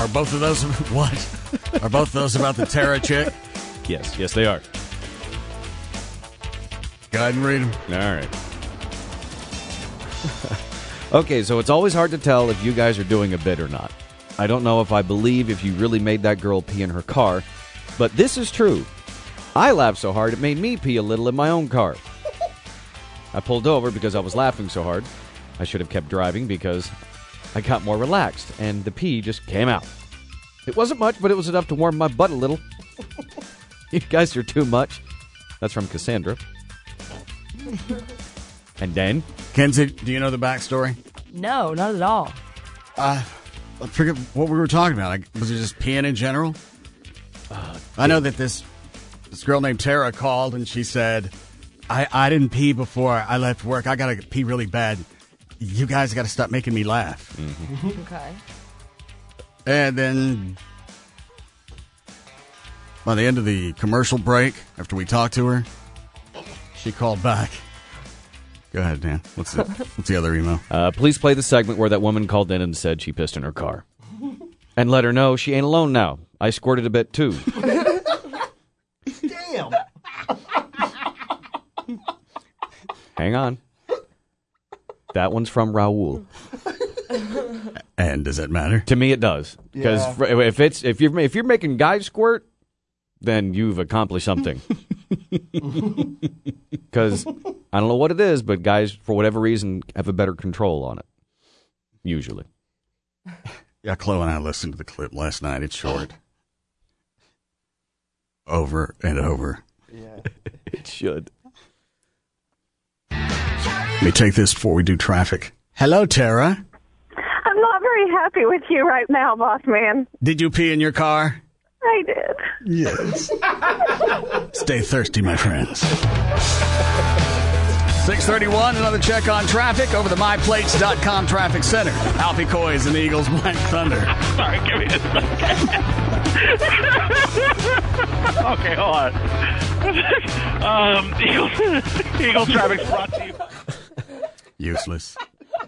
Are both of those what? Are both of those about the Tara chick? Yes, they are. Go ahead and read them. All right. Okay, so it's always hard to tell if you guys are doing a bit or not. I don't know if I believe if you really made that girl pee in her car, but this is true. I laughed so hard it made me pee a little in my own car. I pulled over because I was laughing so hard. I should have kept driving because I got more relaxed, and the pee just came out. It wasn't much, but it was enough to warm my butt a little. You guys are too much. That's from Cassandra. And Dan? Kenzie, do you know the backstory? No, not at all. I forget what we were talking about. Was it just peeing in general? I know that this girl named Tara called and she said, I didn't pee before I left work. I got to pee really bad. You guys got to stop making me laugh. Mm-hmm. Okay. And then by the end of the commercial break, after we talked to her, she called back. Go ahead, Dan. What's the other email? Please play the segment where that woman called in and said she pissed in her car. And let her know she ain't alone now. I squirted a bit, too. Damn. Hang on. That one's from Raul. And does that matter? To me, it does. Because if you're making guys squirt, then you've accomplished something. Because I don't know what it is, but guys, for whatever reason, have a better control on it. Usually. Yeah, Chloe and I listened to the clip last night. It's short. Over and over. Yeah. It should. Let me take this before we do traffic. Hello, Tara. I'm not very happy with you right now, boss man. Did you pee in your car? I did. Yes. Stay thirsty, my friends. 6:31, another check on traffic over the MyPlates.com traffic center. Alfie Coys and the Eagles Black Thunder. Sorry, give me a second. Okay, hold on. Eagles traffic's brought to you. Useless.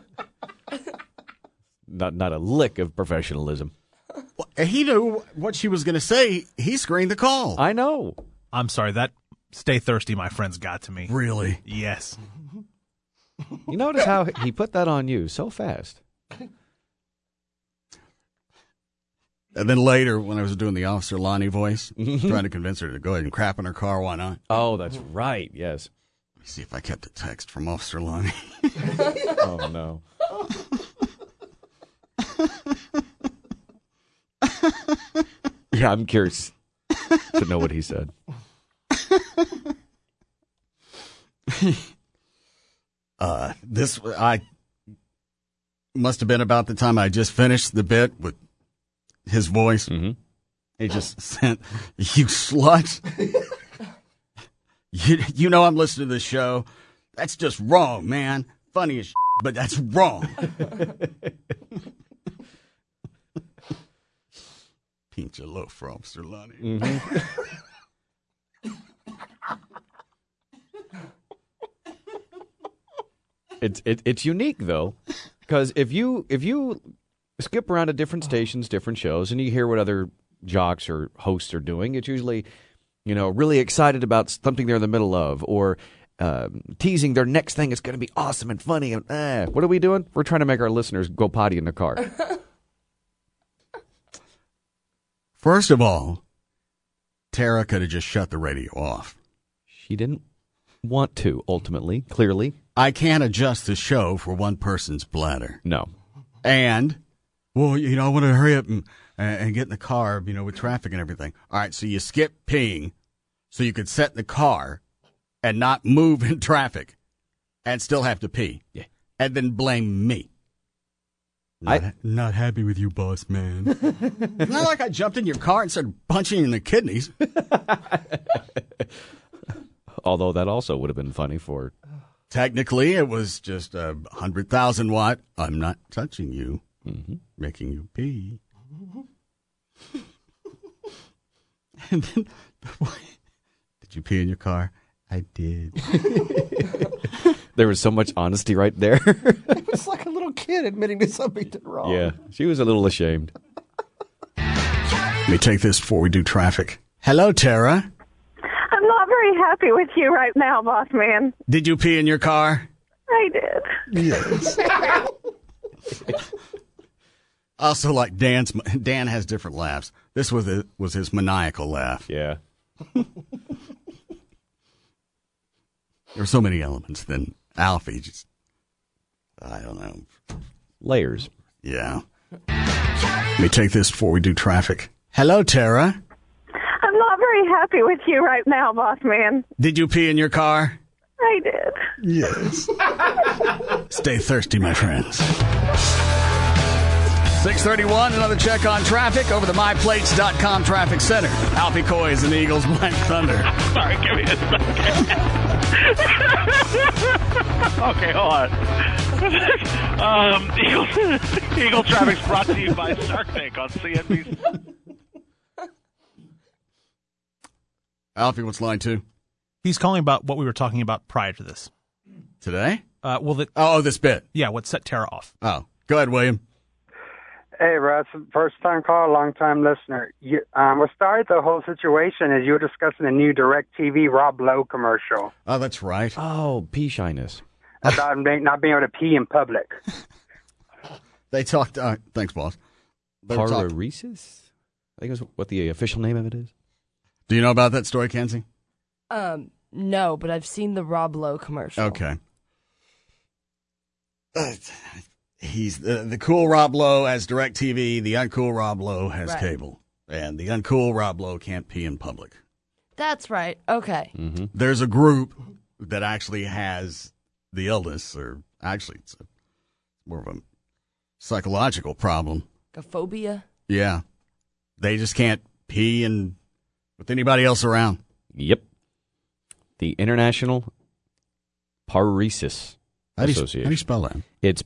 Not a lick of professionalism. Well, he knew what she was going to say. He screened the call. I know. I'm sorry, that stay thirsty, my friends, got to me. Really? Yes. You notice how he put that on you so fast. And then later, when I was doing the Officer Lonnie voice, trying to convince her to go ahead and crap in her car, why not? Oh, that's right, yes. Let me see if I kept a text from Officer Lonnie. Oh, no. Yeah, I'm curious to know what he said. I must have been about the time I just finished the bit with his voice. Mm-hmm. He just sent, "You slut." You know I'm listening to the show. That's just wrong, man. Funny as but that's wrong. Pinch a loaf for Officer Lonnie. Mm-hmm. It's unique though, because if you skip around to different stations, different shows, and you hear what other jocks or hosts are doing, it's usually, really excited about something they're in the middle of, or teasing their next thing is going to be awesome and funny. And what are we doing? We're trying to make our listeners go potty in the car. First of all, Tara could have just shut the radio off. She didn't want to, ultimately, clearly. I can't adjust the show for one person's bladder. No. And, well, I want to hurry up and get in the car, with traffic and everything. All right, so you skip peeing so you could sit in the car and not move in traffic and still have to pee. Yeah. And then blame me. Not happy with you, boss man. It's not like I jumped in your car and started punching you in the kidneys. Although that also would have been funny for... Technically, it was just a 100,000 watt, I'm not touching you, making you pee. And then, did you pee in your car? I did. There was so much honesty right there. It was like a little kid admitting to something wrong. Yeah, she was a little ashamed. Let me take this before we do traffic. Hello, Tara. I'm not very happy with you right now, boss man. Did you pee in your car? I did. Yes. Also, like Dan has different laughs. This was his maniacal laugh. Yeah. There were so many elements. Then Alfie just, I don't know. Layers. Yeah. Let me take this before we do traffic. Hello, Tara. I'm not very happy with you right now, boss man. Did you pee in your car? I did. Yes. Stay thirsty, my friends. 6:31, another check on traffic over the MyPlates.com traffic center. Alfie Coy is in the Eagles Black Thunder. Sorry, give me a second. Okay, hold on. Eagle Traffic's brought to you by Shark Tank on CNBC. Alfie, what's line 2? He's calling about what we were talking about prior to this. Today? This bit. Yeah, what set Tara off. Oh, go ahead, William. Hey, Russ, first-time caller, long-time listener. What started the whole situation is you were discussing a new DirecTV Rob Lowe commercial Oh, that's right. Oh, pee shyness. about not being able to pee in public. They talked. Thanks, boss. Pararesis? I think is what the official name of it is. Do you know about that story, Kenzie? No, but I've seen the Rob Lowe commercial. Okay. He's the cool Rob Lowe has DirecTV. The uncool Rob Lowe has cable. And the uncool Rob Lowe can't pee in public. That's right. Okay. Mm-hmm. There's a group that actually has the illness, or actually it's more of a psychological problem. A phobia? Yeah. They just can't pee with anybody else around. Yep. The International Pararesis Association. How do you spell that? It's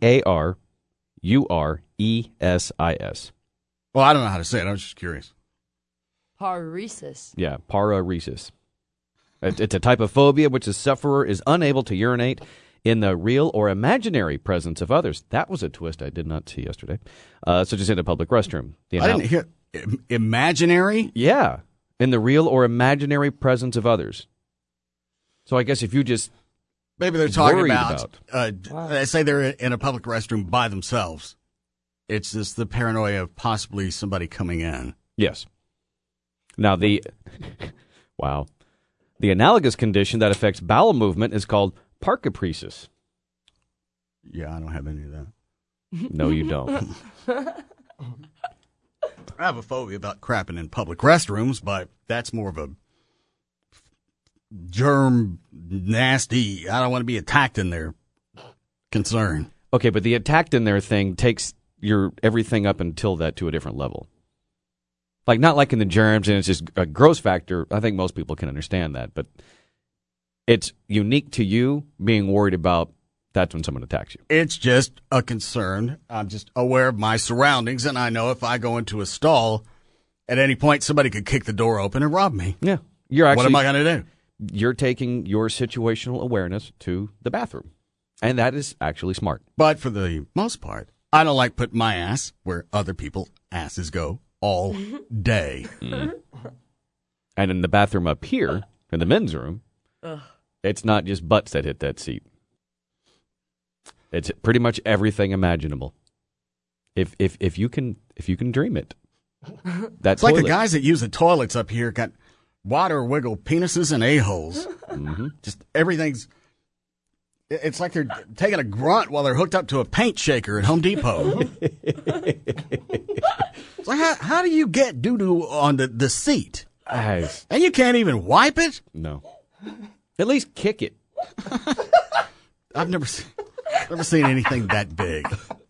Paruresis. Well, I don't know how to say it. I was just curious. Pararesis. Yeah, pararesis. It's a type of phobia which the sufferer is unable to urinate in the real or imaginary presence of others. That was a twist I did not see yesterday. Such as in a public restroom. I didn't hear imaginary? Yeah, in the real or imaginary presence of others. So I guess if you just maybe they're talking worried about they say they're in a public restroom by themselves. It's just the paranoia of possibly somebody coming in. Yes. Now the analogous condition that affects bowel movement is called parcapresis. Yeah, I don't have any of that. No, you don't. I have a phobia about crapping in public restrooms, but that's more of a germ, nasty, I don't want to be attacked in there concern. Okay, but the attacked in there thing takes your everything up until that to a different level. Like, not like in the germs, and it's just a gross factor. I think most people can understand that, but it's unique to you being worried about that's when someone attacks you. It's just a concern. I'm just aware of my surroundings, and I know if I go into a stall, at any point somebody could kick the door open and rob me. Yeah. What am I going to do? You're taking your situational awareness to the bathroom, and that is actually smart. But for the most part, I don't like putting my ass where other people's asses go all day. Mm. And in the bathroom up here, in the men's room, it's not just butts that hit that seat. It's pretty much everything imaginable. If you can dream it. It's like the guys that use the toilets up here got water wiggle penises and a-holes. Mm-hmm. Just everything's. It's like they're taking a grunt while they're hooked up to a paint shaker at Home Depot. It's like, how do you get doo-doo on the seat? And you can't even wipe it? No. At least kick it. I've never seen anything that big.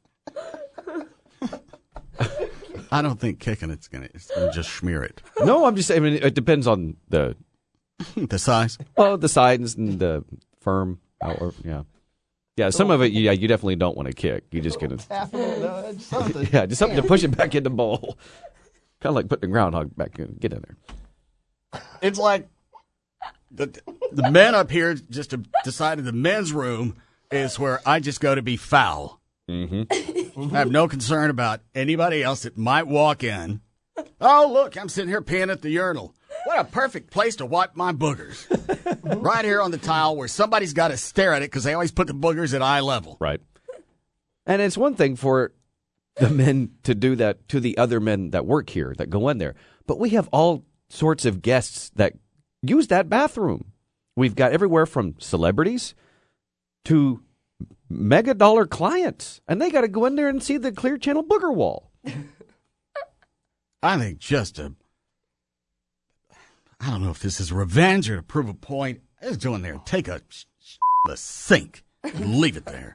I don't think kicking it's gonna just smear it. No, I'm just saying. I mean, it depends on the size. Oh, the size and the firm. Yeah. Some of it, you definitely don't want to kick. You just gonna just something to push it back in the bowl. Kind of like putting the groundhog back in. Get in there. It's like the men up here just decided the men's room is where I just go to be foul. Mm-hmm. I have no concern about anybody else that might walk in Oh, look, I'm sitting here peeing at the urinal. What a perfect place to wipe my boogers. Right here on the tile where somebody's got to stare at it because they always put the boogers at eye level. Right. And it's one thing for the men to do that to the other men that work here, that go in there. But we have all sorts of guests that use that bathroom. We've got everywhere from celebrities to mega dollar clients. And they got to go in there and see the Clear Channel booger wall. I think I don't know if this is revenge or to prove a point. I just go in there and take the sink and leave it there.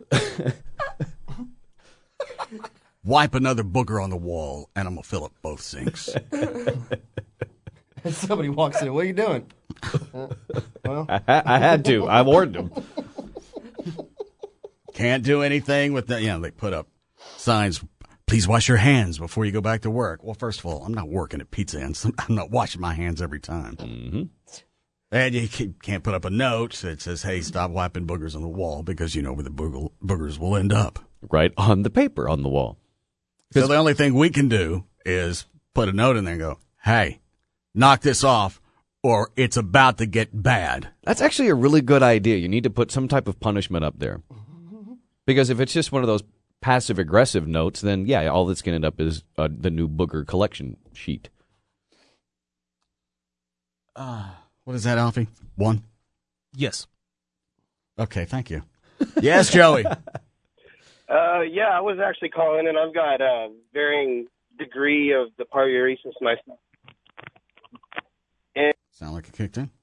Wipe another booger on the wall, and I'm going to fill up both sinks. Somebody walks in. What are you doing? Well, I had to. I warned them. Can't do anything with that. They put up signs. Please wash your hands before you go back to work. Well, first of all, I'm not working at Pizza Inn. So I'm not washing my hands every time. Mm-hmm. And you can't put up a note that says, hey, stop wiping boogers on the wall because you know where the boogers will end up. Right on the paper on the wall. So the only thing we can do is put a note in there and go, hey, knock this off or it's about to get bad. That's actually a really good idea. You need to put some type of punishment up there. Because if it's just one of those passive-aggressive notes, then, yeah, all that's going to end up is the new booger collection sheet. What is that, Alfie? 1? Yes. Okay, thank you. Yes, Joey. Yeah, I was actually calling, and I've got a varying degree of the paruresis myself. Sound like it kicked in.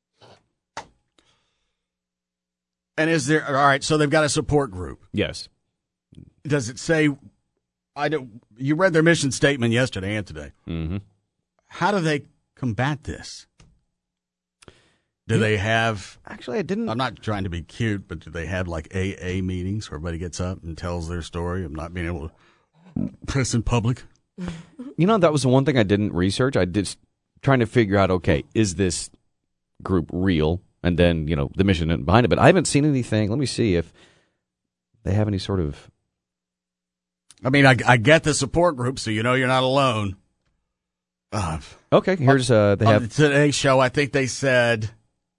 And is there, all right, so they've got a support group. Yes. Does it say, you read their mission statement yesterday and today. Mm-hmm. How do they combat this? Do they have... Actually, I didn't... I'm not trying to be cute, but do they have like AA meetings where everybody gets up and tells their story of not being able to piss in public? That was the one thing I didn't research. I did trying to figure out, okay, is this group real? And then, the mission behind it. But I haven't seen anything. Let me see if they have any sort of... I mean, I get the support group, so you're not alone. Okay, here's... they have on today's show, I think they said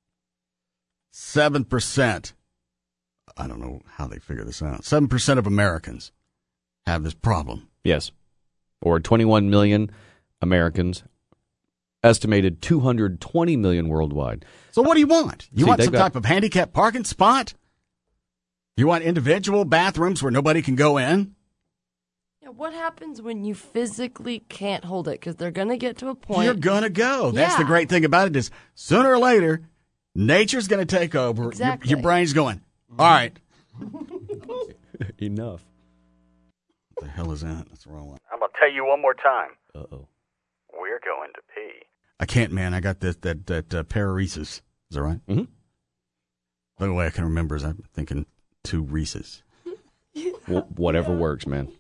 7%. I don't know how they figure this out. 7% of Americans have this problem. Yes. Or 21 million Americans, estimated 220 million worldwide. So what do you want? You want some type of handicapped parking spot? You want individual bathrooms where nobody can go in? Yeah, what happens when you physically can't hold it? Because they're going to get to a point. You're going to go. That's the great thing about it is sooner or later, nature's going to take over. Exactly. Your brain's going, all right. Enough. What the hell is that? That's the wrong one. I'm going to tell you one more time. Uh-oh. We're going to pee. I can't, man. I got that paruresis. Is that right? Mm-hmm. The only way I can remember is I'm thinking 2 Reese's. Whatever works, man.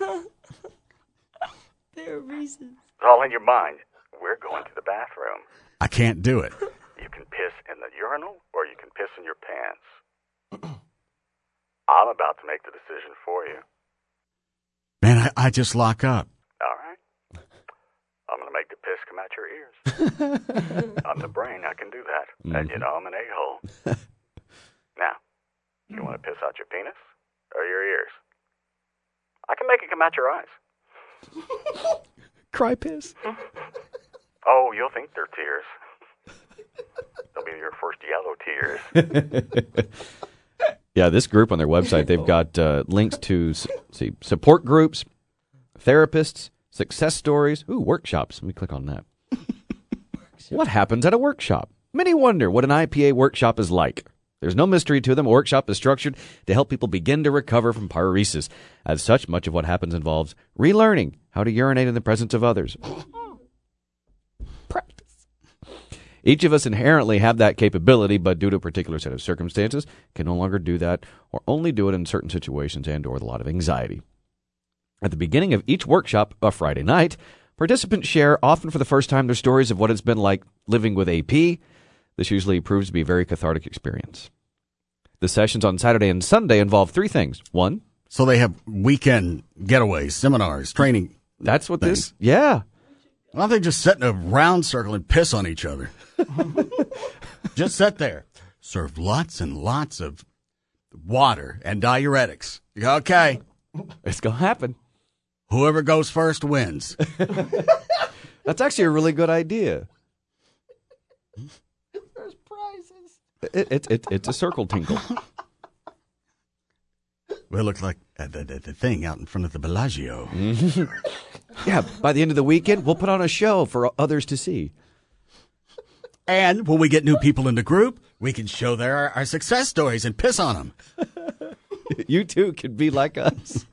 Paruresis. It's all in your mind. We're going to the bathroom. I can't do it. You can piss in the urinal or you can piss in your pants. I'm about to make the decision for you. Man, I just lock up. All right. I'm going to make the piss come out your ears. I'm the brain. I can do that. Mm-hmm. And I'm an a-hole. Now, you want to piss out your penis or your ears? I can make it come out your eyes. Cry piss. Oh, you'll think they're tears. They'll be your first yellow tears. Yeah, this group on their website, they've got links to support groups, therapists, success stories, workshops. Let me click on that. What happens at a workshop? Many wonder what an IPA workshop is like. There's no mystery to them. A workshop is structured to help people begin to recover from paruresis. As such, much of what happens involves relearning how to urinate in the presence of others. Practice. Each of us inherently have that capability, but due to a particular set of circumstances, can no longer do that or only do it in certain situations and or with a lot of anxiety. At the beginning of each workshop, a Friday night, participants share, often for the first time, their stories of what it's been like living with AP. This usually proves to be a very cathartic experience. The sessions on Saturday and Sunday involve 3 things. 1. So they have weekend getaways, seminars, training. That's what things. this... Yeah. Why don't they just sit in a round circle and piss on each other? Just sit there. Serve lots and lots of water and diuretics. You go, okay. It's going to happen. Whoever goes first wins. That's actually a really good idea. There's prizes. It's a circle tinkle. Well, it looked like the thing out in front of the Bellagio. Yeah, by the end of the weekend, we'll put on a show for others to see. And when we get new people in the group, we can show our success stories and piss on them. You too can be like us.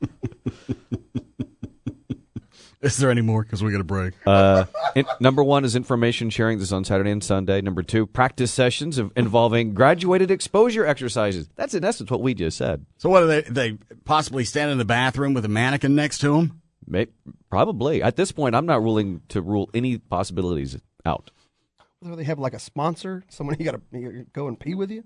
Is there any more? Because we got a break. Number 1 is information sharing. This is on Saturday and Sunday. Number 2, practice sessions involving graduated exposure exercises. That's in essence what we just said. So what, do they possibly stand in the bathroom with a mannequin next to them? Probably. At this point, I'm not ruling to rule any possibilities out. Do they have like a sponsor? Someone you got to go and pee with you?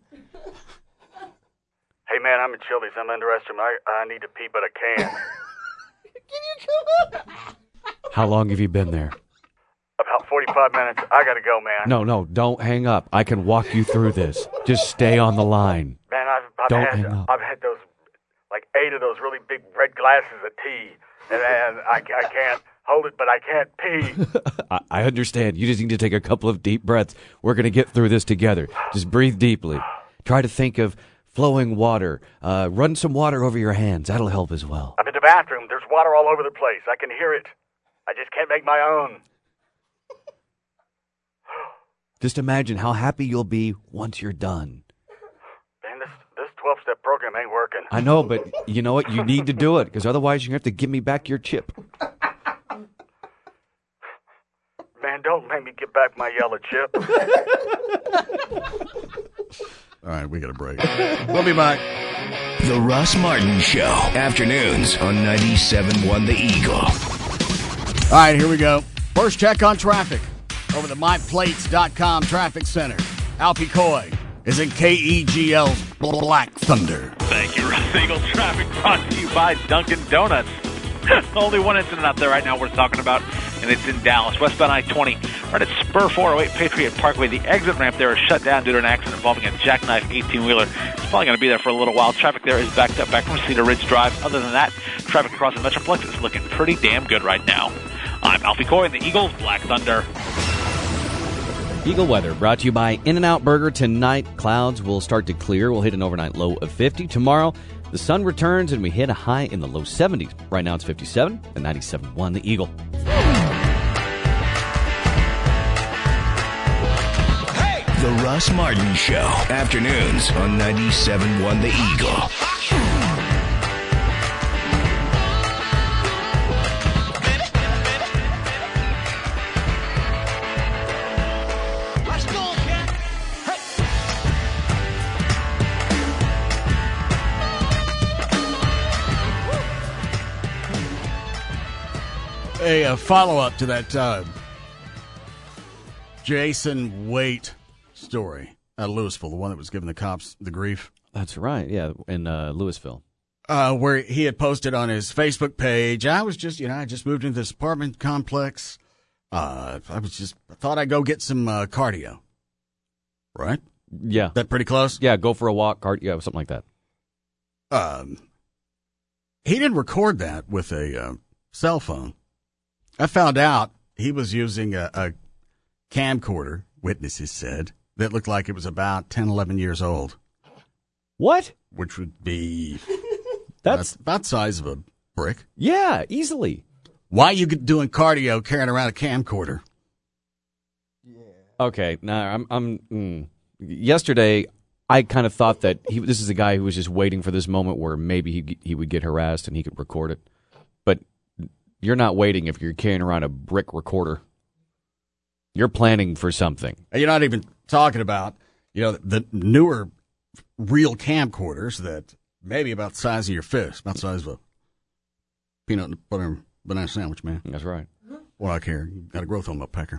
Hey, man, I'm in Chili's. I'm in the restroom. I need to pee, but I can't. Can you come up? How long have you been there? About 45 minutes. I got to go, man. No, don't hang up. I can walk you through this. Just stay on the line. Man, I've had those, like 8 of those really big red glasses of tea, and I can't hold it, but I can't pee. I understand. You just need to take a couple of deep breaths. We're going to get through this together. Just breathe deeply. Try to think of flowing water. Run some water over your hands. That'll help as well. I'm in the bathroom. There's water all over the place. I can hear it. I just can't make my own. Just imagine how happy you'll be once you're done. Man, this 12-step program ain't working. I know, but you know what? You need to do it, because otherwise you're going to have to give me back your chip. Man, don't make me get back my yellow chip. All right, we got a break. We'll be back. The Russ Martin Show. Afternoons on 97.1 The Eagle. All right, here we go. First check on traffic over the MyPlates.com traffic center. Alfie Coy is in KEGL's Black Thunder. Thank you, Russ. Eagle traffic brought to you by Dunkin' Donuts. Only one incident out there right now we're talking about, and it's in Dallas. Westbound I-20, right at Spur 408 Patriot Parkway. The exit ramp there is shut down due to an accident involving a jackknife 18-wheeler. It's probably going to be there for a little while. Traffic there is backed up back from Cedar Ridge Drive. Other than that, traffic across the Metroplex is looking pretty damn good right now. I'm Alfie Coy in the Eagles Black Thunder. Eagle weather brought to you by In-N-Out Burger. Tonight, clouds will start to clear. We'll hit an overnight low of 50. Tomorrow, the sun returns and we hit a high in the low 70s. Right now it's 57 and 97.1 The Eagle. The Russ Martin Show. Afternoons on 97.1 The Eagle. A follow-up to that Jason Waite story out of Louisville, the one that was giving the cops the grief. That's right, yeah, in Louisville. Where he had posted on his Facebook page, I just moved into this apartment complex. I thought I'd go get some cardio. Right? Yeah. That pretty close? Yeah, go for a walk, cardio, something like that. He didn't record that with a cell phone. I found out he was using a camcorder, witnesses said, that looked like it was about 10, 11 years old. What? Which would be that's about the size of a brick. Yeah, easily. Why are you doing cardio carrying around a camcorder? Yeah. Okay, now yesterday I kind of thought that this is a guy who was just waiting for this moment where maybe he would get harassed and he could record it. But you're not waiting if you're carrying around a brick recorder. You're planning for something. And you're not even talking about, the newer real camcorders that maybe about the size of your fist, about the size of a peanut and butter banana sandwich, man. That's right. Well, I care. Got a growth on my pecker.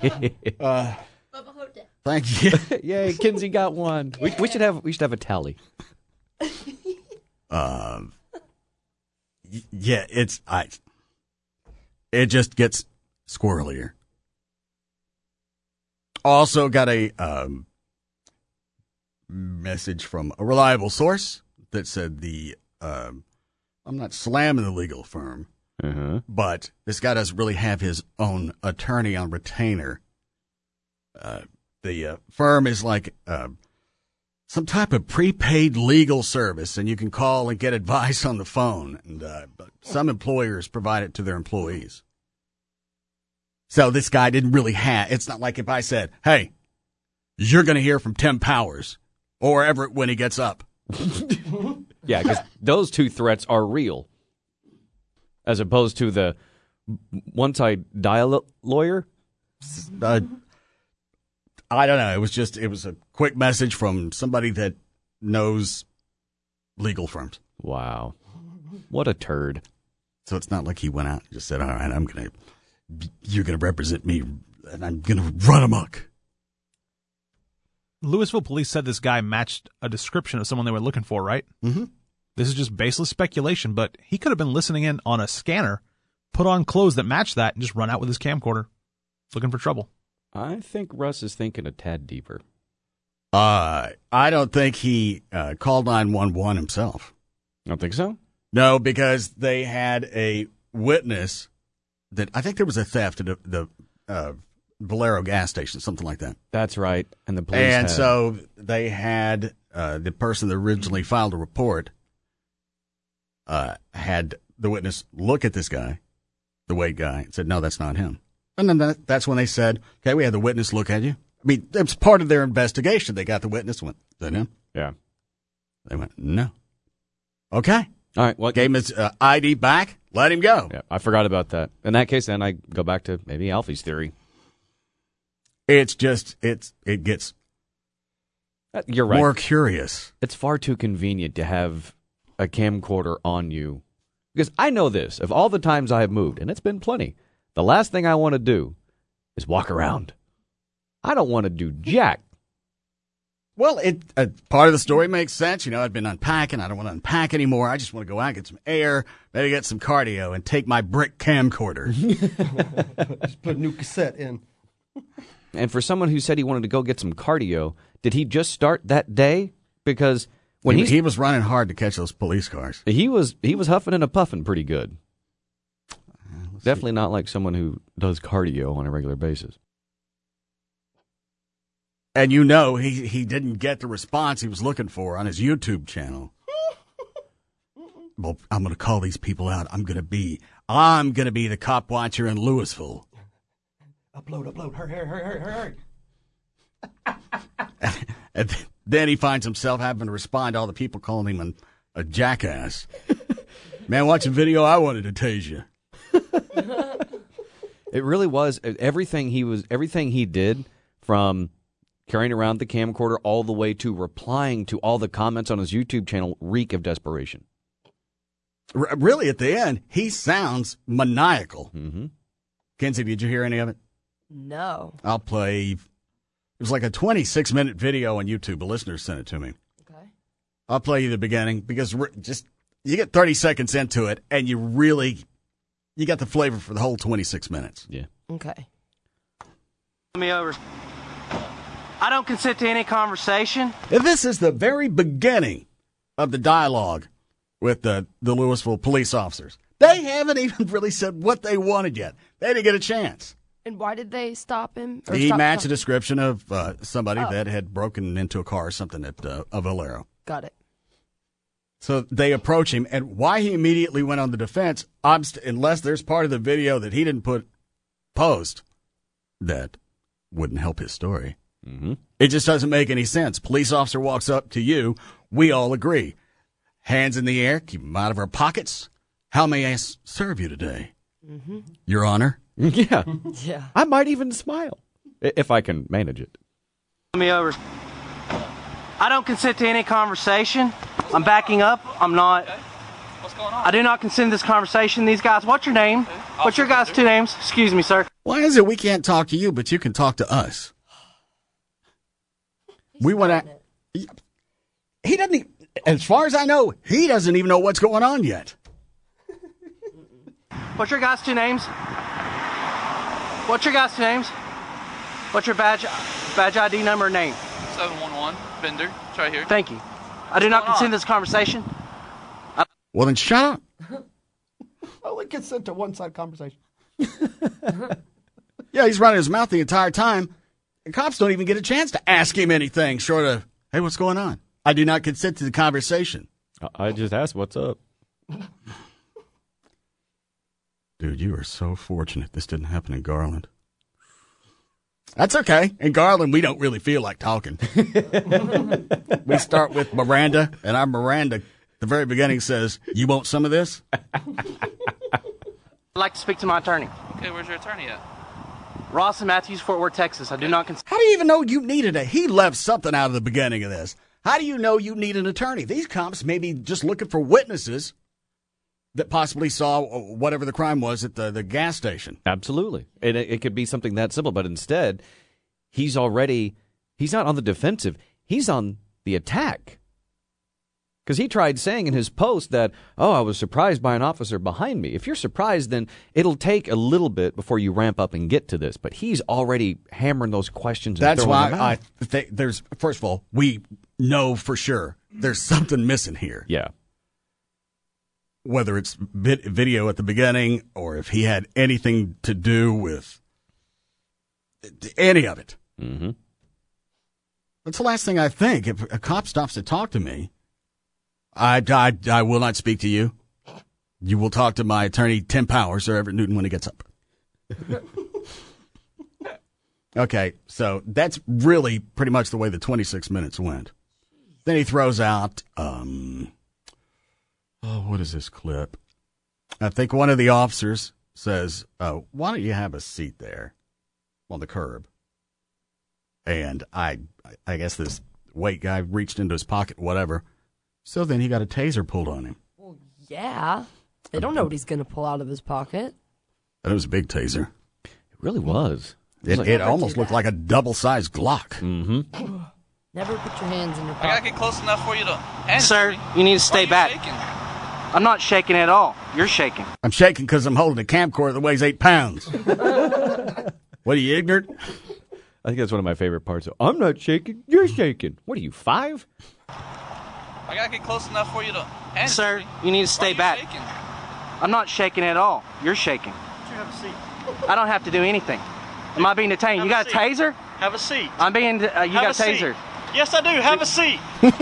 Bubba Thank you. Yay, Kinsey got one. We should have a tally. Yeah, it just gets squirrelier Also got a message from a reliable source that said I'm not slamming the legal firm, but this guy doesn't really have his own attorney on retainer. The firm is like some type of prepaid legal service, and you can call and get advice on the phone. And but some employers provide it to their employees. So this guy didn't really have. It's not like if I said, "Hey, you're going to hear from Tim Powers or Everett when he gets up." Yeah, because those two threats are real, as opposed to the once I dial lawyer. I don't know. It was a quick message from somebody that knows legal firms. Wow. What a turd. So it's not like he went out and just said, all right, you're going to represent me and I'm going to run amok. Louisville police said this guy matched a description of someone they were looking for, right? Mm-hmm. This is just baseless speculation, but he could have been listening in on a scanner, put on clothes that match that, and just run out with his camcorder, looking for trouble. I think Russ is thinking a tad deeper. I don't think he called 911 himself. I don't think so? No, because they had a witness that I think there was a theft at the Valero gas station, something like that. That's right. And the police so they had the person that originally filed a report had the witness look at this guy, the Wade guy, and said, no, that's not him. And then that's when they said, okay, we had the witness look at you. I mean, it's part of their investigation. They got the witness, went, is that him? Yeah. They went, no. Okay. All right. Well, gave him his ID back, let him go. Yeah, I forgot about that. In that case, then I go back to maybe Alfie's theory. It's just, it gets you're right. more curious. It's far too convenient to have a camcorder on you. Because I know this, of all the times I have moved, and it's been plenty, the last thing I want to do is walk around. I don't want to do jack. Well, part of the story makes sense. You know, I've been unpacking. I don't want to unpack anymore. I just want to go out, get some air, maybe get some cardio, and take my brick camcorder. Just put a new cassette in. And for someone who said he wanted to go get some cardio, did he just start that day? Because when he was running hard to catch those police cars. He was huffing and a puffing pretty good. Definitely not like someone who does cardio on a regular basis. And you know he didn't get the response he was looking for on his YouTube channel. Well, I'm going to call these people out. I'm going to be the cop watcher in Louisville. Upload. Hurry. And then he finds himself having to respond to all the people calling him a jackass. Man, watch a video. I wanted to tase you. It really was everything he did, from carrying around the camcorder all the way to replying to all the comments on his YouTube channel, reek of desperation. Really, at the end, he sounds maniacal. Mm-hmm. Kenzie, did you hear any of it? No. I'll play. It was like a 26-minute video on YouTube. A listener sent it to me. Okay. I'll play you the beginning because you get 30 seconds into it, and you got the flavor for the whole 26 minutes. Yeah. Okay. Me over. I don't consent to any conversation. This is the very beginning of the dialogue with the Louisville police officers. They haven't even really said what they wanted yet. They didn't get a chance. And why did they stop him? He matched a description of somebody that had broken into a car or something at a Valero. Got it. So they approach him, and why he immediately went on the defense, unless there's part of the video that he didn't post, that wouldn't help his story. Mm-hmm. It just doesn't make any sense. Police officer walks up to you. We all agree. Hands in the air, keep them out of our pockets. How may I serve you today? Mm-hmm. Your Honor? Yeah. Yeah. I might even smile, if I can manage it. Me over. I don't consent to any conversation. I'm backing up. I'm not. Okay. What's going on? I do not consent to this conversation. These guys, what's your name? What's your guys' two names? Excuse me, sir. Why is it we can't talk to you, but you can talk to us? We want to. He doesn't. As far as I know, he doesn't even know what's going on yet. What's your guys' two names? What's your guys' two names? What's your badge ID number and name? 711, Bender. It's right here. Thank you. I do not consent to this conversation. Well, then shut up. I only consent to one-side conversation. Yeah, he's running his mouth the entire time. The cops don't even get a chance to ask him anything short of, hey, what's going on? I do not consent to the conversation. I just asked, what's up? Dude, you are so fortunate this didn't happen in Garland. That's okay. In Garland, we don't really feel like talking. We start with Miranda, and our Miranda, at the very beginning, says, you want some of this? I'd like to speak to my attorney. Okay, where's your attorney at? Ross and Matthews, Fort Worth, Texas. I do not consent. How do you even know you needed a... He left something out of the beginning of this. How do you know you need an attorney? These cops may be just looking for witnesses that possibly saw whatever the crime was at the gas station. Absolutely. It could be something that simple, but instead, he's not on the defensive. He's on the attack. Because he tried saying in his post that, I was surprised by an officer behind me. If you're surprised, then it'll take a little bit before you ramp up and get to this. But he's already hammering those questions. That's why I think there's, first of all, we know for sure there's something missing here. Yeah. Whether it's video at the beginning or if he had anything to do with any of it. Mm-hmm. That's the last thing I think. If a cop stops to talk to me, I will not speak to you. You will talk to my attorney, Tim Powers, or Everett Newton when he gets up. Okay, so that's really pretty much the way the 26 minutes went. Then he throws out, what is this clip? I think one of the officers says, why don't you have a seat there on the curb? And I guess this white guy reached into his pocket, whatever. So then he got a taser pulled on him. Well, yeah. They don't know what he's going to pull out of his pocket. And it was a big taser. It really was. It almost looked like a double-sized Glock. Mm-hmm. Never put your hands in your I pocket. gotta get close enough for you to hand Sir, it to me. you need to stay Why are you back. shaking? I'm not shaking at all. You're shaking. I'm shaking because I'm holding a camcorder that weighs 8 pounds. What, are you ignorant? I think that's one of my favorite parts. I'm not shaking. You're shaking. What are you, 5? I gotta get close enough for you to hand Sir, it to me. you need to stay Why back. are you shaking? I'm not shaking at all. You're shaking. You have a seat. I don't have to do anything. Am I being detained? You got a taser? Have a seat. I'm being. You got a taser. Yes, I do. Have a seat.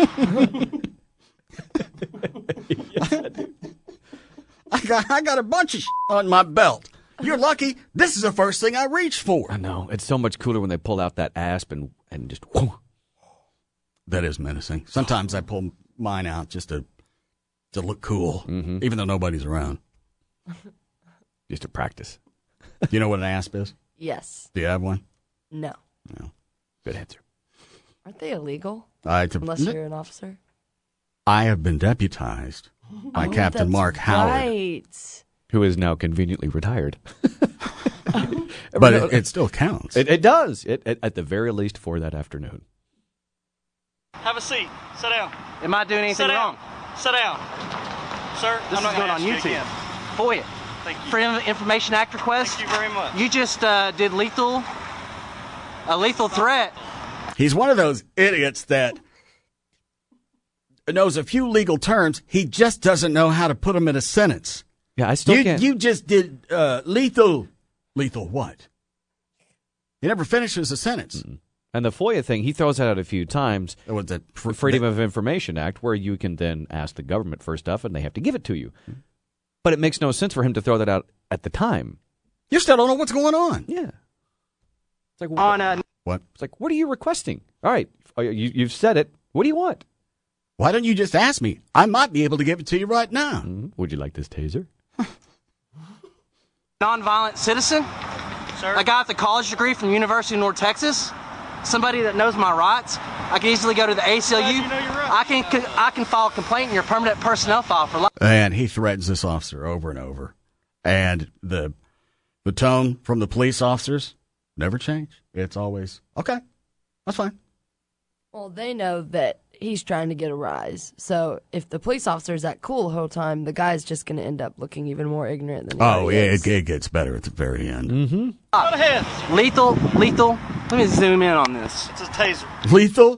I got a bunch of on my belt. You're lucky. This is the first thing I reached for. I know. It's so much cooler when they pull out that asp and just whoo. That is menacing. Sometimes I pull mine out just to look cool, even though nobody's around. Just to practice. You know what an asp is? Yes. Do you have one? No. No. Good answer. Aren't they illegal? Unless you're an officer? I have been deputized by Captain Mark Howard. Right. Who is now conveniently retired. But it still counts. It does. At the very least for that afternoon. Have a seat. Sit down. Am I doing anything wrong? Sit down. Sir, This I'm not is going gonna on ask you YouTube. again. FOIA. Thank you. Freedom of Information Act request. Thank you very much. You just did a lethal threat. He's one of those idiots that knows a few legal terms. He just doesn't know how to put them in a sentence. Yeah, I still can't. You just did lethal. Lethal what? He never finishes a sentence. Mm-mm. And the FOIA thing, he throws that out a few times. Was that Freedom of Information Act, where you can then ask the government for stuff and they have to give it to you. But it makes no sense for him to throw that out at the time. You still don't know what's going on. Yeah. It's like, what? It's like, what are you requesting? All right, you've said it. What do you want? Why don't you just ask me? I might be able to give it to you right now. Mm-hmm. Would you like this taser? Nonviolent citizen. Sir? I got the college degree from University of North Texas. Somebody that knows my rights. I can easily go to the ACLU. Glad you know your rights. I can file a complaint in your permanent personnel file for life. And he threatens this officer over and over. And the tone from the police officers never change. It's always, okay, that's fine. Well, they know that he's trying to get a rise. So if the police officer is that cool the whole time, the guy's just going to end up looking even more ignorant than he already is. It gets better at the very end. Go ahead. Lethal. Let me zoom in on this. It's a taser. Lethal?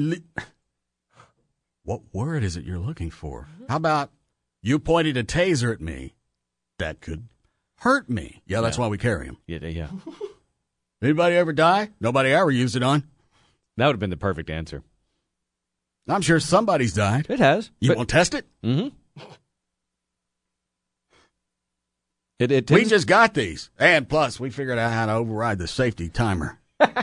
What word is it you're looking for? How about you pointed a taser at me? That could hurt me. Yeah, that's why we carry them. Yeah. Anybody ever die? Nobody ever used it on. That would have been the perfect answer. I'm sure somebody's died. It has. You won't test it? Mm-hmm. We just got these. And plus, we figured out how to override the safety timer.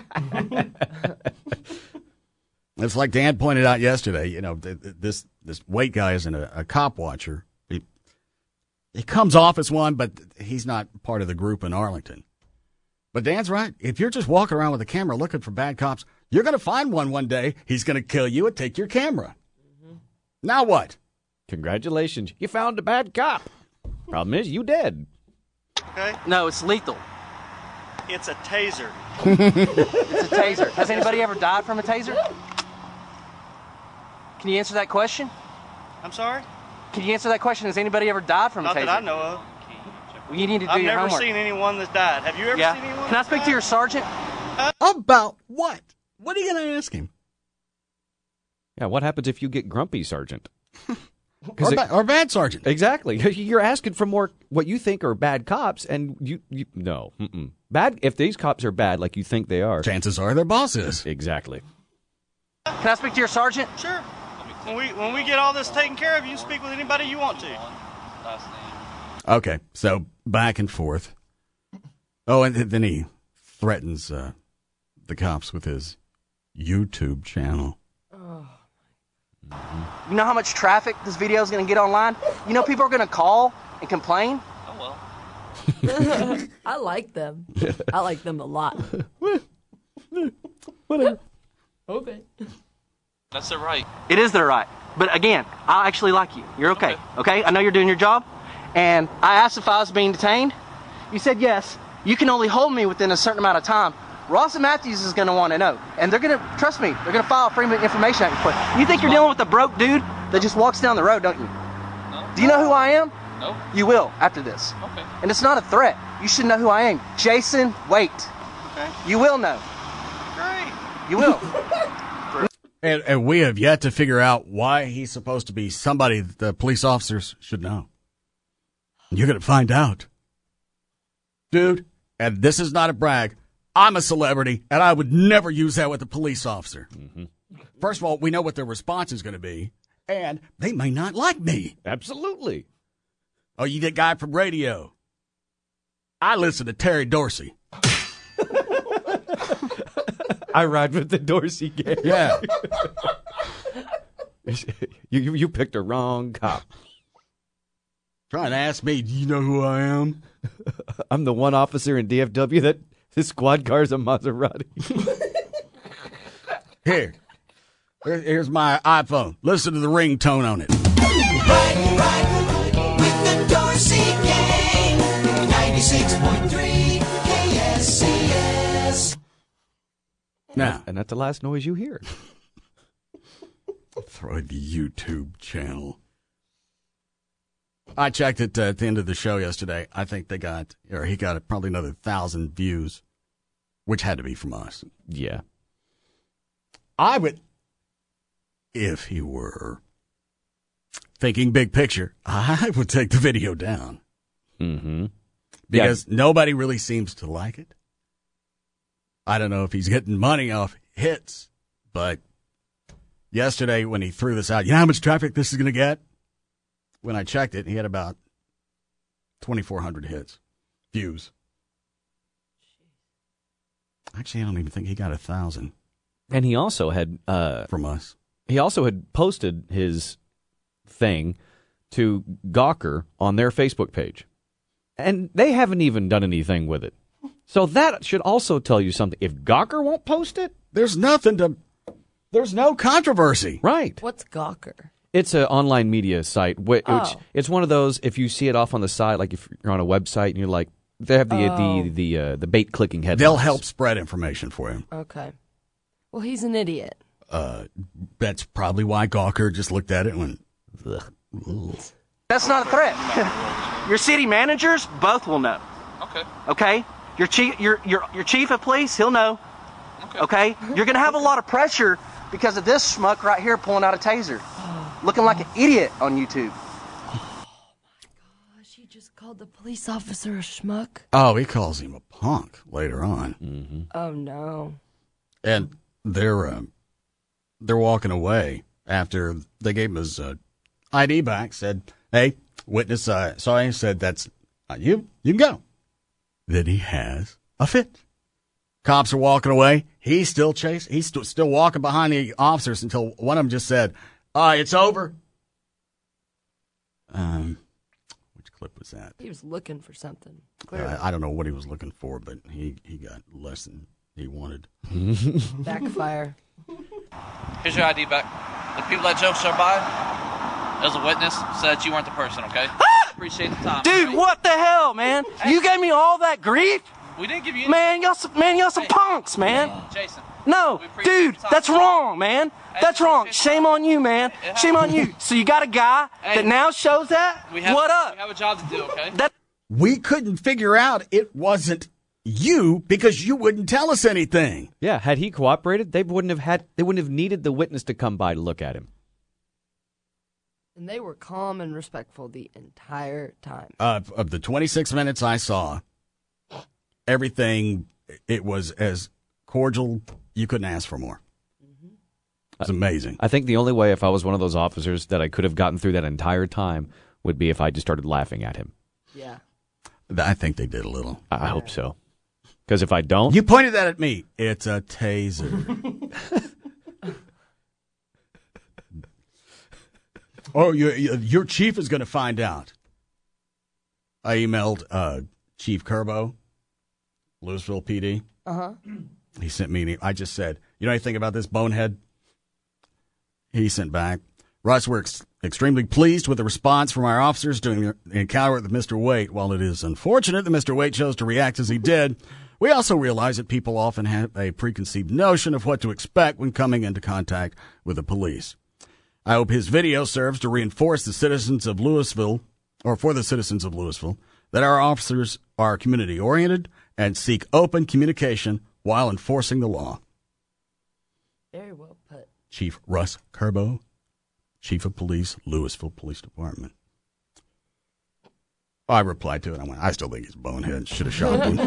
It's like Dan pointed out yesterday, you know, this Wait guy isn't a cop watcher. He comes off as one, but he's not part of the group in Arlington. But Dan's right. If you're just walking around with a camera looking for bad cops, you're going to find one day. He's going to kill you and take your camera. Mm-hmm. Now what? Congratulations. You found a bad cop. Problem is, you dead. Okay. No, it's lethal. It's a taser. It's a taser. Has anybody ever died from a taser? Can you answer that question? I'm sorry? Can you answer that question? Has anybody ever died from a taser? Not that I know of. Well, you need to do I've your never homework. seen anyone that's died. Have you ever seen anyone? Can I speak to your sergeant? About what? What are you going to ask him? Yeah, what happens if you get grumpy, Sergeant? Or bad Sergeant. Exactly. You're asking for more what you think are bad cops, and you no. Mm-mm. Bad. If these cops are bad like you think they are, chances are their bosses. Exactly. Can I speak to your sergeant? Sure. When we get all this taken care of, you can speak with anybody you want to. Okay, so back and forth. Oh, and then he threatens the cops with his YouTube channel. You know how much traffic this video is going to get online? You know people are going to call and complain? Oh, well. I like them. I like them a lot. Whatever. Okay. That's their right. It is their right. But again, I actually like you. You're okay. Okay? I know you're doing your job. And I asked if I was being detained. You said yes. You can only hold me within a certain amount of time. Ross and Matthews is going to want to know. And they're going to, trust me, they're going to file a Freedom of Information Act report. You think you're dealing with a broke dude that just walks down the road, don't you? No. Do you know who I am? No. You will after this. Okay. And it's not a threat. You should know who I am. Jason Waite. Okay. You will know. Great. You will. And we have yet to figure out why he's supposed to be somebody that the police officers should know. You're going to find out. Dude, and this is not a brag, I'm a celebrity, and I would never use that with a police officer. Mm-hmm. First of all, we know what their response is going to be, and they may not like me. Absolutely. Oh, you the guy from radio. I listen to Terry Dorsey. I ride with the Dorsey gang. Yeah. You picked a wrong cop. Trying to ask me, do you know who I am? I'm the one officer in DFW that his squad car is a Maserati. Here's my iPhone. Listen to the ringtone on it. Right with the Dorsey Gang. 96.3 KSCS. Now, and that's the last noise you hear. Throw the YouTube channel. I checked it at the end of the show yesterday. I think he got probably another 1,000 views, which had to be from us. Yeah. I would, if he were thinking big picture, I would take the video down. Mm-hmm. Because nobody really seems to like it. I don't know if he's getting money off hits, but yesterday when he threw this out, you know how much traffic this is going to get? When I checked it, he had about 2,400 views. Actually, I don't even think he got 1,000. And he also had from us. He also had posted his thing to Gawker on their Facebook page, and they haven't even done anything with it. So that should also tell you something. If Gawker won't post it, there's no controversy. Right. What's Gawker? It's an online media site, which it's one of those, if you see it off on the side, like if you're on a website and you're like, they have the bait clicking headlines. They'll help spread information for him. Okay. Well, he's an idiot. That's probably why Gawker just looked at it and went, ugh. That's not a threat. Your city managers both will know. Okay? Your chief of police, he'll know. Okay? You're going to have a lot of pressure because of this schmuck right here pulling out a taser. Looking like an idiot on YouTube. Oh, my gosh. He just called the police officer a schmuck. Oh, he calls him a punk later on. Mm-hmm. Oh, no. And they're walking away after they gave him his ID back, said, hey, witness saw him, said, that's you can go. Then he has a fit. Cops are walking away. He's still chasing. He's still walking behind the officers until one of them just said, it's over. Which clip was that? He was looking for something. I don't know what he was looking for, but he got less than he wanted. Backfire. Here's your ID back. The people that jokes are by, as a witness, said that you weren't the person, okay? Appreciate the time. Dude, what the hell, man? You gave me all that grief? We didn't give you Man, y'all some punks, man. Jason. No, dude, that's wrong, man. That's wrong. Shame on you, man. Shame on you. So you got a guy that now shows that? What up? We have a job to do, okay? We couldn't figure out it wasn't you because you wouldn't tell us anything. Yeah, had he cooperated, they wouldn't have needed the witness to come by to look at him. And they were calm and respectful the entire time. Of the 26 minutes I saw, everything, it was as cordial. You couldn't ask for more. It was amazing. I think the only way, if I was one of those officers, that I could have gotten through that entire time would be if I just started laughing at him. Yeah. I think they did a little. I hope so. Because if I don't... You pointed that at me. It's a taser. Oh, your chief is going to find out. I emailed Chief Kerbo, Louisville PD. Uh-huh. He sent me I just said, you know anything about this bonehead? He sent back, Russ, we're extremely pleased with the response from our officers during the encounter with Mr. Waite. While it is unfortunate that Mr. Waite chose to react as he did, we also realize that people often have a preconceived notion of what to expect when coming into contact with the police. I hope his video serves to reinforce the citizens of Louisville, or for the citizens of Louisville, that our officers are community-oriented and seek open communication while enforcing the law. Very well put. Chief Russ Kerbo, Chief of Police, Louisville Police Department. I replied to it. I went, I still think he's a bonehead. Should have shot him.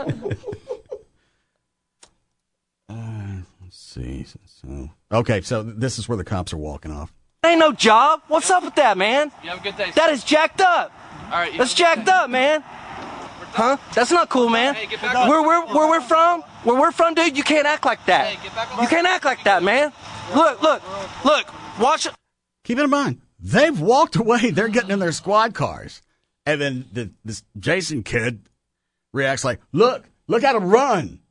Let's see. Okay, so this is where the cops are walking off. Ain't no job. What's up with that, man? You have a good day. That is jacked up. All right. That's jacked up, man. Huh? That's not cool, man. Hey, get back where we're from, dude, you can't act like that. Hey, get back on you can't act like that, man. Look. Watch it. Keep it in mind, they've walked away. They're getting in their squad cars. And then this Jason kid reacts like, look at him run.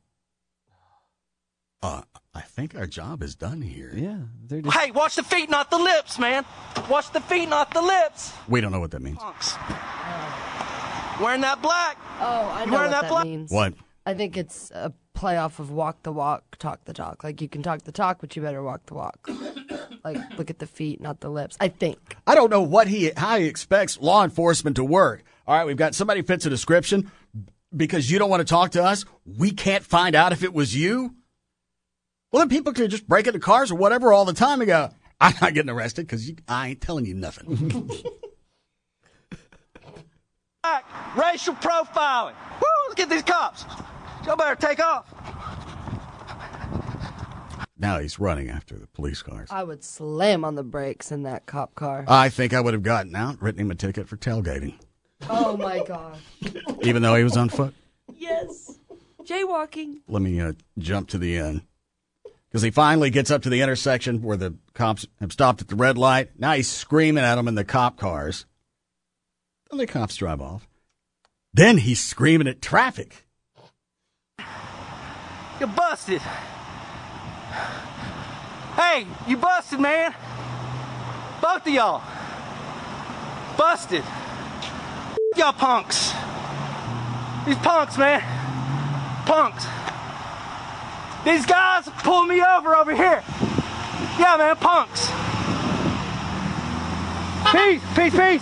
I think our job is done here. Yeah. Hey, watch the feet, not the lips, man. Watch the feet, not the lips. We don't know what that means. Punks. Wearing that black. Oh, I know wearing what that that means. What? I think it's a play off of walk the walk, talk the talk. Like, you can talk the talk, but you better walk the walk. Like, look at the feet, not the lips. I think. I don't know how he expects law enforcement to work. All right, we've got somebody fits a description. Because you don't want to talk to us, we can't find out if it was you? Well, then people could just break into cars or whatever all the time and go, I'm not getting arrested because I ain't telling you nothing. Racial profiling. Woo, look at these cops. Y'all better take off. Now he's running after the police cars. I would slam on the brakes in that cop car. I think I would have gotten out, written him a ticket for tailgating. Oh, my God. Even though he was on foot. Yes. Jaywalking. Let me jump to the end. Because he finally gets up to the intersection where the cops have stopped at the red light. Now he's screaming at them in the cop cars. Then the cops drive off. Then he's screaming at traffic. You're busted. Hey, you busted, man. Both of y'all. Busted. Y'all punks. These punks, man. Punks. These guys pulled me over here. Yeah, man, punks. Peace.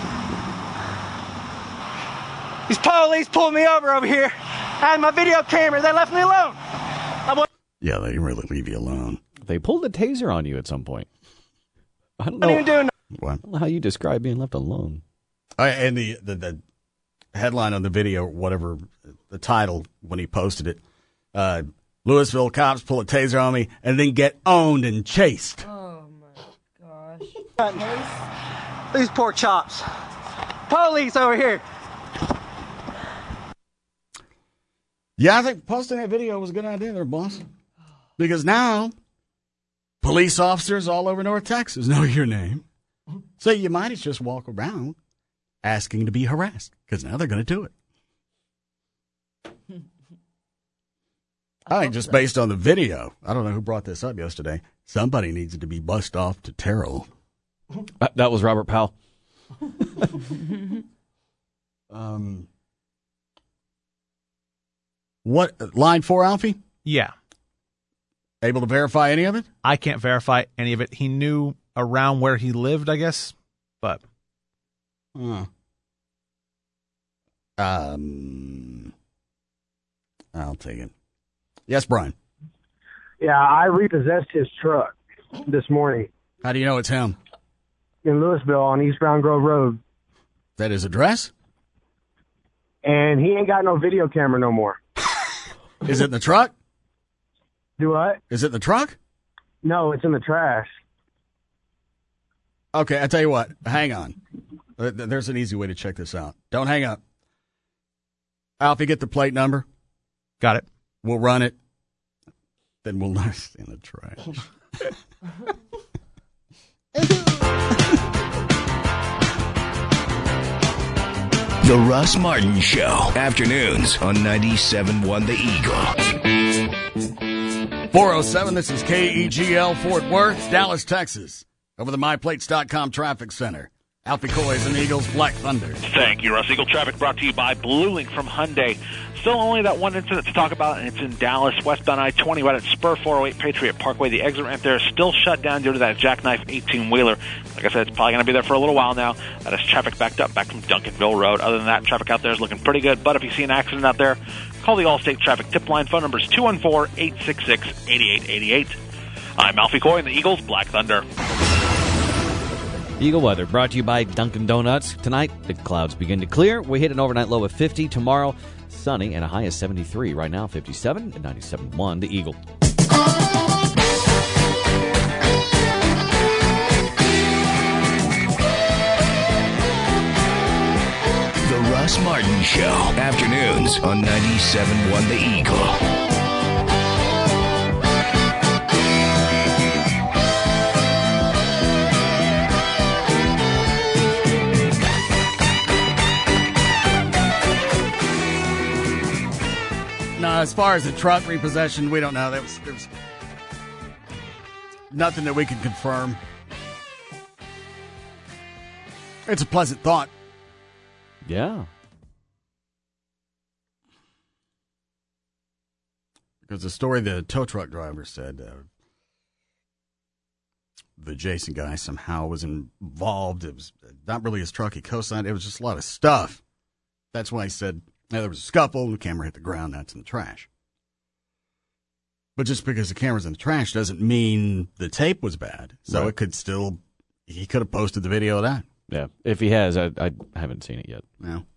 These police pulled me over here. I had my video camera. They left me alone. Yeah, they didn't really leave you alone. They pulled a taser on you at some point. I don't What are know. you doing? What? I don't know how you describe being left alone. And the headline on the video, whatever the title when he posted it, Louisville cops pull a taser on me and then get owned and chased. Oh my gosh. These poor chops. Police over here. Yeah, I think posting that video was a good idea there, boss. Because now, police officers all over North Texas know your name. So you might as just walk around asking to be harassed. Because now they're going to do it. I think just based on the video, I don't know who brought this up yesterday, somebody needs to be bussed off to Terrell. That was Robert Powell. What, line 4, Alfie? Yeah. Able to verify any of it? I can't verify any of it. He knew around where he lived, I guess, but. I'll take it. Yes, Brian. Yeah, I repossessed his truck this morning. How do you know it's him? In Louisville on Eastbound Grove Road. Is that his address? And he ain't got no video camera no more. Is it in the truck? Do what? Is it in the truck? No, it's in the trash. Okay, I tell you what. Hang on. There's an easy way to check this out. Don't hang up. Alfie, get the plate number. Got it. We'll run it. Then we'll not stay in the trash. The Russ Martin Show. Afternoons on 97.1 The Eagle. 407, this is KEGL Fort Worth, Dallas, Texas. Over the MyPlates.com traffic center. Alfie Coys and Eagles, Black Thunder. Thank you, Russ. Eagle traffic brought to you by Blue Link from Hyundai. Still only that one incident to talk about, and it's in Dallas, westbound I-20, right at Spur 408 Patriot Parkway. The exit ramp there is still shut down due to that jackknife 18-wheeler. Like I said, it's probably going to be there for a little while now. That is traffic backed up back from Duncanville Road. Other than that, traffic out there is looking pretty good. But if you see an accident out there, call the Allstate Traffic Tip Line. Phone number is 214-866-8888. I'm Alfie Coy and the Eagles, Black Thunder. Eagle weather brought to you by Dunkin' Donuts. Tonight, the clouds begin to clear. We hit an overnight low of 50. Tomorrow, sunny and a high of 73. Right now, 57 and 97.1. The Eagle. The Russ Martin Show. Afternoons on 97.1 The Eagle. As far as the truck repossession, we don't know. There was nothing that we could confirm. It's a pleasant thought. Yeah. Because the story the tow truck driver said, the Jason guy somehow was involved. It was not really his truck. He co-signed. It was just a lot of stuff. That's why he said, yeah, there was a scuffle, and the camera hit the ground, that's in the trash. But just because the camera's in the trash doesn't mean the tape was bad. So Right. it could still, he could have posted the video of that. Yeah, if he has, I haven't seen it yet. No.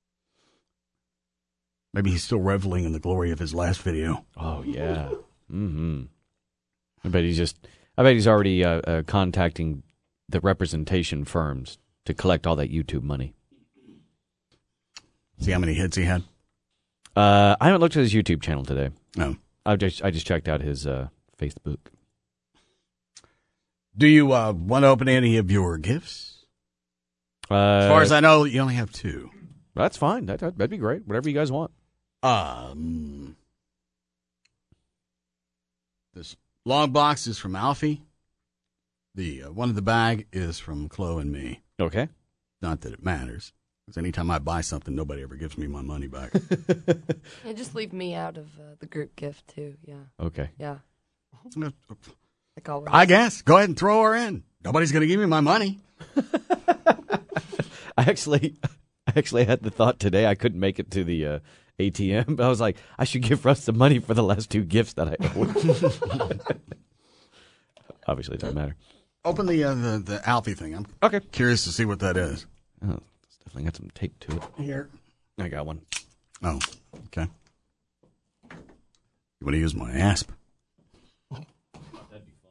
Maybe he's still reveling in the glory of his last video. Oh, yeah. Mm-hmm. I bet he's already contacting the representation firms to collect all that YouTube money. See how many hits he had? I haven't looked at his YouTube channel today. No. I just checked out his Facebook. Do you want to open any of your gifts? As far as I know, you only have 2. That's fine. That'd be great. Whatever you guys want. This long box is from Alfie. The one in the bag is from Chloe and me. Okay. Not that it matters. Because anytime I buy something, nobody ever gives me my money back. Yeah, just leave me out of the group gift, too. Yeah. Okay. Yeah. Like always. I guess. Go ahead and throw her in. Nobody's going to give me my money. I actually had the thought today I couldn't make it to the ATM, but I was like, I should give Russ some money for the last 2 gifts that I owe. Obviously, it doesn't matter. Open the Alfie thing. I'm curious to see what that is. Oh, it's definitely got some tape to it. Here. I got one. Oh, okay. You want to use my asp? That'd be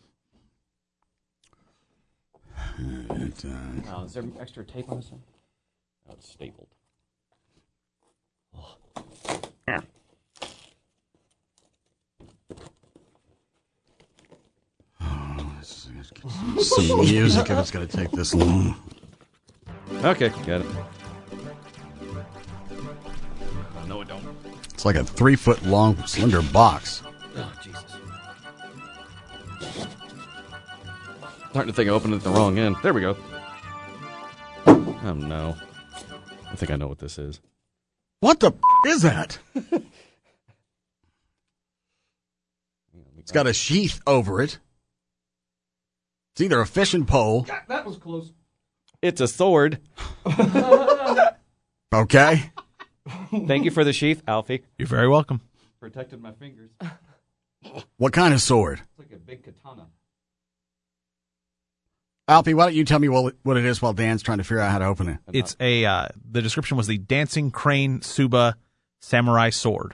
fun. Oh, is there extra tape on this one? Oh, it's stapled. Oh. Yeah. Some music if it's going to take this long. Okay, got it. No, it don't. It's like a 3-foot long, slender box. Oh, Jesus. Starting to think I opened it at the wrong end. There we go. Oh, no. I think I know what this is. What the is that? It's got a sheath over it. It's either a fishing pole. God, that was close. It's a sword. Okay. Thank you for the sheath, Alfie. You're very welcome. Protected my fingers. What kind of sword? It's like a big katana. Alfie, why don't you tell me what it is while Dan's trying to figure out how to open it? It's the description was the Dancing Crane Suba Samurai Sword.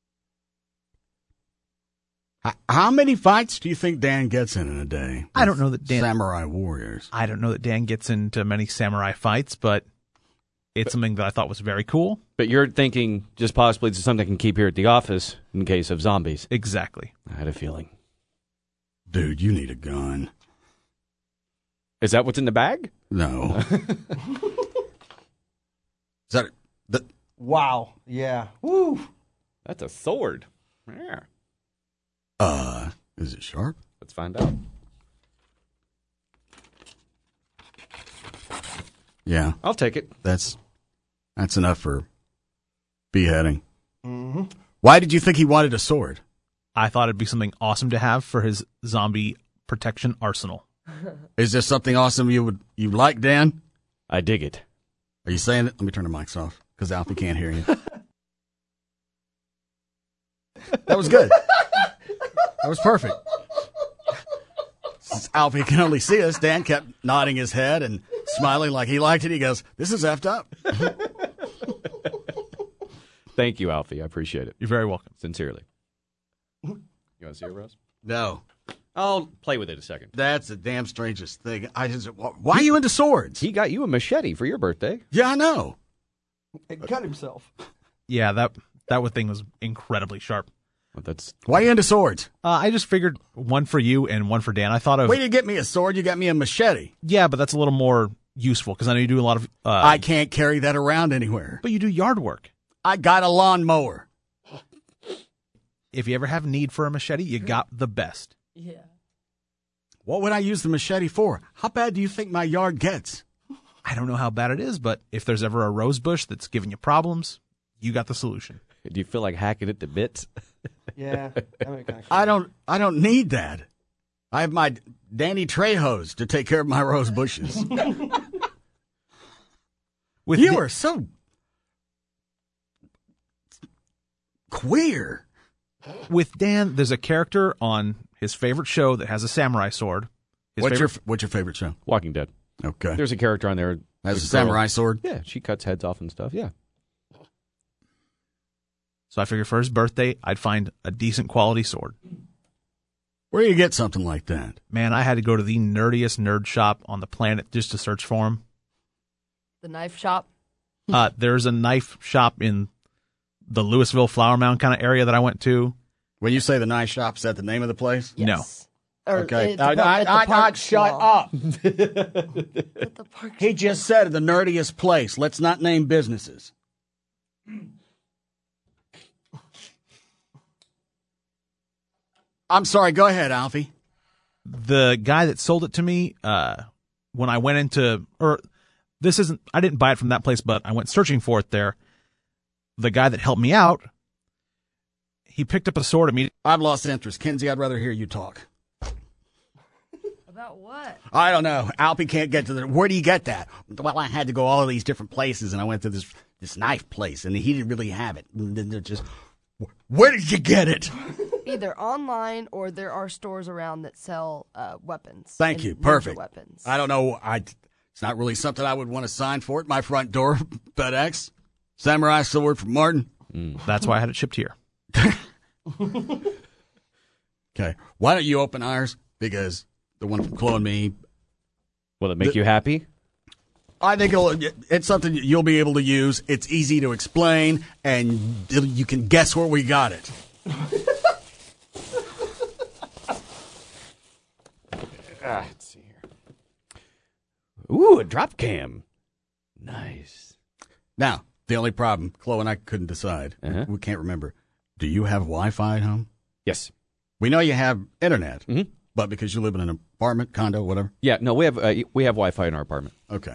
How many fights do you think Dan gets in a day? I don't know that Dan... Samurai warriors. I don't know that Dan gets into many samurai fights, but it's something that I thought was very cool. But you're thinking just possibly it's something I can keep here at the office in case of zombies. Exactly. I had a feeling. Dude, you need a gun. Is that what's in the bag? No. Is that the? Wow. Yeah. Woo. That's a sword. Yeah. Is it sharp? Let's find out. Yeah. I'll take it. That's enough for beheading. Mm-hmm. Why did you think he wanted a sword? I thought it'd be something awesome to have for his zombie protection arsenal. Is there something awesome you like, Dan? I dig it. Are you saying it? Let me turn the mics off because Alfie can't hear you. That was good. That was perfect. Since Alfie can only see us, Dan kept nodding his head and smiling like he liked it. He goes, "This is effed up." Thank you, Alfie. I appreciate it. You're very welcome. Sincerely. You want to see it, Russ? No. I'll play with it a second. That's the damn strangest thing. Why are you into swords? He got you a machete for your birthday. Yeah, I know. He cut himself. Yeah, that thing was incredibly sharp. Well, why are you into swords? I just figured one for you and one for Dan. I thought of... Wait, you get me a sword, you got me a machete. Yeah, but that's a little more useful because I know you do a lot of... I can't carry that around anywhere. But you do yard work. I got a lawnmower. If you ever have need for a machete, you got the best. Yeah. What would I use the machete for? How bad do you think my yard gets? I don't know how bad it is, but if there's ever a rose bush that's giving you problems, you got the solution. Do you feel like hacking it to bits? Yeah. I don't need that. I have my Danny Trejos to take care of my rose bushes. You are so queer. With Dan, there's a character on his favorite show that has a samurai sword. What's your favorite show? Walking Dead. Okay. There's a character on there. Has a samurai sword? Yeah, she cuts heads off and stuff. Yeah. So I figured for his birthday, I'd find a decent quality sword. Where do you get something like that? Man, I had to go to the nerdiest nerd shop on the planet just to search for him. The knife shop? There's a knife shop in the Louisville Flower Mound kind of area that I went to. When you say the knife shop, is that the name of the place? Yes. No. Okay. Shut up. He just said the nerdiest place. Let's not name businesses. I'm sorry. Go ahead, Alfie. The guy that sold it to me, when I went into, I didn't buy it from that place, but I went searching for it there. The guy that helped me out, he picked up a sword immediately. I've lost interest. Kinsey, I'd rather hear you talk. About what? I don't know. Alfie can't get to the. Where do you get that? Well, I had to go all of these different places, and I went to this knife place, and he didn't really have it. And then they're just, where did you get it? Either online or there are stores around that sell weapons. Thank you. ninja Perfect. Weapons. I don't know. It's not really something I would want to sign for at my front door. FedEx. Samurai sword from Martin. That's why I had it shipped here. Okay. Why don't you open ours? Because the one from Chloe and me. Will it make you happy? I think it's something you'll be able to use. It's easy to explain, and you can guess where we got it. Let's see here. Ooh, a drop cam. Nice. Now, the only problem, Chloe and I couldn't decide. We can't remember. Do you have Wi-Fi at home? Yes. We know you have internet, but because you live in an apartment, condo, whatever. Yeah, no, we have Wi-Fi in our apartment. Okay.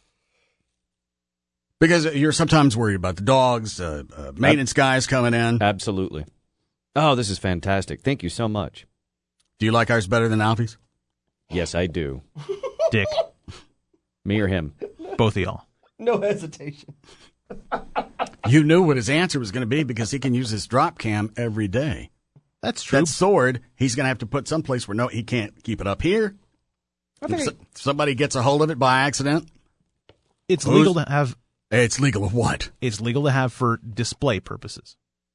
Because you're sometimes worried about the dogs, maintenance guys coming in. Absolutely. Oh, this is fantastic. Thank you so much. Do you like ours better than Alfie's? Yes, I do. Dick. Me or him? Both of y'all. No hesitation. You knew what his answer was going to be because he can use his drop cam every day. That's true. That sword, he's going to have to put someplace where he can't keep it up here. If somebody gets a hold of it by accident. It's legal to have. It's legal of what? It's legal to have for display purposes.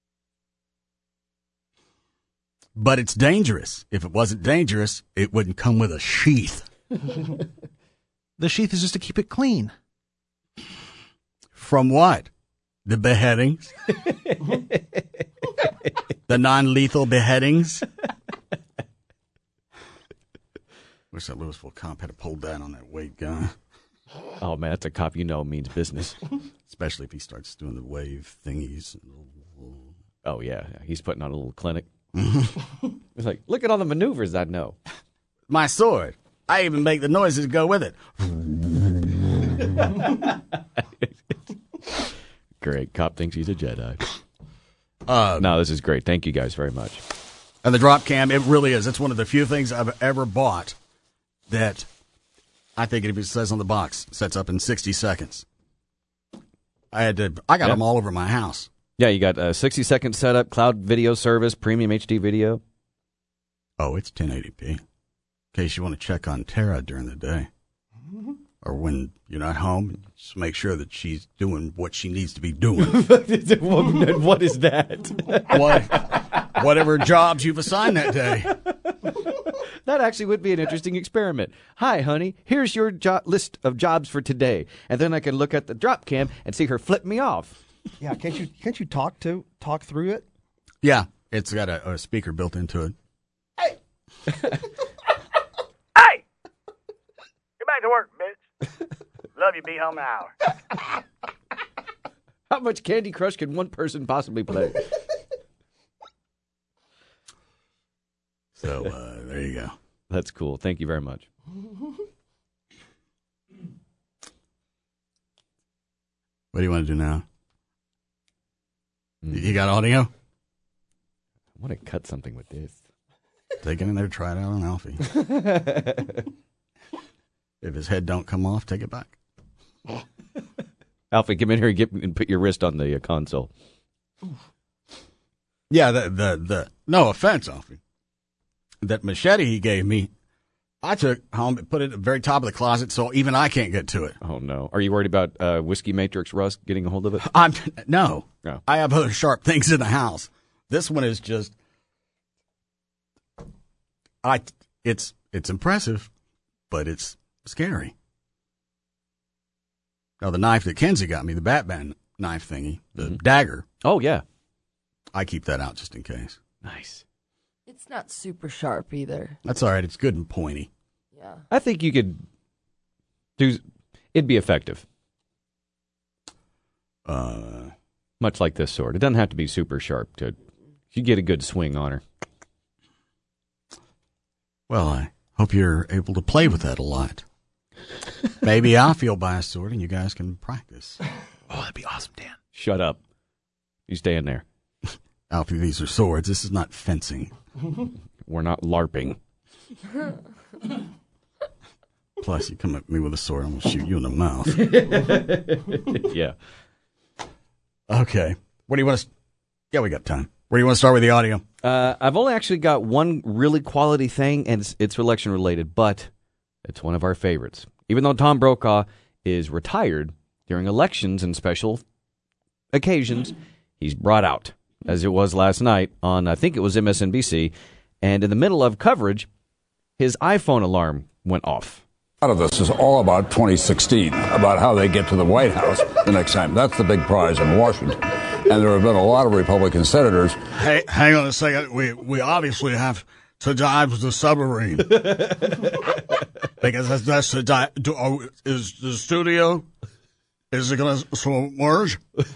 But it's dangerous. If it wasn't dangerous, it wouldn't come with a sheath. The sheath is just to keep it clean. From what? The beheadings? The non-lethal beheadings? Wish that Louisville cop had pulled down on that weight gun. Oh, man, that's a cop you know means business. Especially if he starts doing the wave thingies. Oh, yeah. He's putting on a little clinic. It's like, look at all the maneuvers I know. My sword. I even make the noises go with it. Great. Cop thinks he's a Jedi. No, this is great. Thank you guys very much. And the drop cam, it really is. It's one of the few things I've ever bought that I think if it says on the box, sets up in 60 seconds. I got them all over my house. Yeah, you got a 60-second setup, cloud video service, premium HD video. Oh, it's 1080p. In case you want to check on Tara during the day. Or when you're not home, just make sure that she's doing what she needs to be doing. What is that? Whatever jobs you've assigned that day. That actually would be an interesting experiment. Hi, honey, here's your list of jobs for today. And then I can look at the drop cam and see her flip me off. Yeah, can't you talk through it? Yeah, it's got a speaker built into it. Hey! Get back to work, bitch. Love you, be home in an hour. How much Candy Crush can one person possibly play? So, there you go. That's cool. Thank you very much. What do you want to do now? You got audio? I want to cut something with this. Take it in there, try it out on Alfie. If his head don't come off, take it back. Alfie, come in here and put your wrist on the console. Yeah, the no offense, Alfie. That machete he gave me, I took home and put it at the very top of the closet so even I can't get to it. Oh, no. Are you worried about Whiskey Matrix Russ getting a hold of it? No. Oh. I have other sharp things in the house. This one is just, it's impressive, but it's scary. Now, the knife that Kenzie got me, the Batman knife thingy, the dagger. Oh, yeah. I keep that out just in case. Nice. It's not super sharp either. That's all right. It's good and pointy. Yeah. I think you could do, it'd be effective. Much like this sword. It doesn't have to be super sharp. You get a good swing on her. Well, I hope you're able to play with that a lot. Maybe Alfie will buy a sword and you guys can practice. Oh, that'd be awesome, Dan. Shut up. You stay in there. Alfie, these are swords. This is not fencing. We're not LARPing. Plus, you come at me with a sword, I'm going to shoot you in the mouth. Yeah. Okay. What do you want to... Yeah, we got time. Where do you want to start with the audio? I've only actually got one really quality thing, and it's election related, but it's one of our favorites. Even though Tom Brokaw is retired, during elections and special occasions, he's brought out, as it was last night on, I think it was MSNBC, and in the middle of coverage, his iPhone alarm went off. A lot of this is all about 2016, about how they get to the White House the next time. That's the big prize in Washington. And there have been a lot of Republican senators. Hey, hang on a second. We obviously have to dive the submarine. Because that's the dive. Is the studio, is it going to submerge?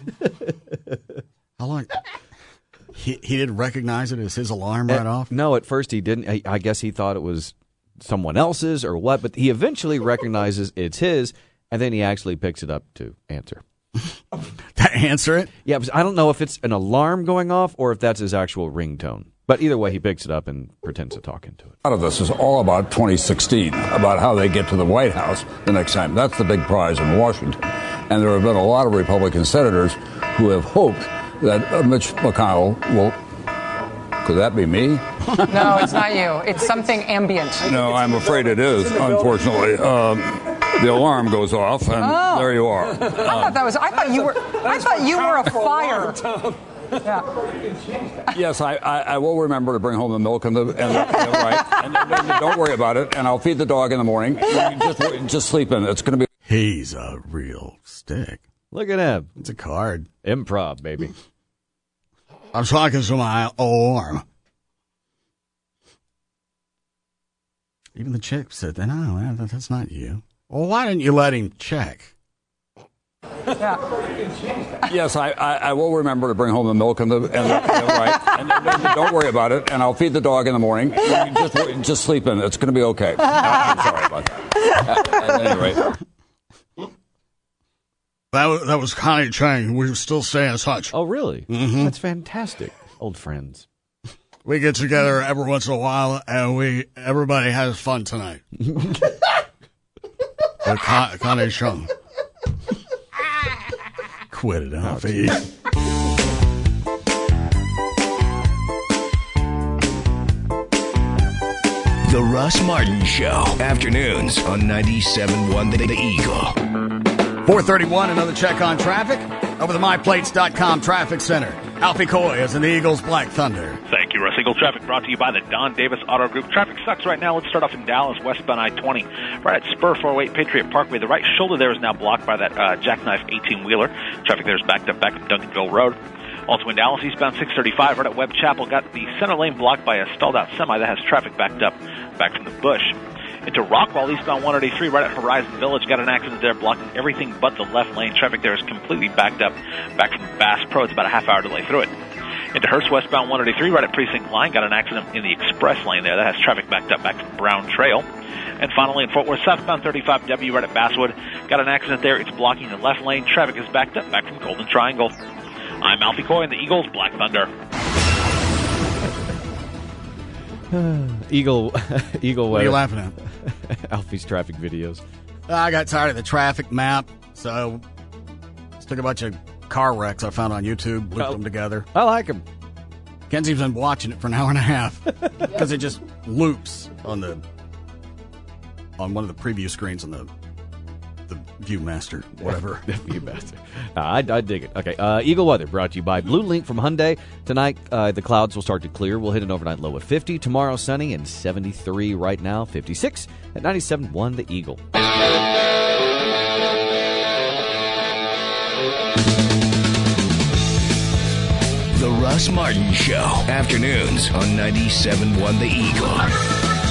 How long? He didn't recognize it as his alarm right off? No, at first he didn't. I guess he thought it was someone else's or what, but he eventually recognizes it's his, and then he actually picks it up to answer. To answer it? Yeah, I don't know if it's an alarm going off or if that's his actual ringtone. But either way, he picks it up and pretends to talk into it. A lot of this is all about 2016, about how they get to the White House the next time. That's the big prize in Washington. And there have been a lot of Republican senators who have hoped that Mitch McConnell will... Could that be me? No, it's not you. It's something ambient. No, I'm afraid it is, unfortunately. The alarm goes off, and there you are. I thought you were a fire. Yeah. Yes, I will remember to bring home the milk and right. And don't worry about it, and I'll feed the dog in the morning. Just sleep in. It's going to be. He's a real stick. Look at him. It's a card. Improv, baby. I'm talking to my alarm. Even the chick said, no, that's not you. Well, why didn't you let him check? Yeah. Yes, I will remember to bring home the milk and right. And don't worry about it, and I'll feed the dog in the morning. Just sleep in. It's going to be okay. I'm sorry about that. At any rate. That was Connie Chang. We were still staying in touch. Oh, really? Mm-hmm. That's fantastic. Old friends. We get together every once in a while, and everybody has fun tonight. With Connie Chang. Quit it, Alfie. The Russ Martin Show. Afternoons on 97.1 The Eagle. 4:31, another check on traffic. Over the MyPlates.com traffic center. Alfie Coy is in the Eagles Black Thunder. Thank you, Russ. Eagle traffic brought to you by the Don Davis Auto Group. Traffic sucks right now. Let's start off in Dallas, westbound I-20. Right at Spur 408 Patriot Parkway. The right shoulder there is now blocked by that jackknife 18-wheeler. Traffic there is backed up back up Duncanville Road. Also in Dallas, eastbound 635, right at Webb Chapel. Got the center lane blocked by a stalled-out semi that has traffic backed up back from the bush. Into Rockwall, eastbound 183, right at Horizon Village. Got an accident there blocking everything but the left lane. Traffic there is completely backed up back from Bass Pro. It's about a half-hour delay through it. Into Hearst, westbound 183, right at Precinct Line. Got an accident in the express lane there. That has traffic backed up back from Brown Trail. And finally, in Fort Worth, southbound 35W, right at Basswood. Got an accident there. It's blocking the left lane. Traffic is backed up back from Golden Triangle. I'm Alfie Coy in the Eagles Black Thunder. Eagle What are you laughing at? Alfie's traffic videos. I got tired of the traffic map, so just took a bunch of car wrecks I found on YouTube, looped them together. I like them. Kenzie's been watching it for an hour and a half because it just loops on one of the preview screens on the Viewmaster, whatever. Viewmaster. I dig it. Okay, Eagle weather brought to you by Blue Link from Hyundai. Tonight, the clouds will start to clear. We'll hit an overnight low of 50. Tomorrow, sunny and 73 right now, 56 at 97.1 The Eagle. The Russ Martin Show. Afternoons on 97.1 The Eagle.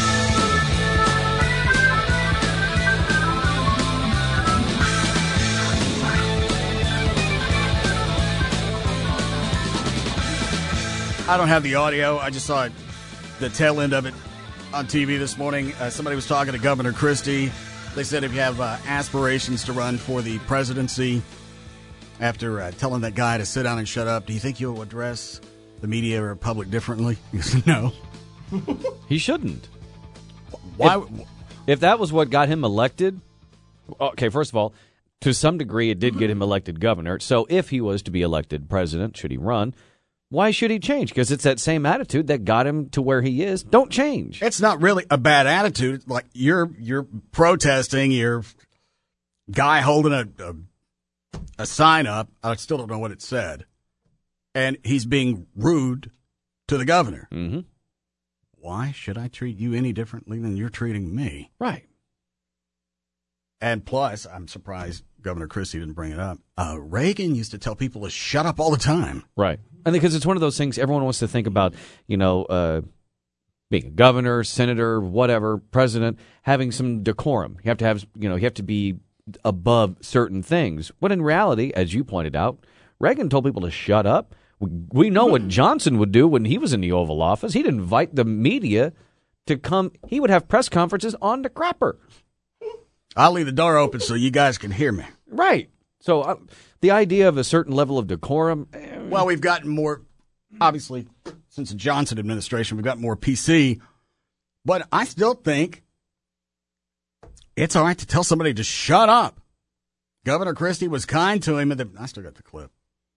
I don't have the audio. I just saw the tail end of it on TV this morning. Somebody was talking to Governor Christie. They said if you have aspirations to run for the presidency, after telling that guy to sit down and shut up, do you think you'll address the media or public differently? He said, no. He shouldn't. Why? If that was what got him elected, okay, first of all, to some degree it did get him elected governor. So if he was to be elected president, should he run, why should he change? Because it's that same attitude that got him to where he is. Don't change. It's not really a bad attitude. It's like you're protesting, you're guy holding a sign up. I still don't know what it said. And he's being rude to the governor. Mm-hmm. Why should I treat you any differently than you're treating me? Right. And plus, I'm surprised Governor Christie didn't bring it up. Reagan used to tell people to shut up all the time. Right. And because it's one of those things everyone wants to think about, being a governor, senator, whatever, president, having some decorum. You have to have, you have to be above certain things. When in reality, as you pointed out, Reagan told people to shut up. We know what Johnson would do when he was in the Oval Office. He'd invite the media to come. He would have press conferences on the crapper. I'll leave the door open so you guys can hear me. Right. So the idea of a certain level of decorum. Well, we've gotten more, obviously, since the Johnson administration, we've got more PC. But I still think it's all right to tell somebody to shut up. Governor Christie was kind to him. I still got the clip.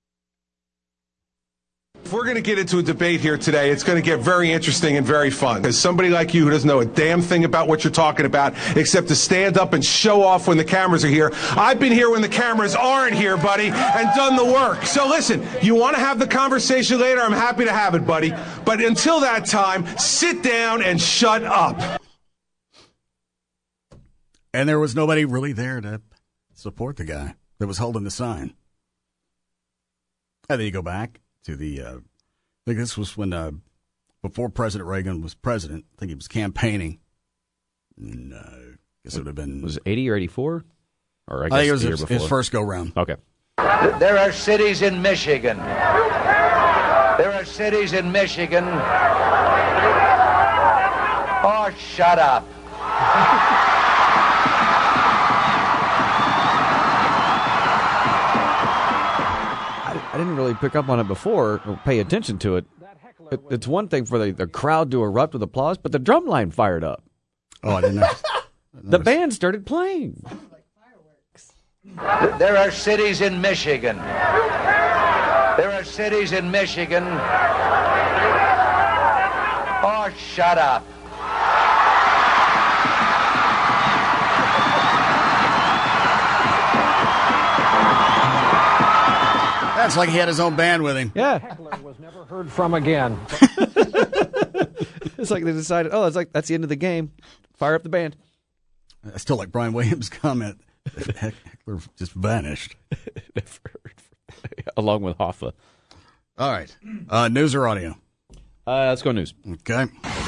If we're going to get into a debate here today, it's going to get very interesting and very fun. Because somebody like you who doesn't know a damn thing about what you're talking about, except to stand up and show off when the cameras are here. I've been here when the cameras aren't here, buddy, and done the work. So listen, you want to have the conversation later? I'm happy to have it, buddy. But until that time, sit down and shut up. And there was nobody really there to support the guy that was holding the sign. And then you go back to I think this was when, before President Reagan was president, I think he was campaigning. And, I guess it would have been. Was it 80 or 84? Or I think it was the year before. His first go round. Okay. There are cities in Michigan. There are cities in Michigan. Oh, shut up. I didn't really pick up on it before or pay attention to it. It's one thing for the crowd to erupt with applause, but the drum line fired up. Oh, I didn't know. The band started playing. There are cities in Michigan. There are cities in Michigan. Oh, shut up. That's like he had his own band with him. Yeah. Heckler was never heard from again. It's like they decided, that's the end of the game. Fire up the band. I still like Brian Williams' comment. Heckler just vanished. Along with Hoffa. All right. News or audio? Let's go news. Okay.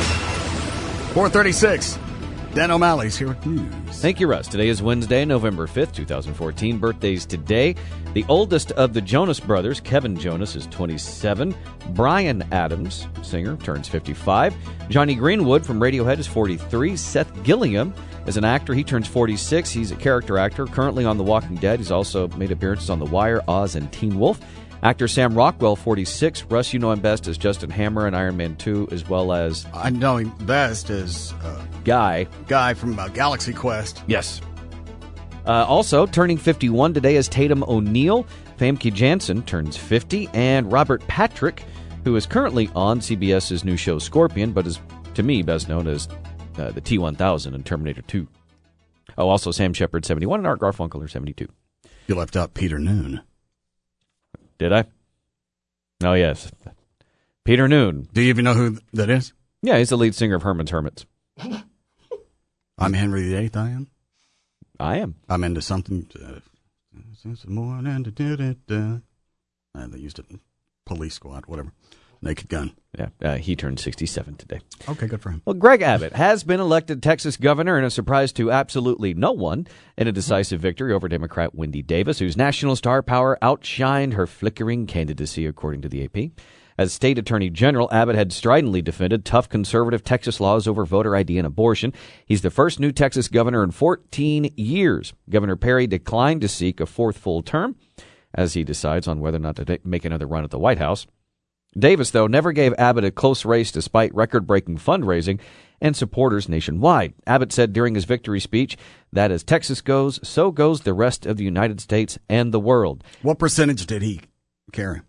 4:36. Dan O'Malley's here with news. Thank you, Russ. Today is Wednesday, November 5th, 2014. Birthdays today. The oldest of the Jonas Brothers, Kevin Jonas, is 27. Bryan Adams, singer, turns 55. Johnny Greenwood from Radiohead is 43. Seth Gilliam is an actor. He turns 46. He's a character actor, currently on The Walking Dead. He's also made appearances on The Wire, Oz, and Teen Wolf. Actor Sam Rockwell, 46. Russ, you know him best as Justin Hammer in Iron Man 2, as well as... I know him best as... Guy from Galaxy Quest. Yes. Also, turning 51 today is Tatum O'Neal. Famke Janssen turns 50. And Robert Patrick, who is currently on CBS's new show Scorpion, but is, to me, best known as the T-1000 in Terminator 2. Oh, also Sam Shepard, 71, and Art Garfunkel, 72. You left out Peter Noon. Did I? Oh, yes. Peter Noon. Do you even know who that is? Yeah, he's the lead singer of Herman's Hermits. I'm Henry VIII, I am. I am. I'm into something. More than they used it in Police Squad, whatever. Naked Gun. Yeah, he turned 67 today. Okay, good for him. Well, Greg Abbott has been elected Texas governor in a surprise to absolutely no one in a decisive victory over Democrat Wendy Davis, whose national star power outshined her flickering candidacy, according to the AP. As state attorney general, Abbott had stridently defended tough conservative Texas laws over voter ID and abortion. He's the first new Texas governor in 14 years. Governor Perry declined to seek a fourth full term as he decides on whether or not to make another run at the White House. Davis, though, never gave Abbott a close race despite record-breaking fundraising and supporters nationwide. Abbott said during his victory speech that as Texas goes, so goes the rest of the United States and the world. What percentage did he carry?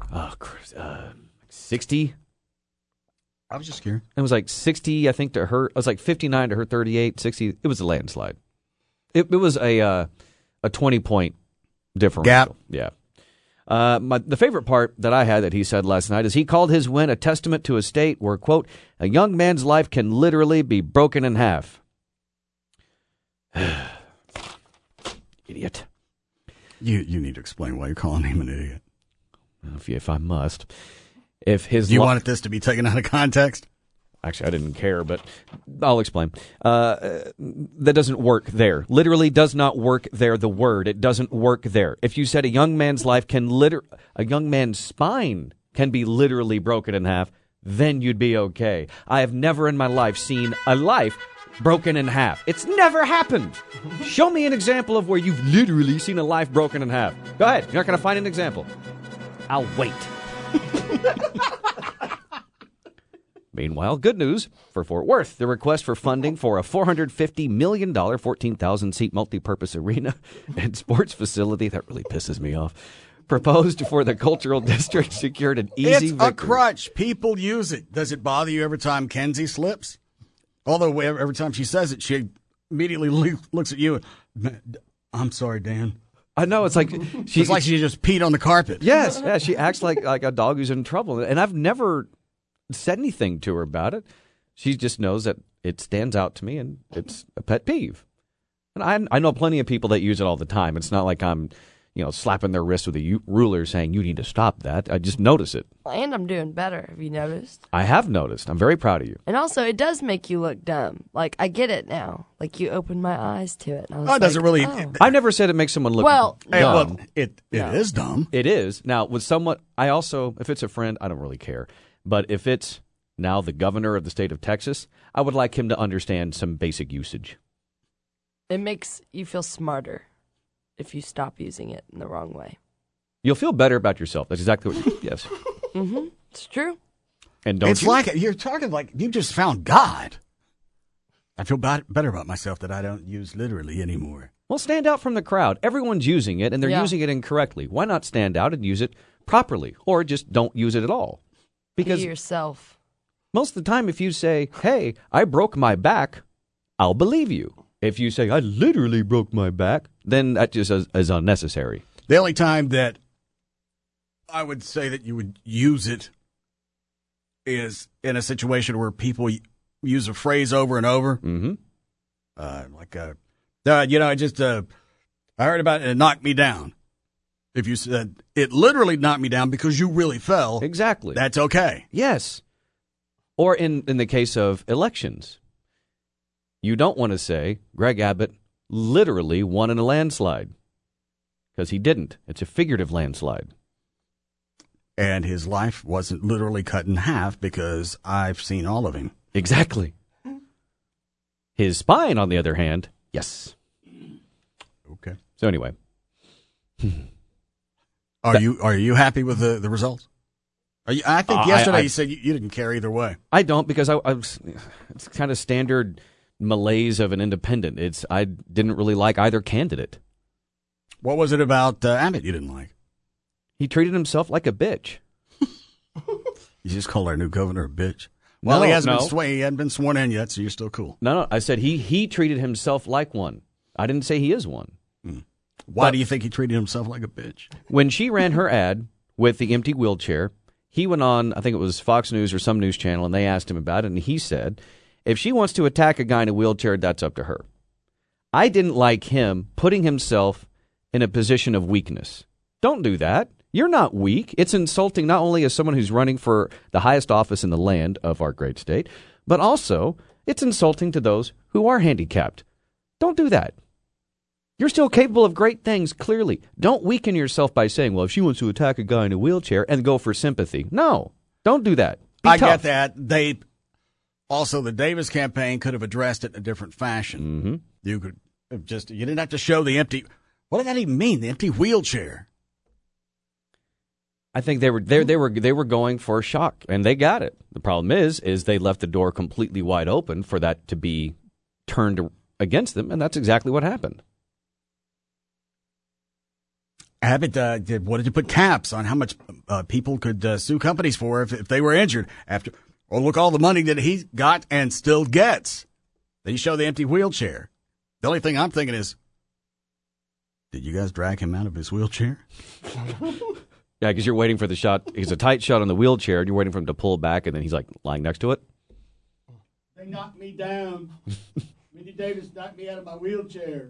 60? I was just curious. It was like 60, I think, to her. It was like 59 to her 38, 60. It was a landslide. It was a 20-point differential. Gap. Yeah. The favorite part that I had that he said last night is he called his win a testament to a state where, quote, a young man's life can literally be broken in half. Idiot. You need to explain why you're calling him an idiot. If I must. If his Do you want this to be taken out of context? Actually, I didn't care, but I'll explain. That doesn't work there. Literally does not work there, the word. It doesn't work there. If you said a young man's life a young man's spine can be literally broken in half, then you'd be okay. I have never in my life seen a life broken in half. It's never happened. Show me an example of where you've literally seen a life broken in half. Go ahead. You're not going to find an example. I'll wait. Meanwhile, good news for Fort Worth. The request for funding for a $450 million, 14,000-seat multi-purpose arena and sports facility, that really pisses me off, proposed for the cultural district secured an easy victory. It's a crutch. People use it. Does it bother you every time Kenzie slips? Although every time she says it, she immediately looks at you and, I'm sorry, Dan. I know, it's like it's like she just peed on the carpet. Yes, yeah, she acts like a dog who's in trouble. And I've never said anything to her about it. She just knows that it stands out to me and it's a pet peeve. And I know plenty of people that use it all the time. It's not like I'm, slapping their wrist with a ruler saying you need to stop that. I just notice it. And I'm doing better. Have you noticed? I have noticed. I'm very proud of you. And also, it does make you look dumb. Like, I get it now. Like, you opened my eyes to it. And I was does it really? Oh. I never said it makes someone look dumb. Well, it is dumb. It is. Now, with someone, I also, if it's a friend, I don't really care. But if it's now the governor of the state of Texas, I would like him to understand some basic usage. It makes you feel smarter if you stop using it in the wrong way. You'll feel better about yourself. That's exactly what. Yes. Mm-hmm. It's true. And don't it's like you're talking like you just found God. I feel better about myself that I don't use literally anymore. Well, stand out from the crowd. Everyone's using it, and they're using it incorrectly. Why not stand out and use it properly, or just don't use it at all? Because be yourself. Most of the time, if you say, "Hey, I broke my back," I'll believe you. If you say, "I literally broke my back," then that just is unnecessary. The only time that I would say that you would use it is in a situation where people use a phrase over and over. Mm-hmm. I heard about it and it knocked me down. If you said, it literally knocked me down because you really fell. Exactly. That's okay. Yes. Or in the case of elections, you don't want to say Greg Abbott literally won in a landslide. Because he didn't. It's a figurative landslide. And his life wasn't literally cut in half because I've seen all of him. Exactly. His spine, on the other hand, yes. Okay. So anyway. Are you happy with the results? I think yesterday you said you didn't care either way. I don't because it's kind of standard malaise of an independent. I didn't really like either candidate. What was it about Abbott you didn't like? He treated himself like a bitch. You just called our new governor a bitch? Well, he hadn't been sworn in yet, so you're still cool. No, I said he treated himself like one. I didn't say he is one. Why do you think he treated himself like a bitch? When she ran her ad with the empty wheelchair, he went on, I think it was Fox News or some news channel, and they asked him about it, and he said, if she wants to attack a guy in a wheelchair, that's up to her. I didn't like him putting himself in a position of weakness. Don't do that. You're not weak. It's insulting not only as someone who's running for the highest office in the land of our great state, but also it's insulting to those who are handicapped. Don't do that. You're still capable of great things, clearly. Don't weaken yourself by saying, well, if she wants to attack a guy in a wheelchair and go for sympathy. No, don't do that. I get that. The Davis campaign could have addressed it in a different fashion. Mm-hmm. You could have you didn't have to show the empty. What did that even mean? The empty wheelchair. I think they were going for a shock, and they got it. The problem is they left the door completely wide open for that to be turned against them, and that's exactly what happened. Abbott wanted to put caps on how much people could sue companies for if they were injured. Look all the money that he got and still gets. Then you show the empty wheelchair. The only thing I'm thinking is, did you guys drag him out of his wheelchair? Yeah, because you're waiting for the shot. He's a tight shot on the wheelchair, and you're waiting for him to pull back, and then he's like lying next to it. They knocked me down. Minnie Davis knocked me out of my wheelchair.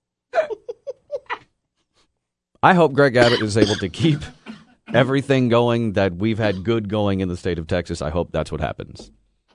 I hope Greg Abbott is able to keep everything going that we've had good going in the state of Texas. I hope that's what happens.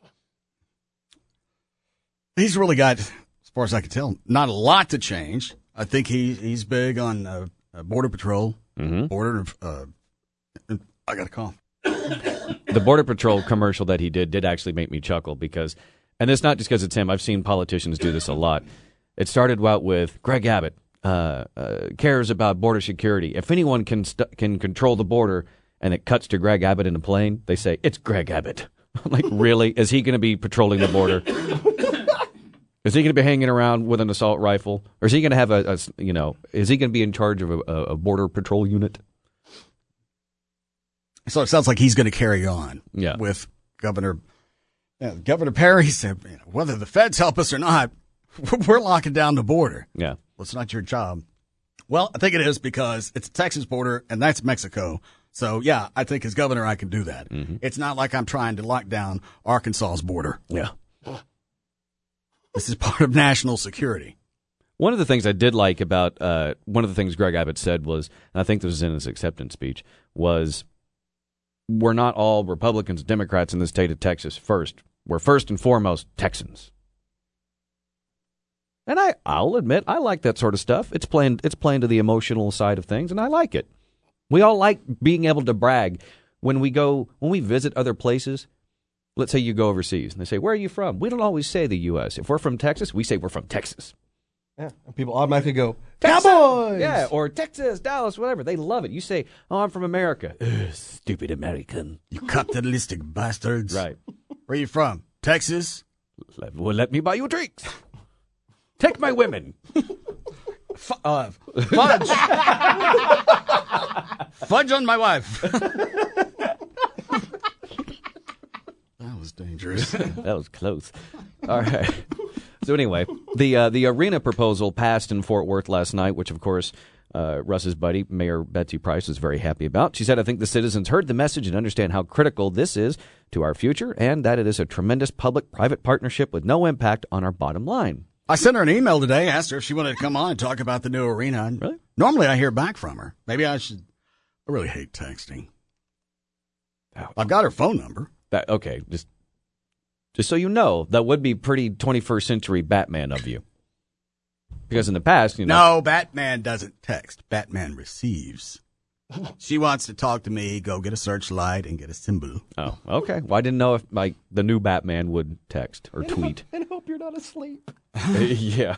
He's really got, as far as I can tell, not a lot to change. I think he's big on Border Patrol. Border. I got a cough. The Border Patrol commercial that he did actually make me chuckle because, and it's not just because it's him. I've seen politicians do this a lot. It started out with Greg Abbott cares about border security. If anyone can control the border, and it cuts to Greg Abbott in a plane, they say it's Greg Abbott. I'm like, really? Is he going to be patrolling the border? Is he going to be hanging around with an assault rifle, or is he going to have is he going to be in charge of a border patrol unit? So it sounds like he's going to carry on with Governor Perry. Said, whether the feds help us or not, we're locking down the border. Yeah. Well, it's not your job. Well, I think it is because it's a Texas border and that's Mexico. So, yeah, I think as governor I can do that. Mm-hmm. It's not like I'm trying to lock down Arkansas's border. Yeah. This is part of national security. One of the things I did like about one of the things Greg Abbott said was, and I think this was in his acceptance speech, was we're not all Republicans, Democrats in the state of Texas first. We're first and foremost Texans. And I'll admit, I like that sort of stuff. It's playing to the emotional side of things, and I like it. We all like being able to brag when we visit other places. Let's say you go overseas, and they say, where are you from? We don't always say the U.S. If we're from Texas, we say we're from Texas. Yeah, and people automatically go, Texas! Cowboys! Yeah, or Texas, Dallas, whatever. They love it. You say, oh, I'm from America. Ugh, stupid American. You capitalistic bastards. Right. Where are you from? Texas? Well, let me buy you drinks. Take my women. Fudge. Fudge on my wife. That was dangerous. That was close. All right. So anyway, the arena proposal passed in Fort Worth last night, which, of course, Russ's buddy, Mayor Betsy Price, was very happy about. She said, I think the citizens heard the message and understand how critical this is to our future and that it is a tremendous public-private partnership with no impact on our bottom line. I sent her an email today, asked her if she wanted to come on and talk about the new arena. Really? Normally I hear back from her. Maybe I should. I really hate texting. I've got her phone number. Okay, just so you know, that would be pretty 21st century Batman of you. Because in the past, No, Batman doesn't text. Batman receives. She wants to talk to me, go get a searchlight, and get a symbol. Oh, okay. Well, I didn't know if the new Batman would text or tweet. And hope you're not asleep. Yeah.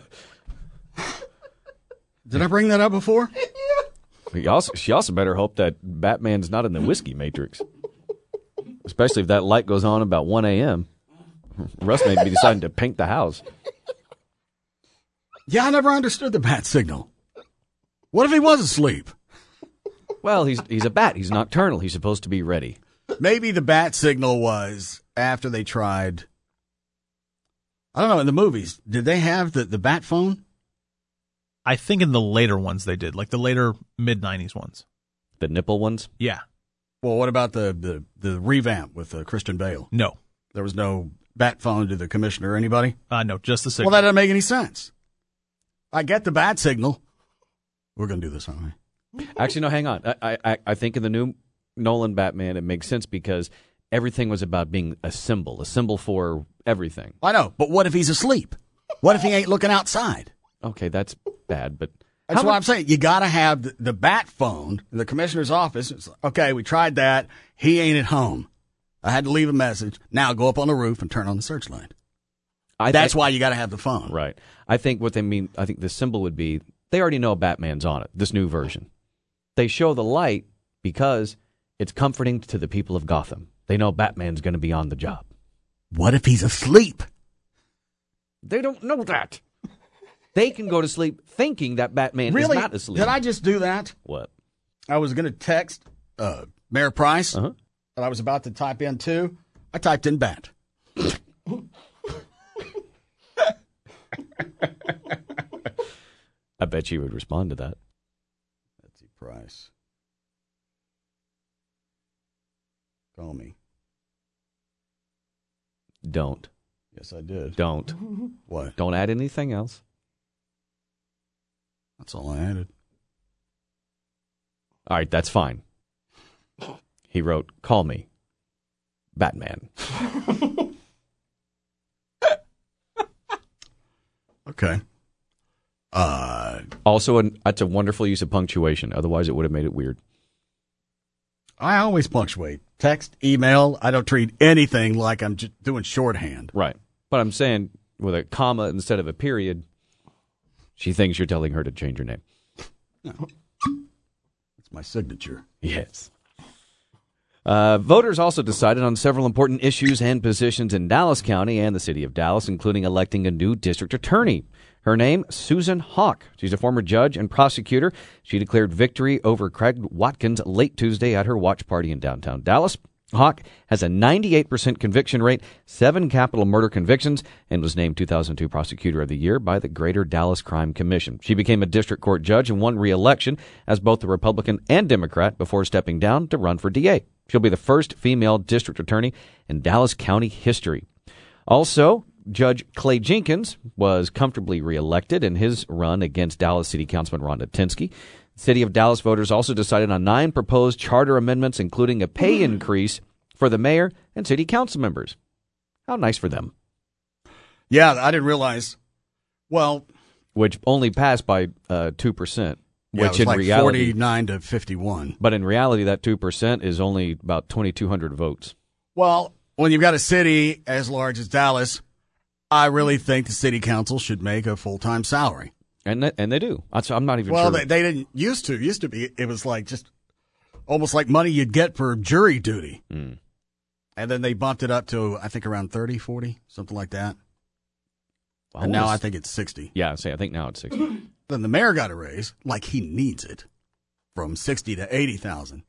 Did I bring that up before? Yeah. She also better hope that Batman's not in the whiskey matrix. Especially if that light goes on about 1 a.m. Russ may be deciding to paint the house. Yeah, I never understood the bat signal. What if he was asleep? Well, he's a bat. He's nocturnal. He's supposed to be ready. Maybe the bat signal was after they tried. I don't know, in the movies, did they have the bat phone? I think in the later ones they did, like the later mid-90s ones. The nipple ones? Yeah. Well, what about the revamp with Christian Bale? No. There was no bat phone to the commissioner or anybody? No, just the signal. Well, that doesn't make any sense. I get the bat signal. We're going to do this, aren't we? Actually, no, hang on. I think in the new Nolan Batman, it makes sense because everything was about being a symbol for everything. I know, but what if he's asleep? What if he ain't looking outside? Okay, that's bad, but... That's what I'm saying. You got to have the bat phone in the commissioner's office. It's, okay, we tried that. He ain't at home. I had to leave a message. Now go up on the roof and turn on the searchlight. That's why you got to have the phone. Right. I think what they mean, I think the symbol would be, they already know Batman's on it, this new version. They show the light because It's comforting to the people of Gotham. They know Batman's going to be on the job. What if he's asleep? They don't know that. They can go to sleep thinking that Batman Really? is not asleep. Did I just do that? What? I was going to text Mayor Price, and I was about to type in too. I typed in bat. I bet you would respond to that. Betsy Price. Call me. Don't. Yes, I did. Don't. What? Don't add anything else. That's all I added. All right, that's fine. He wrote, call me, Batman. Okay. Also, that's a wonderful use of punctuation. Otherwise, it would have made it weird. I always punctuate. Text, email, I don't treat anything like I'm just doing shorthand. Right. But I'm saying with a comma instead of a period, she thinks you're telling her to change her name. No. It's my signature. Yes. Voters also decided on several important issues and positions in Dallas County and the city of Dallas, including electing a new district attorney. Her name, Susan Hawk. She's a former judge and prosecutor. She declared victory over Craig Watkins late Tuesday at her watch party in downtown Dallas. Hawk has a 98% conviction rate, 7 capital murder convictions, and was named 2002 Prosecutor of the Year by the Greater Dallas Crime Commission. She became a district court judge and won re-election as both a Republican and Democrat before stepping down to run for DA. She'll be the first female district attorney in Dallas County history. Also, Judge Clay Jenkins was comfortably reelected in his run against Dallas City Councilman Ron Datinsky. City of Dallas voters also decided on 9 proposed charter amendments, including a pay increase for the mayor and city council members. How nice for them. Yeah, I didn't realize. Well, which only passed by 2%. Yeah, Which it was in like reality, 49 to 51. But in reality, that 2% is only about 2,200 votes. Well, when you've got a city as large as Dallas, I really think the city council should make a full-time salary. And they do. I'm not even well, sure. They didn't used to. Used to be, it was like just almost like money you'd get for jury duty. Mm. And then they bumped it up to, I think, around 30, 40, something like that. Well, and now I think it's 60. Yeah, I think now it's 60. Then the mayor got a raise, like he needs it, from 60 to 80,000.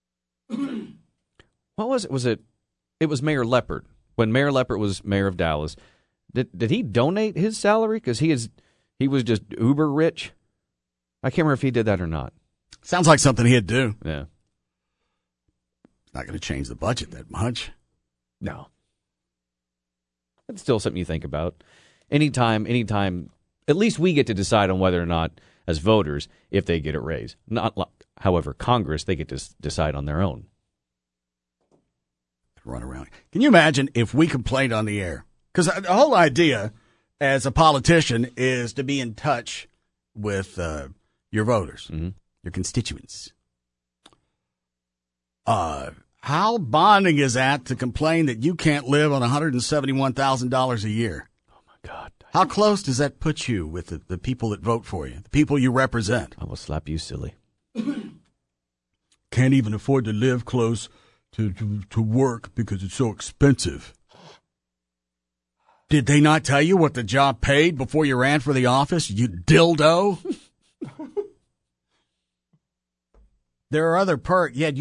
What was it? It was Mayor Leppert. When Mayor Leppert was mayor of Dallas, did he donate his salary? Because he was just uber rich. I can't remember if he did that or not. Sounds like something he'd do. Yeah. Not going to change the budget that much. No. It's still something you think about. Anytime, at least we get to decide on whether or not, as voters, if they get a raise. However, Congress, they get to decide on their own. Run around. Can you imagine if we complained on the air? Because the whole idea as a politician is to be in touch with your voters, your constituents. How bonding is that to complain that you can't live on $171,000 a year? Oh, my God. How close does that put you with the people that vote for you, the people you represent? I will slap you silly. Can't even afford to live close to work because it's so expensive. Did they not tell you what the job paid before you ran for the office, you dildo? There are other perks. Yeah,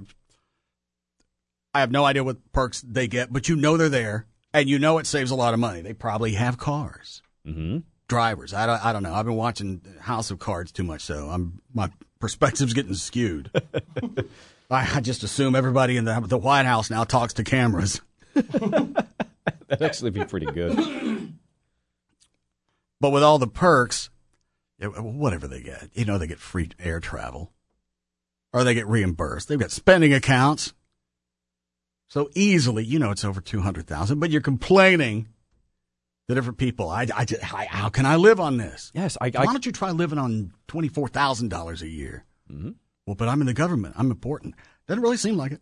I have no idea what perks they get, but you know they're there, and you know it saves a lot of money. They probably have cars, drivers. I don't know. I've been watching House of Cards too much, so my perspective's getting skewed. I just assume everybody in the White House now talks to cameras. That'd actually be pretty good. But with all the perks, whatever they get, they get free air travel, or they get reimbursed. They've got spending accounts. So easily, it's over $200,000, but you're complaining to different people. How can I live on this? Yes. Why don't you try living on $24,000 a year? Mm-hmm. Well, but I'm in the government. I'm important. Doesn't really seem like it.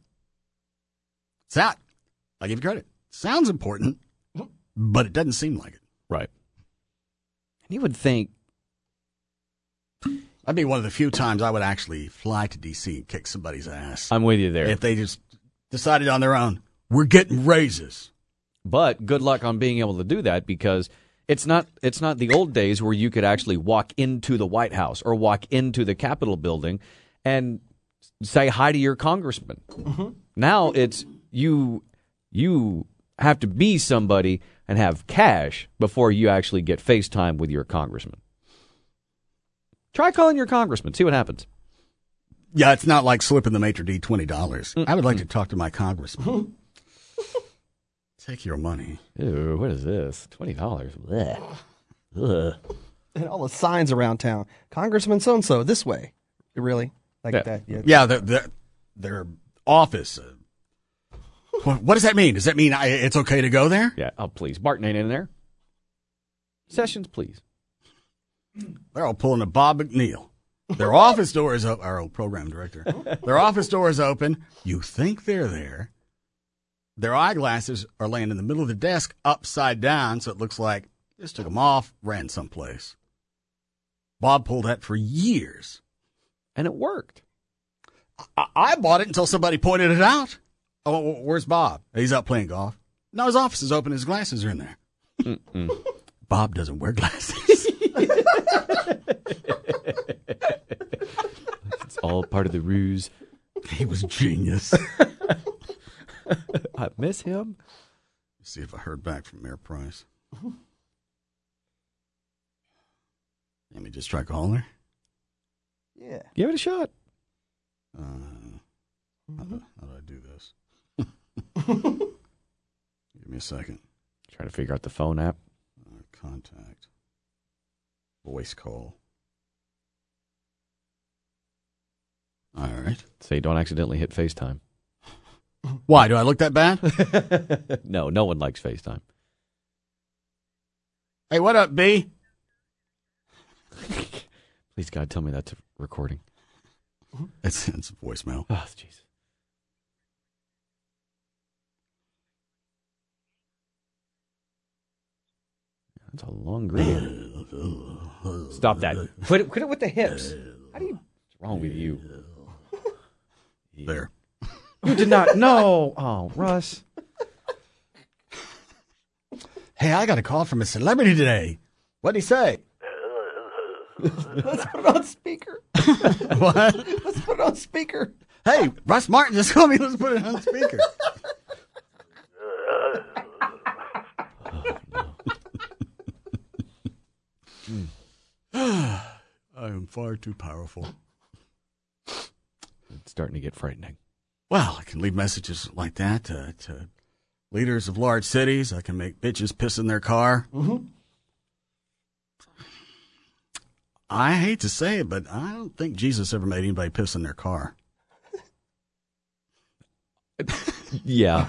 I give you credit. Sounds important, but it doesn't seem like it. Right. And you would think That'd be one of the few times I would actually fly to D.C. and kick somebody's ass. I'm with you there. If they just decided on their own, we're getting raises. But good luck on being able to do that, because it's not the old days where you could actually walk into the White House or walk into the Capitol building and say hi to your congressman. Mm-hmm. Now it's you have to be somebody and have cash before you actually get FaceTime with your congressman. Try calling your congressman. See what happens. Yeah, it's not like slipping the maitre d' $20. I would like to talk to my congressman. Take your money. Ew, what is this? $20. Blech. Ugh. And all the signs around town. Congressman so-and-so, this way. Really? Like that. Yeah, their office. What does that mean? Does that mean it's okay to go there? Yeah. Oh, please. Barton ain't in there. Sessions, please. They're all pulling a Bob McNeil. Their office door is open. Our old program director. Their office door is open. You think they're there. Their eyeglasses are laying in the middle of the desk upside down, so it looks like just took them off, ran someplace. Bob pulled that for years. And it worked. I bought it until somebody pointed it out. Oh, where's Bob? He's out playing golf. No, his office is open. His glasses are in there. Bob doesn't wear glasses. It's all part of the ruse. He was genius. I miss him. Let's see if I heard back from Mayor Price. Let me just try calling her. Yeah. Give it a shot. How do I do this? Give me a second. Trying to figure out the phone app. Contact. Voice call. All right. Say don't accidentally hit FaceTime. Why? Do I look that bad? No one likes FaceTime. Hey, what up, B? Please, God, tell me that's a recording. It's a voicemail. Oh, jeez. That's a long greeting. Stop that. Quit it with the hips. What's wrong with you? There. You did not know. Oh, Russ. Hey, I got a call from a celebrity today. What'd he say? Let's put it on speaker. What? Let's put it on speaker. Hey, Russ Martin just called me. Let's put it on speaker. I am far too powerful. It's starting to get frightening. Well, I can leave messages like that to leaders of large cities. I can make bitches piss in their car. Mm-hmm. I hate to say it, but I don't think Jesus ever made anybody piss in their car. Yeah.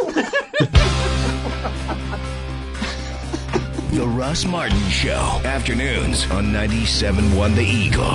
The Russ Martin Show. Afternoons on 97.1 The Eagle.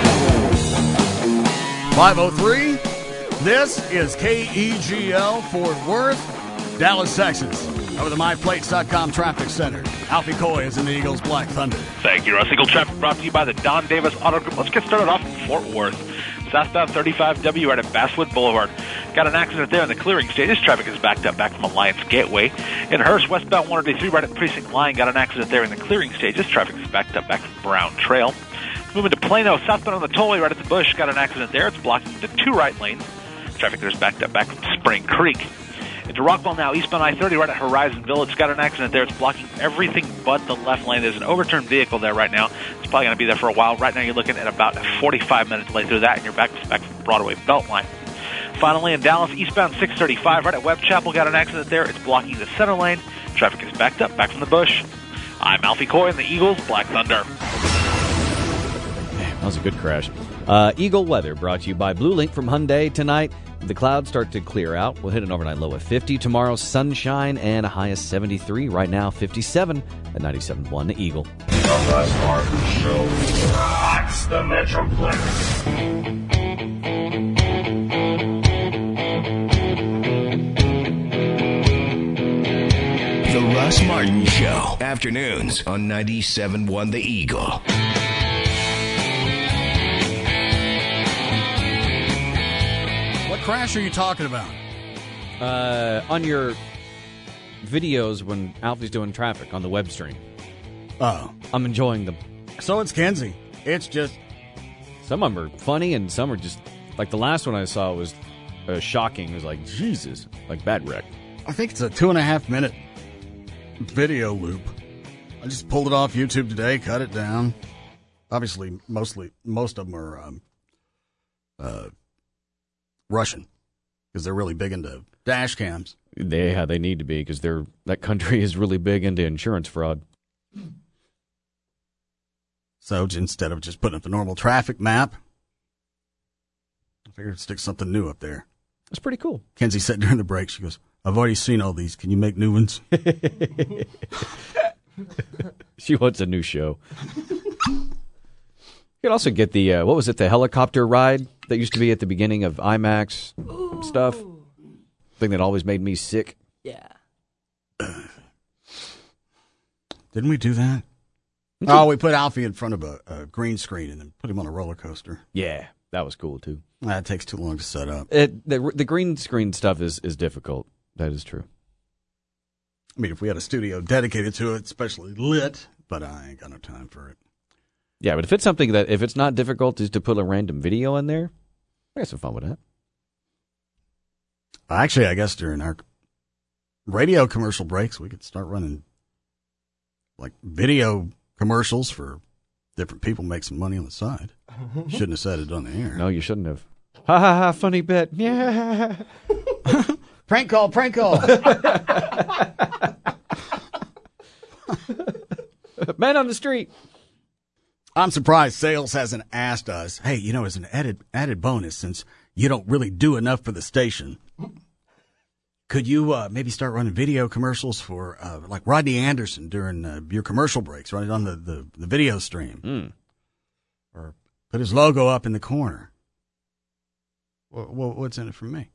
5:03. This is KEGL Fort Worth, Dallas, Texas. Over the MyPlates.com traffic center. Alfie Coy is in the Eagles Black Thunder. Thank you, Russ. Eagle Traffic brought to you by the Don Davis Auto Group. Let's get started off in Fort Worth. Southbound 35W right at Basswood Boulevard. Got an accident there in the clearing stage. This traffic is backed up back from Alliance Gateway. In Hearst, westbound 103 right at Precinct Line. Got an accident there in the clearing stage. This traffic is backed up back from Brown Trail. Moving to Plano, southbound on the tollway right at the Bush. Got an accident there. It's blocking the two right lanes. Traffic there's backed up back from Spring Creek. Into Rockwell now, eastbound I-30 right at Horizon Village. Got an accident there. It's blocking everything but the left lane. There's an overturned vehicle there right now. It's probably going to be there for a while. Right now you're looking at about 45 minutes delay through that, and you're back from Broadway Beltline. Finally, in Dallas, eastbound 635 right at Webb Chapel. Got an accident there. It's blocking the center lane. Traffic is backed up back from the Bush. I'm Alfie Coy in the Eagles Black Thunder. That was a good crash. Eagle weather brought to you by Blue Link from Hyundai tonight. The clouds start to clear out. We'll hit an overnight low of 50. Tomorrow, sunshine and a high of 73. Right now, 57 at 97.1 The Eagle. The Russ Martin Show rocks the Metroplex. The Russ Martin Show. Afternoons on 97.1 The Eagle. crash are you talking about? On your videos when Alfie's doing traffic on the web stream. Oh. I'm enjoying them. So it's Kenzie. It's just... Some of them are funny and some are just... Like the last one I saw was shocking. It was like, Jesus, like bad wreck. I think it's a 2.5-minute video loop. I just pulled it off YouTube today, cut it down. Obviously, most of them are Russian because they're really big into dash cams. They need to be because that country is really big into insurance fraud. So instead of just putting up the normal traffic map, I figured I'd stick something new up there. That's pretty cool. Kenzie said during the break, she goes, I've already seen all these. Can you make new ones? She wants a new show. You could also get the, the helicopter ride that used to be at the beginning of IMAX stuff? Thing that always made me sick. Yeah. Didn't we do that? Oh, we put Alfie in front of a green screen and then put him on a roller coaster. Yeah, that was cool, too. That takes too long to set up. The green screen stuff is difficult. That is true. I mean, if we had a studio dedicated to it, especially lit, but I ain't got no time for it. Yeah, but if it's something that, if it's not difficult just to put a random video in there, I got some fun with that. Actually, I guess during our radio commercial breaks, we could start running like video commercials for different people, make some money on the side. Shouldn't have said it on the air. No, you shouldn't have. Ha ha ha, funny bit. Yeah. Prank call, prank call. Man on the street. I'm surprised sales hasn't asked us, hey, as an added bonus, since you don't really do enough for the station, could you maybe start running video commercials for like Rodney Anderson during your commercial breaks, run it on the video stream? Or put his logo up in the corner. What's in it for me?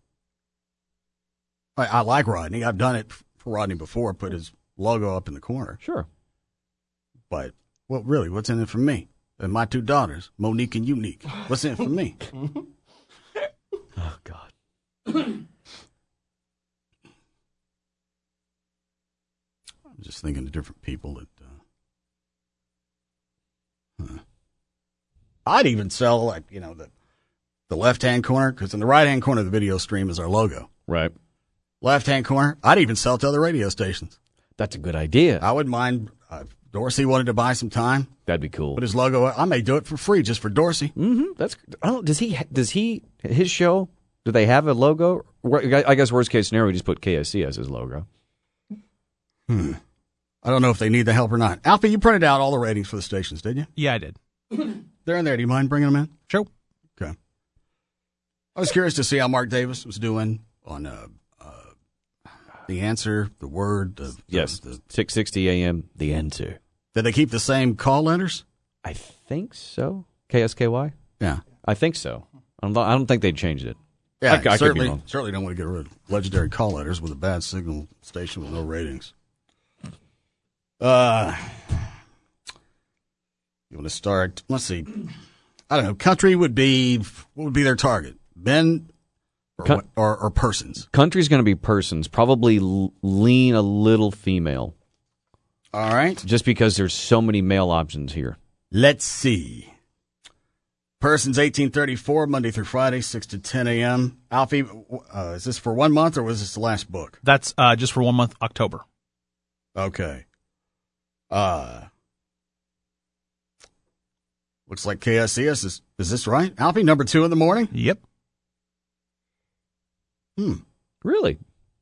I like Rodney. I've done it for Rodney before, put his logo up in the corner. Sure. But, really, what's in it for me? And my two daughters, Monique and Unique. What's in it for me? Oh, God. I'm just thinking of different people that... I'd even sell, like, the left-hand corner, because in the right-hand corner of the video stream is our logo. Right. Left-hand corner, I'd even sell it to other radio stations. That's a good idea. I wouldn't mind if Dorsey wanted to buy some time. That'd be cool. Put his logo, I may do it for free just for Dorsey. Mm-hmm. Does his show, do they have a logo? I guess worst case scenario, we just put KSC as his logo. I don't know if they need the help or not. Alfie, you printed out all the ratings for the stations, didn't you? Yeah, I did. They're in there. Do you mind bringing them in? Sure. Okay. I was curious to see how Mark Davis was doing on The Answer, The Word. Yes, 6:60 a.m., The Answer. Did they keep the same call letters? I think so. KSKY? Yeah. I think so. I don't think they changed it. Yeah, I could be wrong. Certainly don't want to get rid of legendary call letters with a bad signal station with no ratings. You want to start? Let's see. I don't know. Country what would be their target? Men or persons? Country's going to be persons. Probably lean a little female. All right. Just because there's so many male options here. Let's see. Persons 1834, Monday through Friday, 6 to 10 a.m. Alfie, is this for 1 month or was this the last book? That's just for 1 month, October. Okay. Looks like KSCS is this right? Alfie, number 2 in the morning? Yep. Really?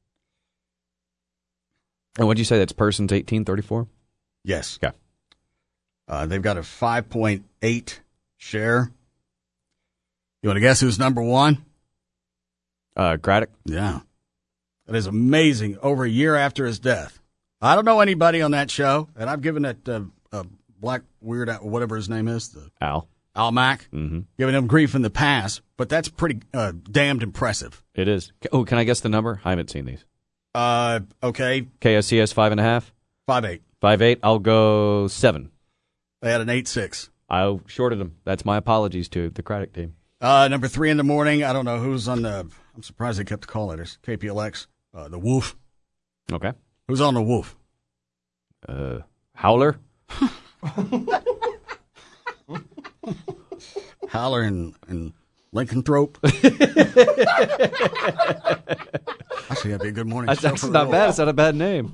And what'd you say? That's persons 1834? Yes. Yeah. They've got a 5.8 share. You want to guess who's number 1? Craddock. Yeah. That is amazing. Over a year after his death. I don't know anybody on that show, and I've given that black weird, whatever his name is, Al Mack, giving him grief in the past, but that's pretty damned impressive. It is. Oh, can I guess the number? I haven't seen these. Okay. KSCS 5.5? 5.8. 5.8. I'll go 7. They had an 8.6. I shorted them. That's my apologies to the Craddock team. Number 3 in the morning. I don't know who's on the I'm surprised they kept the call letters. KPLX, the Wolf. Okay. Who's on the Wolf? Howler. Howler and Lycanthrope. Actually, that'd be a good morning show. That's not bad. It's not a bad name.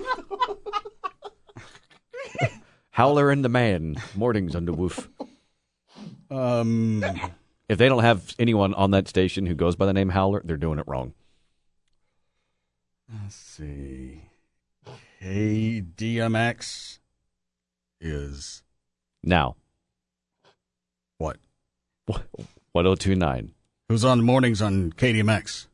Howler and the Man. Mornings on the Wolf. If they don't have anyone on that station who goes by the name Howler, they're doing it wrong. Let's see. KDMX is now. What? 1029. Who's on the mornings on KDMX?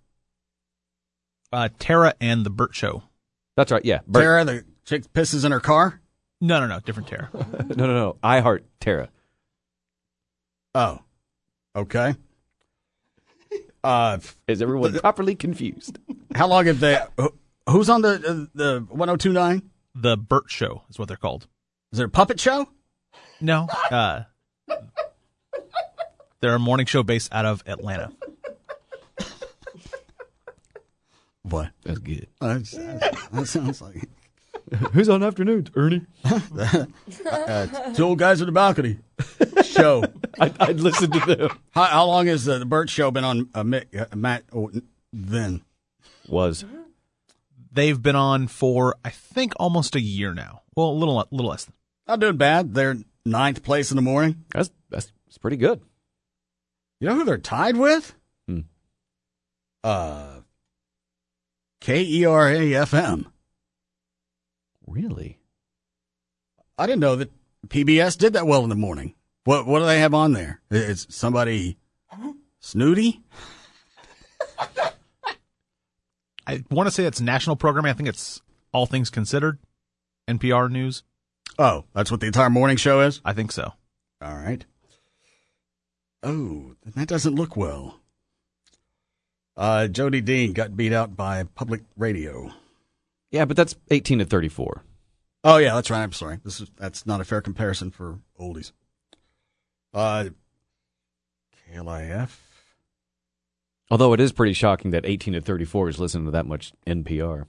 Tara and the Burt Show. That's right, yeah. Burt. Tara, the chick pisses in her car? No, different Tara. No. I Heart Tara. Oh, okay. Is everyone properly confused? How long have they? Who's on the 1029? The Burt Show is what they're called. Is it a puppet show? No. They're a morning show based out of Atlanta. What? That's good. That sounds like. Who's on afternoons? Ernie. Two old guys at the balcony show. I'd listen to them. How long has the Burt Show been on Matt then? They've been on for, I think, almost a year now. Well, a little less. Not doing bad. They're 9th place in the morning. That's pretty good. You know who they're tied with? KERA-FM. Really? I didn't know that PBS did that well in the morning. What do they have on there? Is somebody snooty? I want to say it's national programming. I think it's All Things Considered, NPR News. Oh, that's what the entire morning show is? I think so. All right. Oh, that doesn't look well. Jody Dean got beat out by public radio. Yeah, but that's 18 to 34. Oh, yeah, that's right. I'm sorry. That's not a fair comparison for oldies. KLIF. Although it is pretty shocking that 18 to 34 is listening to that much NPR.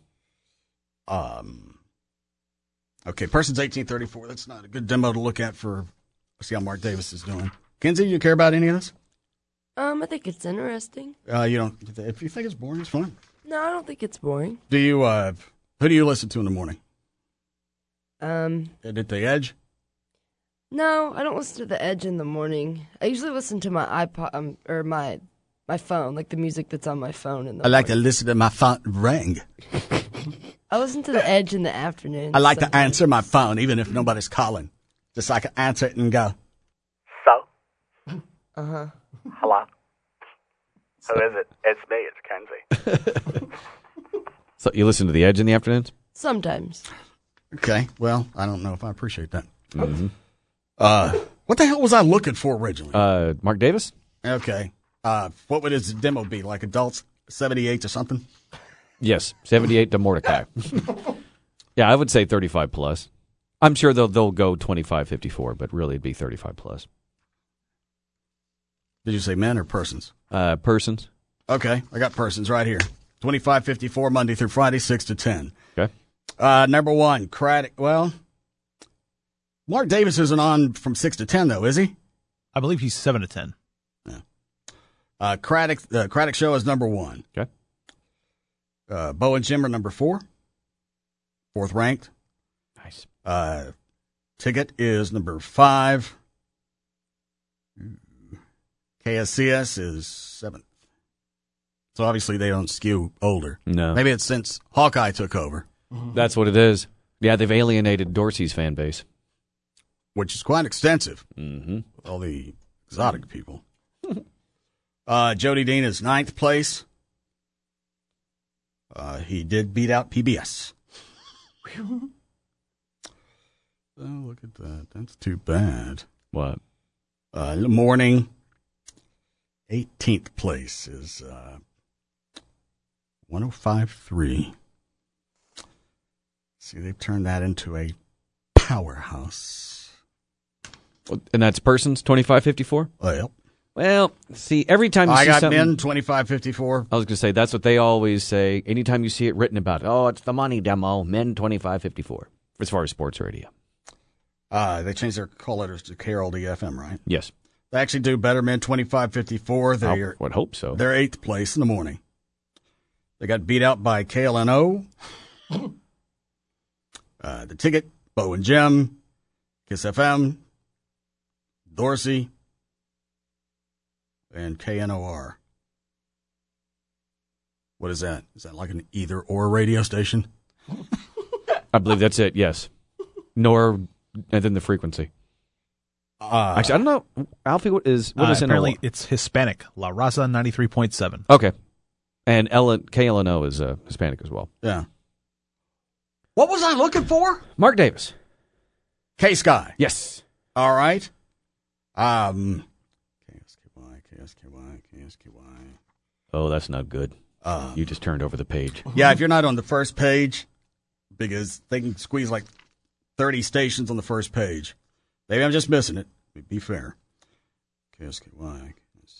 Okay, person's 1834. That's not a good demo to look at for see how Mark Davis is doing. Kenzie, you care about any of this? I think it's interesting. You don't. If you think it's boring, it's fine. No, I don't think it's boring. Do you? Who do you listen to in the morning? Is it The Edge? No, I don't listen to The Edge in the morning. I usually listen to my iPod or my phone, like the music that's on my phone. I like to listen to my phone ring. I listen to The Edge in the afternoon. I like to answer my phone even if nobody's calling. Just so I can answer it and go. So? Uh-huh. Hello? Who is it? It's me. It's Kenzie. So you listen to The Edge in the afternoons? Sometimes. Okay. Well, I don't know if I appreciate that. Mm-hmm. What the hell was I looking for originally? Mark Davis? Okay. What would his demo be? Like adults 78 to something? Yes, 78 to Mordecai. Yeah, I would say 35 plus. I'm sure they'll go 25, 54, but really it'd be 35 plus. Did you say men or persons? Persons. Okay, I got persons right here. 25, 54, Monday through Friday, 6 to 10. Okay. Number one, Craddock. Well, Mark Davis isn't on from 6 to 10, though, is he? I believe he's 7 to 10. Yeah. Craddock Show is number one. Okay. Bo and Jim are number 4. 4th ranked. Nice. Ticket is number 5. KSCS is 7th. So obviously they don't skew older. No. Maybe it's since Hawkeye took over. That's what it is. Yeah, they've alienated Dorsey's fan base. Which is quite extensive. Mm-hmm. With all the exotic people. Jody Dean is 9th place. He did beat out PBS. Oh, look at that. That's too bad. What? The morning, 18th place is 105.3. See, they've turned that into a powerhouse. And that's persons, 2554? Well, Well, see, every time you I see got something... men 2554. I was going to say, that's what they always say. Anytime you see it written about, oh, it's the money demo, men 2554, as far as sports radio. They changed their call letters to KRLD FM, right? Yes. They actually do better, men 2554. I would hope so. They're 8th place in the morning. They got beat out by KLNO, The Ticket, Bo and Jim, Kiss FM, Dorsey, and KNOR. What is that? Is that like an either-or radio station? I believe that's it, yes. Nor, and then the frequency. Actually, I don't know. Alfie, what is apparently NOR? it's Hispanic. La Raza 93.7. Okay. And KLNO is Hispanic as well. Yeah. What was I looking for? Mark Davis. K-Sky. Yes. All KSKY. Oh, that's not good. You just turned over the page. Yeah, if you're not on the first page, because they can squeeze like 30 stations on the first page. Maybe I'm just missing it. Be fair. KSKY.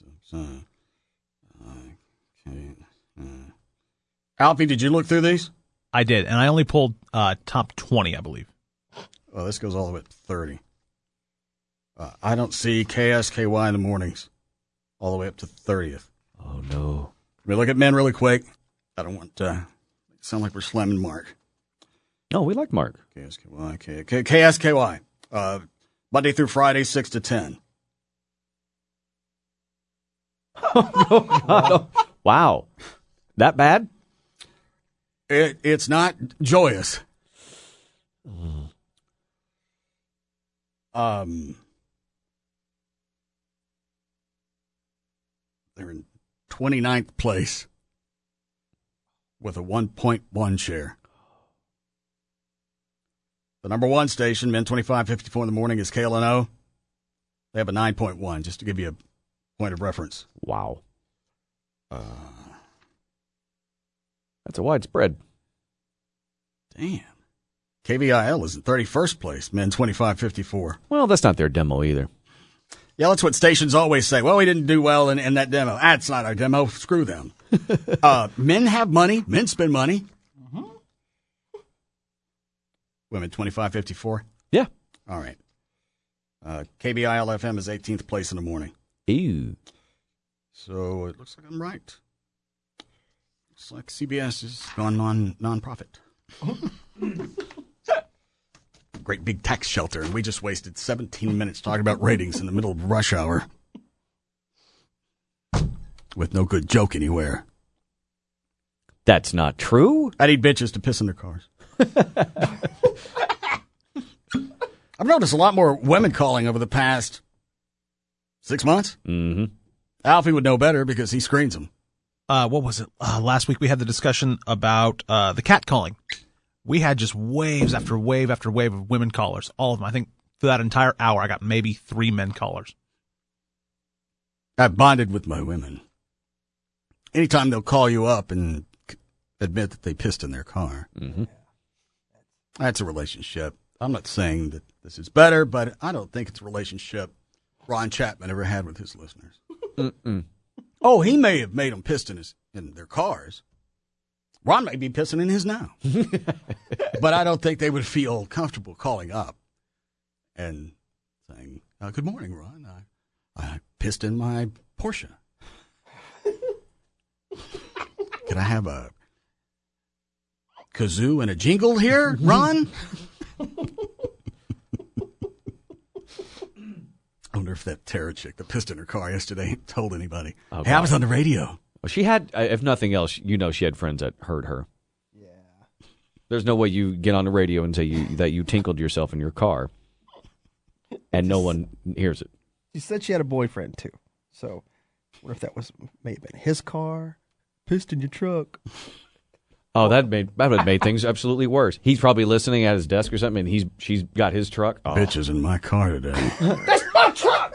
Alfie, did you look through these? I did, and I only pulled top 20, I believe. Oh, this goes all the way up to 30. I don't see KSKY in the mornings all the way up to 30th. Oh, no. Let me look at men really quick. I don't want to sound like we're slamming Mark. No, we like Mark. KSKY. Monday through Friday, 6 to 10. Oh, God. Wow. That bad? It's not joyous. They're in 29th place with a 1.1 share. The number one station, Men 2554 in the morning, is KLNO. They have a 9.1, just to give you a point of reference. Wow. That's a widespread. Damn. KVIL is in 31st place, Men 2554. Well, that's not their demo either. Yeah, that's what stations always say. Well, we didn't do well in that demo. That's not our demo. Screw them. Men have money. Men spend money. Women 2554? Yeah. All right. KBIL FM is 18th place in the morning. Ew. So it looks like I'm right. Looks like CBS has gone non-profit. Great big tax shelter, and we just wasted 17 minutes talking about ratings in the middle of rush hour. With no good joke anywhere. That's not true. I need bitches to piss in their cars. I've noticed a lot more women calling over the past 6 months. Mm-hmm. Alfie would know better because he screens them. What was it? Last week we had the discussion about the cat calling. We had just waves after wave after wave of women callers. All of them. I think for that entire hour, I got maybe 3 men callers. I've bonded with my women. Anytime they'll call you up and admit that they pissed in their car. Mm-hmm. That's a relationship. I'm not saying that this is better, but I don't think it's a relationship Ron Chapman ever had with his listeners. Mm-mm. Oh, he may have made them pissed in their cars. Ron may be pissing in his now. But I don't think they would feel comfortable calling up and saying, good morning, Ron. I pissed in my Porsche. Can I have a kazoo and a jingle here, Ron? I wonder if that Tara chick that pissed in her car yesterday told anybody. Oh, hey, I was on the radio. Well, she had, if nothing else, she had friends that heard her. Yeah. There's no way you get on the radio and say that you tinkled yourself in your car, and no one hears it. She said she had a boyfriend, too. So, what if that may have been his car, pissed in your truck? Oh, that would have made things absolutely worse. He's probably listening at his desk or something, and she's got his truck. Oh. Bitches in my car today. That's my truck!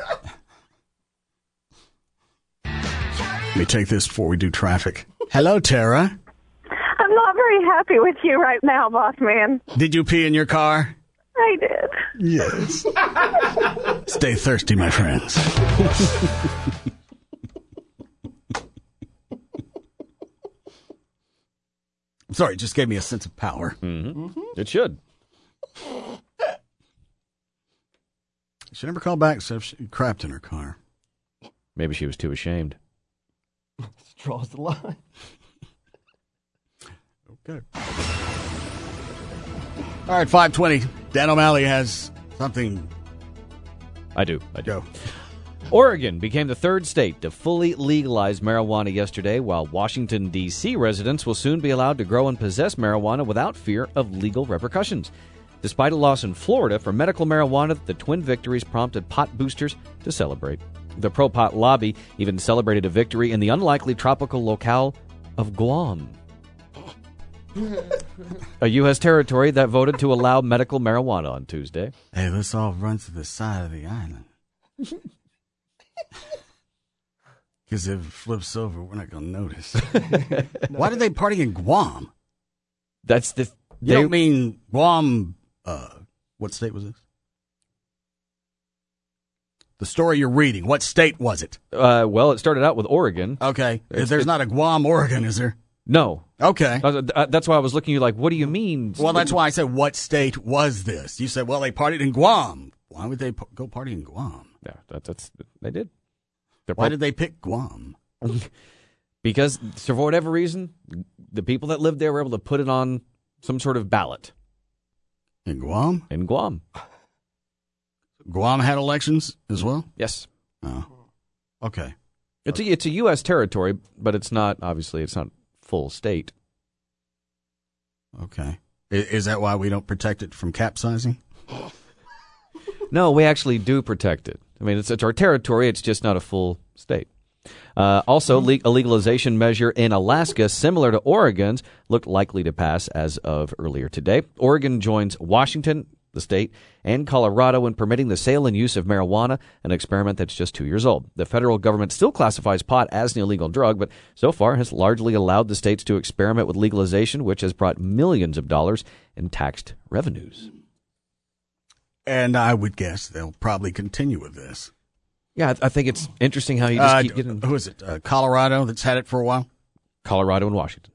Let me take this before we do traffic. Hello, Tara. I'm not very happy with you right now, boss man. Did you pee in your car? I did. Yes. Stay thirsty, my friends. I'm sorry, it just gave me a sense of power. Mm-hmm. It should. She never called back, so she crapped in her car. Maybe she was too ashamed. Draws the line. Okay. All right, 5:20. Dan O'Malley has something. I do. Go. Oregon became the third state to fully legalize marijuana yesterday, while Washington, D.C. residents will soon be allowed to grow and possess marijuana without fear of legal repercussions. Despite a loss in Florida for medical marijuana, the twin victories prompted pot boosters to celebrate. The pro-pot lobby even celebrated a victory in the unlikely tropical locale of Guam, a U.S. territory that voted to allow medical marijuana on Tuesday. Hey, let's all run to the side of the island. Because if it flips over, we're not going to notice. Why did they party in Guam? That's the... You don't mean Guam... what state was this? The story you're reading. What state was it? Well, it started out with Oregon. Okay. There's not a Guam, Oregon, is there? No. Okay. That's why I was looking at you like, what do you mean? Well, that's why I said, what state was this? You said, well, they partied in Guam. Why would they go party in Guam? Yeah, they did. Why did they pick Guam? Because, for whatever reason, the people that lived there were able to put it on some sort of ballot. In Guam? In Guam. Guam had elections as well? Yes. Oh. Okay. It's a U.S. territory, but it's not, obviously, it's not full state. Okay. Is that why we don't protect it from capsizing? No, we actually do protect it. I mean, it's our territory, it's just not a full state. Also, a legalization measure in Alaska, similar to Oregon's, looked likely to pass as of earlier today. Oregon joins Washington, the state, and Colorado in permitting the sale and use of marijuana, an experiment that's just 2 years old. The federal government still classifies pot as an illegal drug, but so far has largely allowed the states to experiment with legalization, which has brought millions of dollars in taxed revenues. And I would guess they'll probably continue with this. Yeah, I think it's interesting how you just keep getting... Who is it? Colorado that's had it for a while? Colorado and Washington.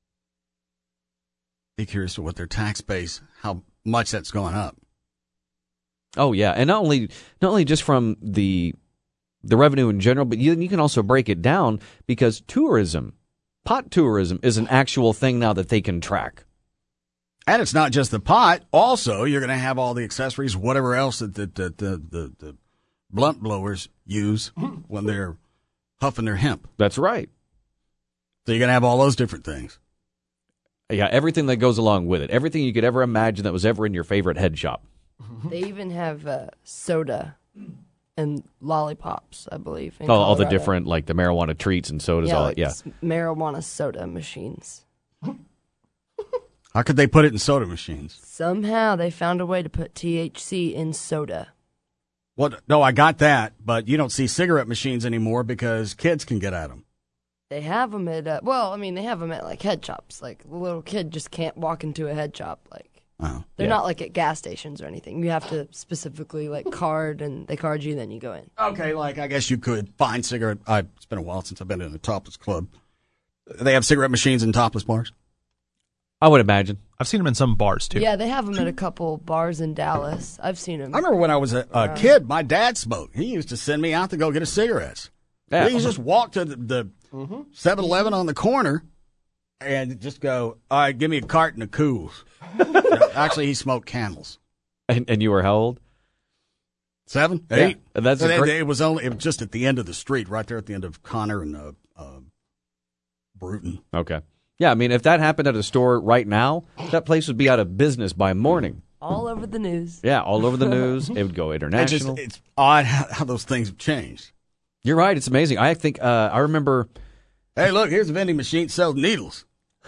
Be curious to what their tax base, how much that's going up. Oh, yeah. And not only just from the revenue in general, but you can also break it down because pot tourism is an actual thing now that they can track. And it's not just the pot. Also, you're going to have all the accessories, whatever else that the blunt blowers use when they're huffing their hemp. That's right. So you're going to have all those different things. Yeah, everything that goes along with it. Everything you could ever imagine that was ever in your favorite head shop. They even have soda and lollipops, I believe. In all the Colorado. different, like the marijuana treats and sodas. Marijuana soda machines. How could they put it in soda machines? Somehow they found a way to put THC in soda. Well, no, I got that, but you don't see cigarette machines anymore because kids can get at them. They have them at, they have them at like head shops. Like the little kid just can't walk into a head shop. Like they're not like at gas stations or anything. You have to specifically like card, and they card you, and then you go in. Okay, like I guess you could find cigarette. It's been a while since I've been in a topless club. They have cigarette machines in topless bars. I would imagine. I've seen them in some bars, too. Yeah, they have them at a couple bars in Dallas. I've seen them. I remember when I was a kid, my dad smoked. He used to send me out to go get his cigarettes. Yeah. He just walk to the 7-Eleven on the corner and just go, all right, give me a carton of Cools. Actually, he smoked Camels. And you were how old? 7, 8. Yeah. And that's it was just at the end of the street, right there at the end of Connor and Bruton. Okay. Yeah, I mean, if that happened at a store right now, that place would be out of business by morning. All over the news. Yeah, all over the news. It would go international. It's odd how those things have changed. You're right. It's amazing. I think I remember. Hey, look, here's a vending machine that sells needles.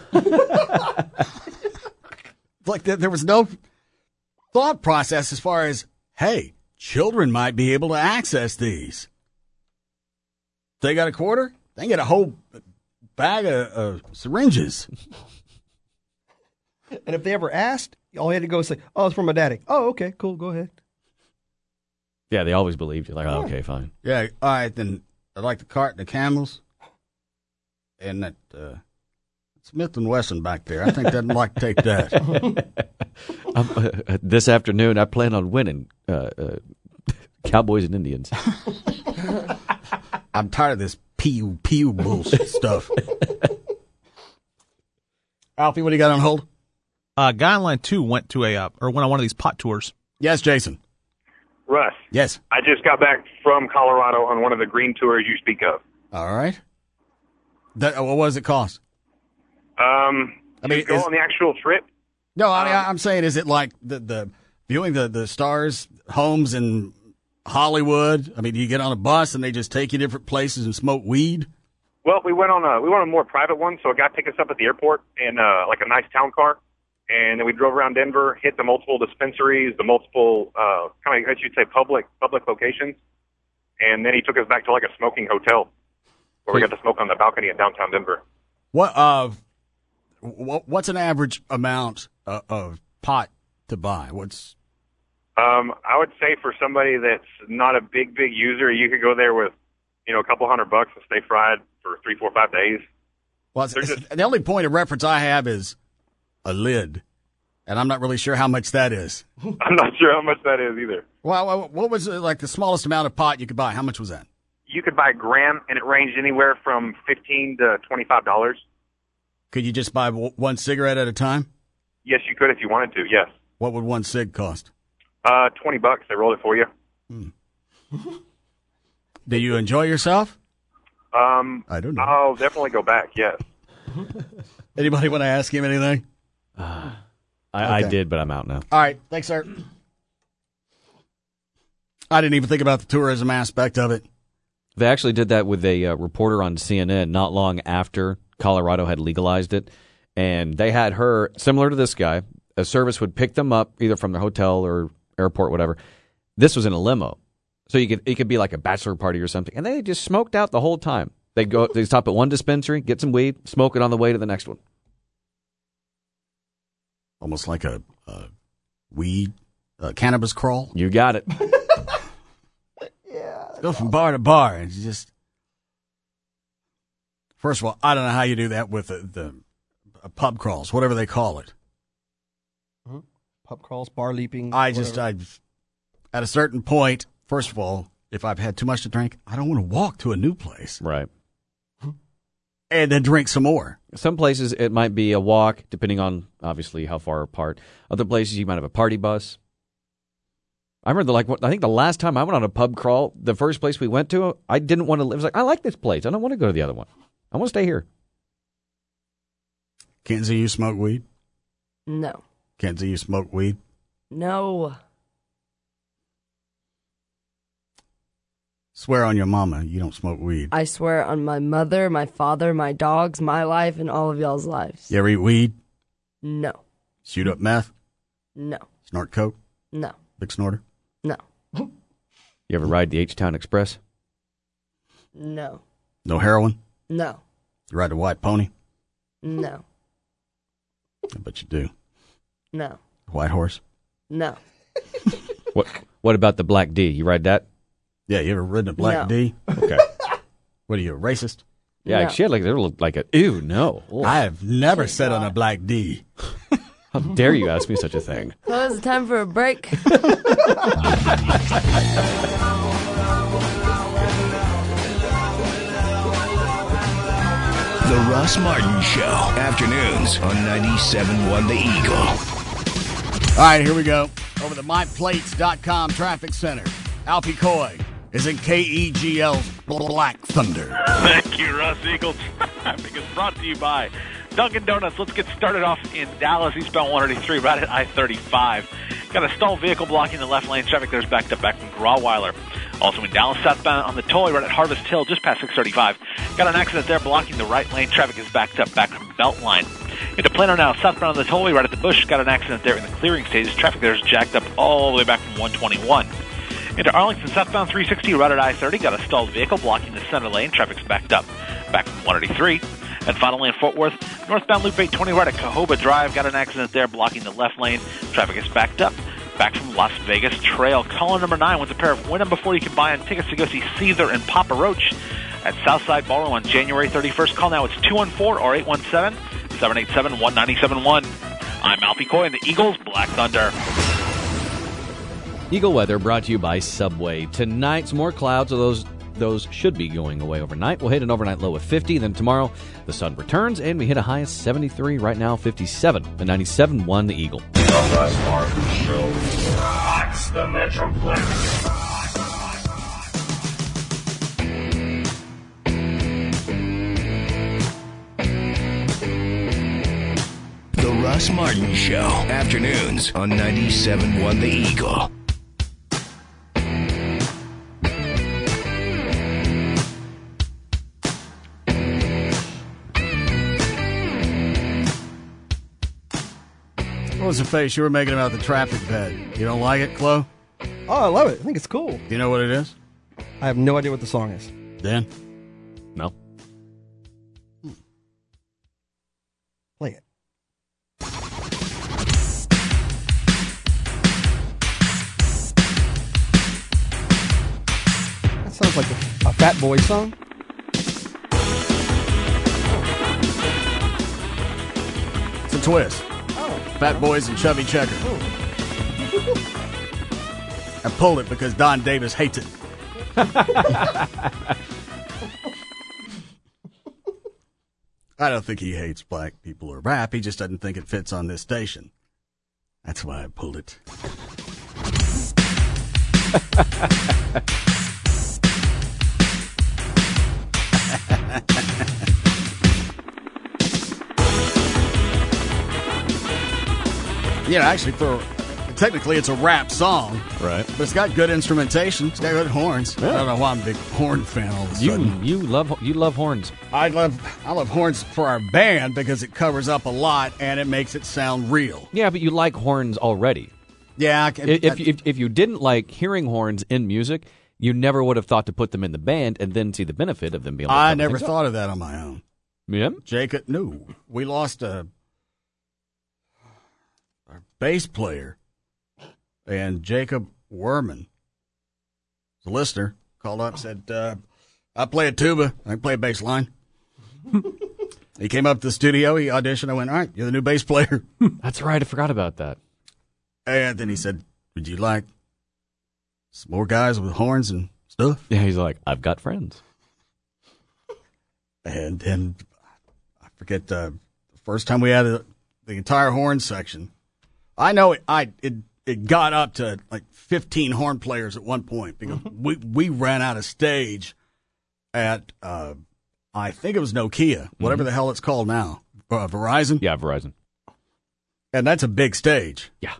Like there was no thought process as far as, hey, children might be able to access these. They got a quarter, they can get a whole bag of syringes. And if they ever asked, all you had to go say, oh, it's from my daddy. Oh, okay, cool, go ahead. Yeah, they always believed you. Like, oh, okay, fine. Yeah, all right, then I'd like the carton of Camels and that Smith & Wesson back there. I think they'd like to take that. This afternoon, I plan on winning Cowboys and Indians. I'm tired of this pew bullshit stuff. Alfie, what do you got on hold? Guy on line 2 went on one of these pot tours. Yes, Jason. Russ. Yes. I just got back from Colorado on one of the green tours you speak of. All right. What does it cost? Go on the actual trip? No, I'm saying, is it like the viewing the stars' homes in Hollywood? I mean, do you get on a bus and they just take you different places and smoke weed? Well, we went on a more private one, so a guy picked us up at the airport in like a nice town car, and then we drove around Denver, hit the multiple dispensaries, the multiple kind of, I should say, public locations, and then he took us back to like a smoking hotel where we got to smoke on the balcony in downtown Denver. What's an average amount of pot to buy? I would say for somebody that's not a big user, you could go there with, a couple $100 and stay fried for 3, 4, 5 days. Well, the only point of reference I have is a lid, and I'm not really sure how much that is. I'm not sure how much that is either. Well, what was like the smallest amount of pot you could buy? How much was that? You could buy a gram, and it ranged anywhere from $15 to $25. Could you just buy one cigarette at a time? Yes, you could if you wanted to, yes. What would one cig cost? $20. They rolled it for you. Do you enjoy yourself? I don't know. I'll definitely go back, yes. Anybody want to ask him anything? I did, but I'm out now. All right. Thanks, sir. I didn't even think about the tourism aspect of it. They actually did that with a reporter on CNN not long after Colorado had legalized it, and they had her, similar to this guy, a service would pick them up either from the hotel or airport, whatever. This was in a limo, so it could be like a bachelor party or something, and they just smoked out the whole time. They'd stop at one dispensary, get some weed, smoke it on the way to the next one. Almost like a weed cannabis crawl. You got it. Go from bar to bar and just. First of all, I don't know how you do that with the pub crawls, whatever they call it. Mm-hmm. Pub crawls, bar leaping. At a certain point, first of all, if I've had too much to drink, I don't want to walk to a new place. Right. And then drink some more. Some places it might be a walk, depending on obviously how far apart. Other places you might have a party bus. I remember, I think the last time I went on a pub crawl, the first place we went to, I didn't want to live. I was like, I like this place. I don't want to go to the other one. I want to stay here. Kenzie, you smoke weed? No. Kenzie, you smoke weed? No. Swear on your mama you don't smoke weed. I swear on my mother, my father, my dogs, my life, and all of y'all's lives. You ever eat weed? No. Shoot up meth? No. Snort coke? No. Big snorter? No. You ever ride the H-Town Express? No. No heroin? No. You ride the white pony? No. I bet you do. No. White horse? No. What about the Black D? You ride that? Yeah, you ever ridden a Black D? Okay. What are you, a racist? Yeah, No. she had like a ew, no. Ugh. I have never sat on a Black D. How dare you ask me such a thing? So it's time for a break. The Russ Martin Show. Afternoons on 97.1 The Eagle. All right, here we go. Over the MyPlates.com traffic center. Alfie Coy is in KEGL's Black Thunder. Thank you, Russ. Eagle Traffic is brought to you by Dunkin' Donuts. Let's get started off in Dallas, eastbound 183, right at I-35. Got a stalled vehicle blocking the left lane. Traffic there's backed up back from Grawweiler. Also in Dallas, southbound on the tollway right at Harvest Hill, just past 635. Got an accident there blocking the right lane. Traffic is backed up back from Beltline. Into Plano now, southbound on the tollway right at the Bush. Got an accident there in the clearing stages. Traffic there is jacked up all the way back from 121. Into Arlington, southbound 360 right at I-30. Got a stalled vehicle blocking the center lane. Traffic's backed up back from 183. And finally in Fort Worth, northbound Loop 820 right at Cahoba Drive. Got an accident there blocking the left lane. Traffic is backed up back from Las Vegas Trail. Caller number 9 wins a pair of Win 'em Before You Can Buy 'em tickets to go see Seether and Papa Roach at Southside Ballroom on January 31st. Call now. It's 214 or 817 787-1971. I'm Alfie Coy and the Eagles Black Thunder. Eagle weather brought to you by Subway. Tonight, some more clouds, so those should be going away overnight. We'll hit an overnight low of 50. Then tomorrow, the sun returns, and we hit a high of 73. Right now, 57. The 97-1 the Eagle. The Russ Martin Show rocks the Metroplex. The Russ Martin Show. Afternoons on 97.1 The Eagle. What was the face you were making about the traffic pad? You don't like it, Chloe? Oh, I love it. I think it's cool. Do you know what it is? I have no idea what the song is. Dan? No. Play it. That sounds like a Fat Boy song. It's a twist. Fat Boys and Chubby Checker. I pulled it because Don Davis hates it. I don't think he hates black people or rap. He just doesn't think it fits on this station. That's why I pulled it. Yeah, actually, technically it's a rap song. Right. But it's got good instrumentation. It's got good horns. Yeah. I don't know why I'm a big horn fan all of a sudden. You love horns. I love horns for our band because it covers up a lot and it makes it sound real. Yeah, but you like horns already. Yeah. If you didn't like hearing horns in music, you never would have thought to put them in the band and then see the benefit of them being able to I never thought of that on my own. Yeah? Jacob, no. We lost our bass player, and Jacob Werman, the listener, called up and said, I play a tuba, I play a bass line. He came up to the studio, he auditioned, I went, all right, you're the new bass player. That's right, I forgot about that. And then he said, would you like some more guys with horns and stuff? Yeah, he's like, I've got friends. And then, I forget, the first time we had the entire horn section, I know it got up to like 15 horn players at one point because we ran out of stage at I think it was Nokia, whatever the hell it's called now, Verizon. Yeah, Verizon. And that's a big stage. Yeah.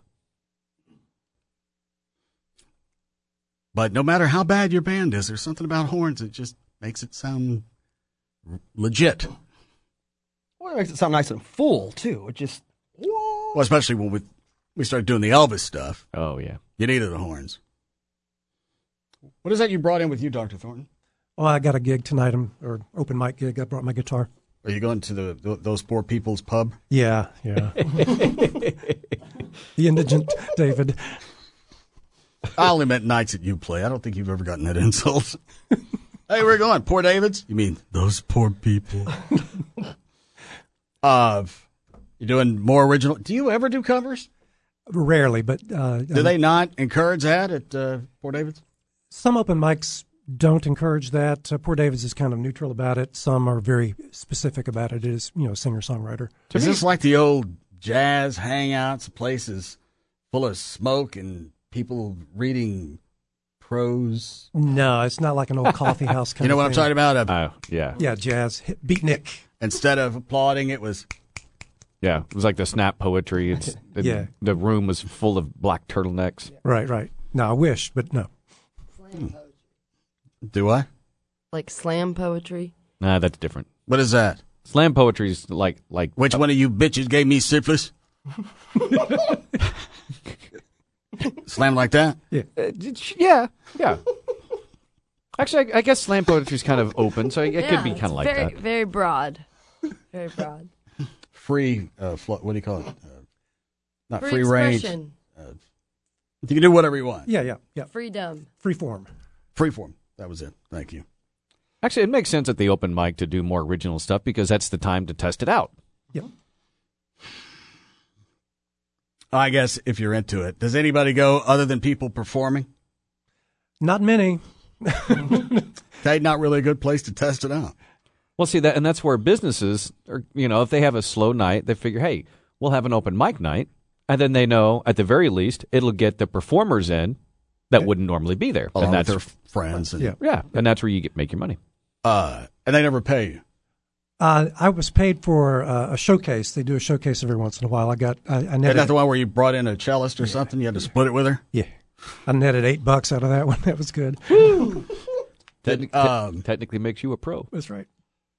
But no matter how bad your band is, there's something about horns that just makes it sound legit. Well, it makes it sound nice and full too. It just well, especially when we started doing the Elvis stuff. Oh, yeah. You needed the horns. What is that you brought in with you, Dr. Thornton? Well, I got a gig tonight, or open mic gig. I brought my guitar. Are you going to those poor people's pub? Yeah. The indigent David. I only meant nights that you play. I don't think you've ever gotten that insult. Hey, where are you going? Poor Davids? You mean those poor people? You're doing more original. Do you ever do covers? Rarely, but... do they not encourage that at Poor David's? Some open mics don't encourage that. Poor David's is kind of neutral about it. Some are very specific about it. It is, singer-songwriter. Is this like the old jazz hangouts, places full of smoke and people reading prose? No, it's not like an old coffee house kind of thing. You know what I'm talking about? Yeah. Yeah, jazz. Beatnik. Instead of applauding, it was... Yeah, it was like the snap poetry. The room was full of black turtlenecks. Right. No, I wish, but no. Do I? Like slam poetry? Nah, that's different. What is that? Slam poetry's like which one of you bitches gave me syphilis? Slam like that? Yeah. Actually, I guess slam poetry's kind of open, so it could be kind of like that. Very broad. Very broad. Free, what do you call it? Not free range. Expression. You can do whatever you want. Yeah. Freedom. Free form. That was it. Thank you. Actually, it makes sense at the open mic to do more original stuff because that's the time to test it out. Yep. I guess if you're into it. Does anybody go other than people performing? Not many. Okay, not really a good place to test it out. Well, see, and that's where businesses, are, if they have a slow night, they figure, hey, we'll have an open mic night, and then they know, at the very least, it'll get the performers in that wouldn't normally be there. Along and that's with their friends. And, yeah, and that's where you make your money. And they never pay you. I was paid for a showcase. They do a showcase every once in a while. I netted. Isn't that the one where you brought in a cellist or something? You had to split it with her? Yeah. I netted $8 out of that one. That was good. Technically makes you a pro. That's right.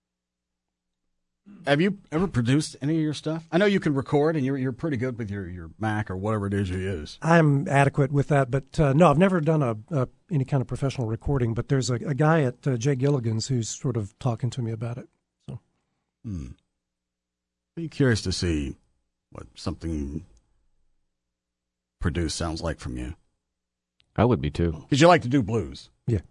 Have you ever produced any of your stuff? I know you can record, and you're pretty good with your Mac or whatever it is you use. I'm adequate with that, but no, I've never done any kind of professional recording. But there's a guy at Jay Gilligan's who's sort of talking to me about it. So, Be curious to see what something produced sounds like from you. I would be too, because you like to do blues. Yeah.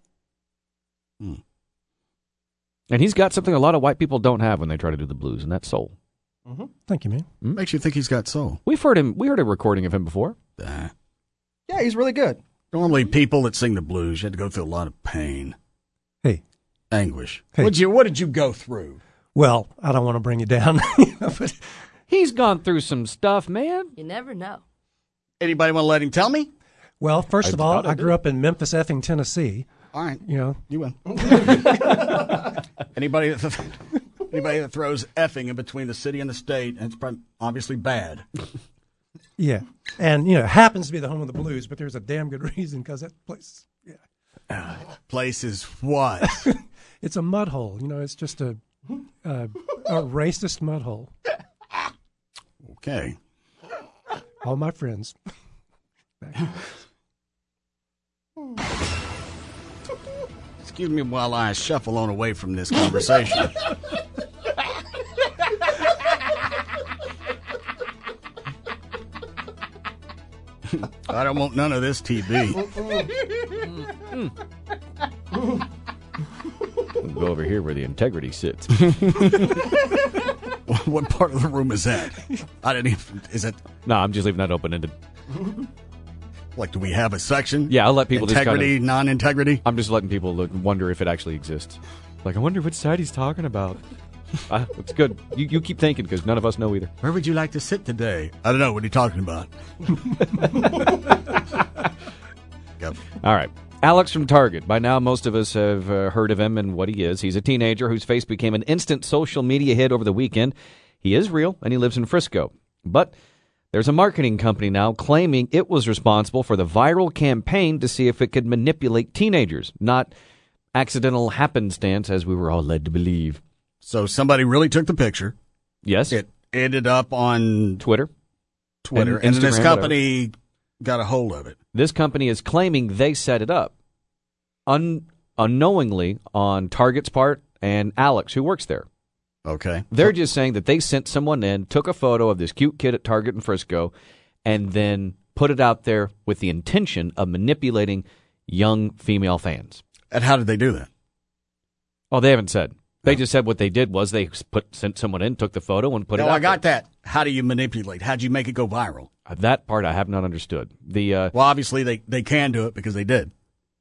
And he's got something a lot of white people don't have when they try to do the blues, and that's soul. Mm-hmm. Thank you, man. Makes you think he's got soul. We heard a recording of him before. Yeah, he's really good. Normally, people that sing the blues, you had to go through a lot of pain. Hey. Anguish. Hey. What did you go through? Well, I don't want to bring you down. But he's gone through some stuff, man. You never know. Anybody want to let him tell me? Well, first of all, I grew up in Memphis, effing Tennessee. All right. You win. Anybody that throws effing in between the city and the state, and it's obviously bad. Yeah. And, it happens to be the home of the blues, but there's a damn good reason, because that place, place is what? It's a mud hole. It's just a racist mud hole. Okay. All my friends. Excuse me while I shuffle on away from this conversation. I don't want none of this TV. We'll go over here where the integrity sits. What part of the room is that? I didn't even. Is it? No, I'm just leaving that open-ended. Like, do we have a section? Yeah, I'll let people integrity, just kind of, non-integrity. I'm just letting people wonder if it actually exists. Like, I wonder which side he's talking about. It's good. You keep thinking, because none of us know either. Where would you like to sit today? I don't know. What are you talking about? Yep. All right. Alex from Target. By now, most of us have heard of him and what he is. He's a teenager whose face became an instant social media hit over the weekend. He is real, and he lives in Frisco. But there's a marketing company now claiming it was responsible for the viral campaign to see if it could manipulate teenagers, not accidental happenstance, as we were all led to believe. So somebody really took the picture. Yes. It ended up on Twitter. And Instagram, this company whatever. got a hold of it. This company is claiming they set it up unknowingly on Target's part and Alex, who works there. Okay. They're just saying that they sent someone in, took a photo of this cute kid at Target in Frisco, and then put it out there with the intention of manipulating young female fans. And how did they do that? Oh, they haven't said. They just said what they did was they sent someone in, took the photo, and put it out there. I got there. that. How do you manipulate? How'd you make it go viral? That part I have not understood. Well, obviously they can do it because they did.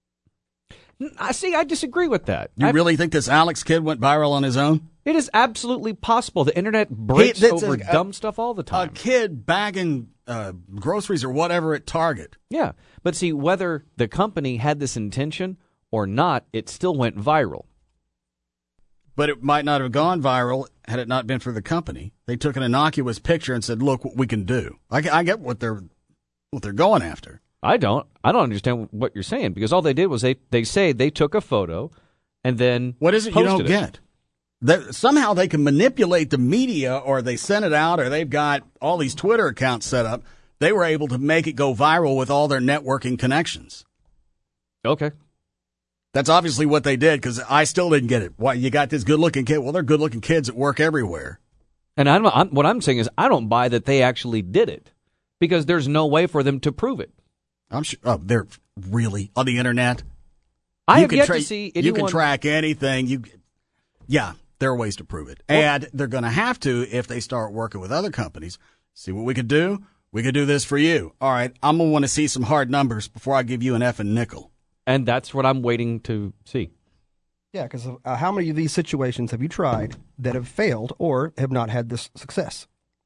I disagree with that. You really think this Alex kid went viral on his own? It is absolutely possible. The internet breaks over dumb stuff all the time. A kid bagging groceries or whatever at Target. Yeah, but see, whether the company had this intention or not, it still went viral. But it might not have gone viral had it not been for the company. They took an innocuous picture and said, "Look what we can do." I get what they're going after. I don't understand what you're saying, because all they did was they say they took a photo and then what is it you don't get? Somehow they can manipulate the media, or they sent it out, or they've got all these Twitter accounts set up. They were able to make it go viral with all their networking connections. Okay. That's obviously what they did, because I still didn't get it. Why, you got this good-looking kid? Well, they're good-looking kids that work everywhere. And what I'm saying is I don't buy that they actually did it, because there's no way for them to prove it. I'm sure. Oh, they're really on the internet. I have yet to see anyone. You can track anything. Yeah, there are ways to prove it, and they're going to have to if they start working with other companies. See what we could do. we could do this for you. All right, I'm going to want to see some hard numbers before I give you an effing nickel. And that's what I'm waiting to see. Yeah, because how many of these situations have you tried that have failed or have not had this success?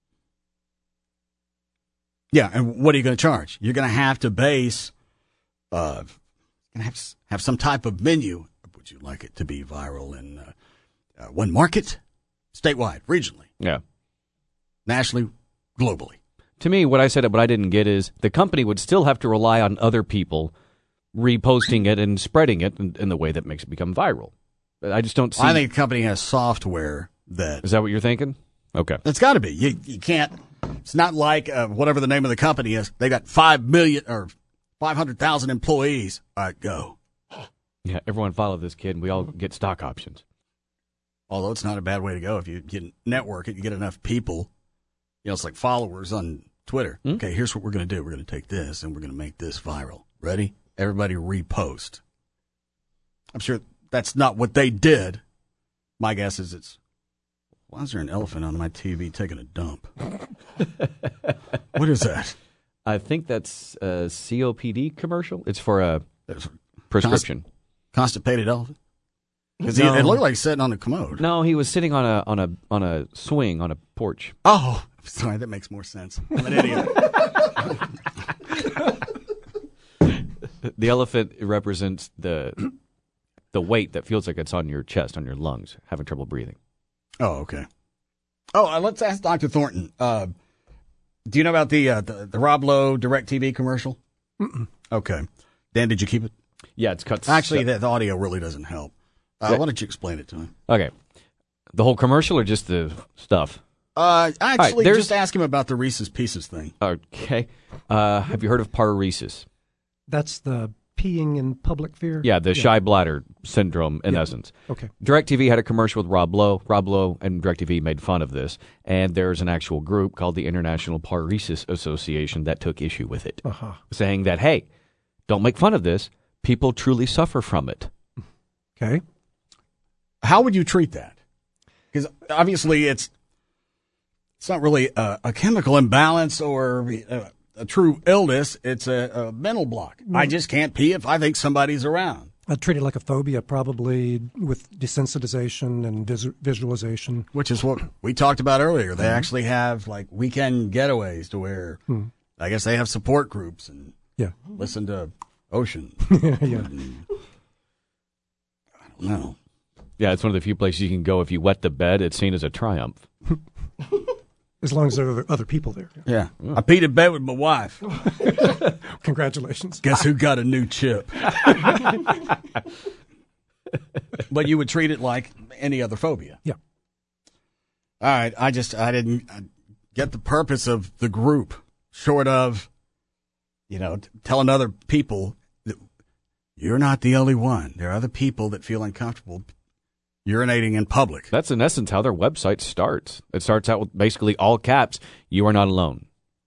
Yeah, and what are you going to charge? You're going to have to base, have some type of menu. Would you like it to be viral in one market, statewide, regionally? Yeah. Nationally, globally. To me, what I didn't get is the company would still have to rely on other people reposting it and spreading it in the way that makes it become viral. I just don't see. I think the company has software that. Is that what you're thinking? Okay. It's got to be. You can't. It's not like whatever the name of the company is. They got 5 million or 500,000 employees. All right, go. Yeah, everyone follow this kid, and we all get stock options. Although it's not a bad way to go if you get network it, you get enough people. You know, it's like followers on Twitter. Okay, here's what we're going to do. We're going to take this and we're going to make this viral. Ready? Everybody repost. I'm sure that's not what they did. My guess is why is there an elephant on my TV taking a dump? What is that? I think that's a COPD commercial. It's for a prescription. Constipated elephant? Because it looked like sitting on a commode. No, he was sitting on a swing on a porch. Oh, sorry, that makes more sense. I'm an idiot. The elephant represents the weight that feels like it's on your chest, on your lungs, having trouble breathing. Oh, okay. Oh, let's ask Dr. Thornton. Do you know about the Rob Lowe DirecTV commercial? Mm-mm. Okay. Dan, did you keep it? Yeah, it's cut. Actually, the audio really doesn't help. Why don't you explain it to him? Okay. The whole commercial or just the stuff? Actually, just ask him about the Reese's Pieces thing. Okay. Have you heard of paresis? That's the peeing in public fear? Yeah, the shy bladder syndrome in essence. Okay. DirecTV had a commercial with Rob Lowe. Rob Lowe and DirecTV made fun of this, and there's an actual group called the International Paresis Association that took issue with it, saying that, hey, don't make fun of this. People truly suffer from it. Okay. How would you treat that? Because obviously it's not really a chemical imbalance or a true illness. It's a mental block. I just can't pee if I think somebody's around. I'd treat it like a phobia, probably with desensitization and visualization. Which is what we talked about earlier. They actually have like weekend getaways to where I guess they have support groups and listen to Ocean. Yeah. I don't know. Yeah, it's one of the few places you can go if you wet the bed. It's seen as a triumph. As long as there are other people there. Yeah. I peed in bed with my wife. Congratulations. Guess who got a new chip? But you would treat it like any other phobia. Yeah. All right. I didn't get the purpose of the group, short of, telling other people that you're not the only one. There are other people that feel uncomfortable urinating in public. That's in essence how their website starts. It starts out with basically all caps, you are not alone.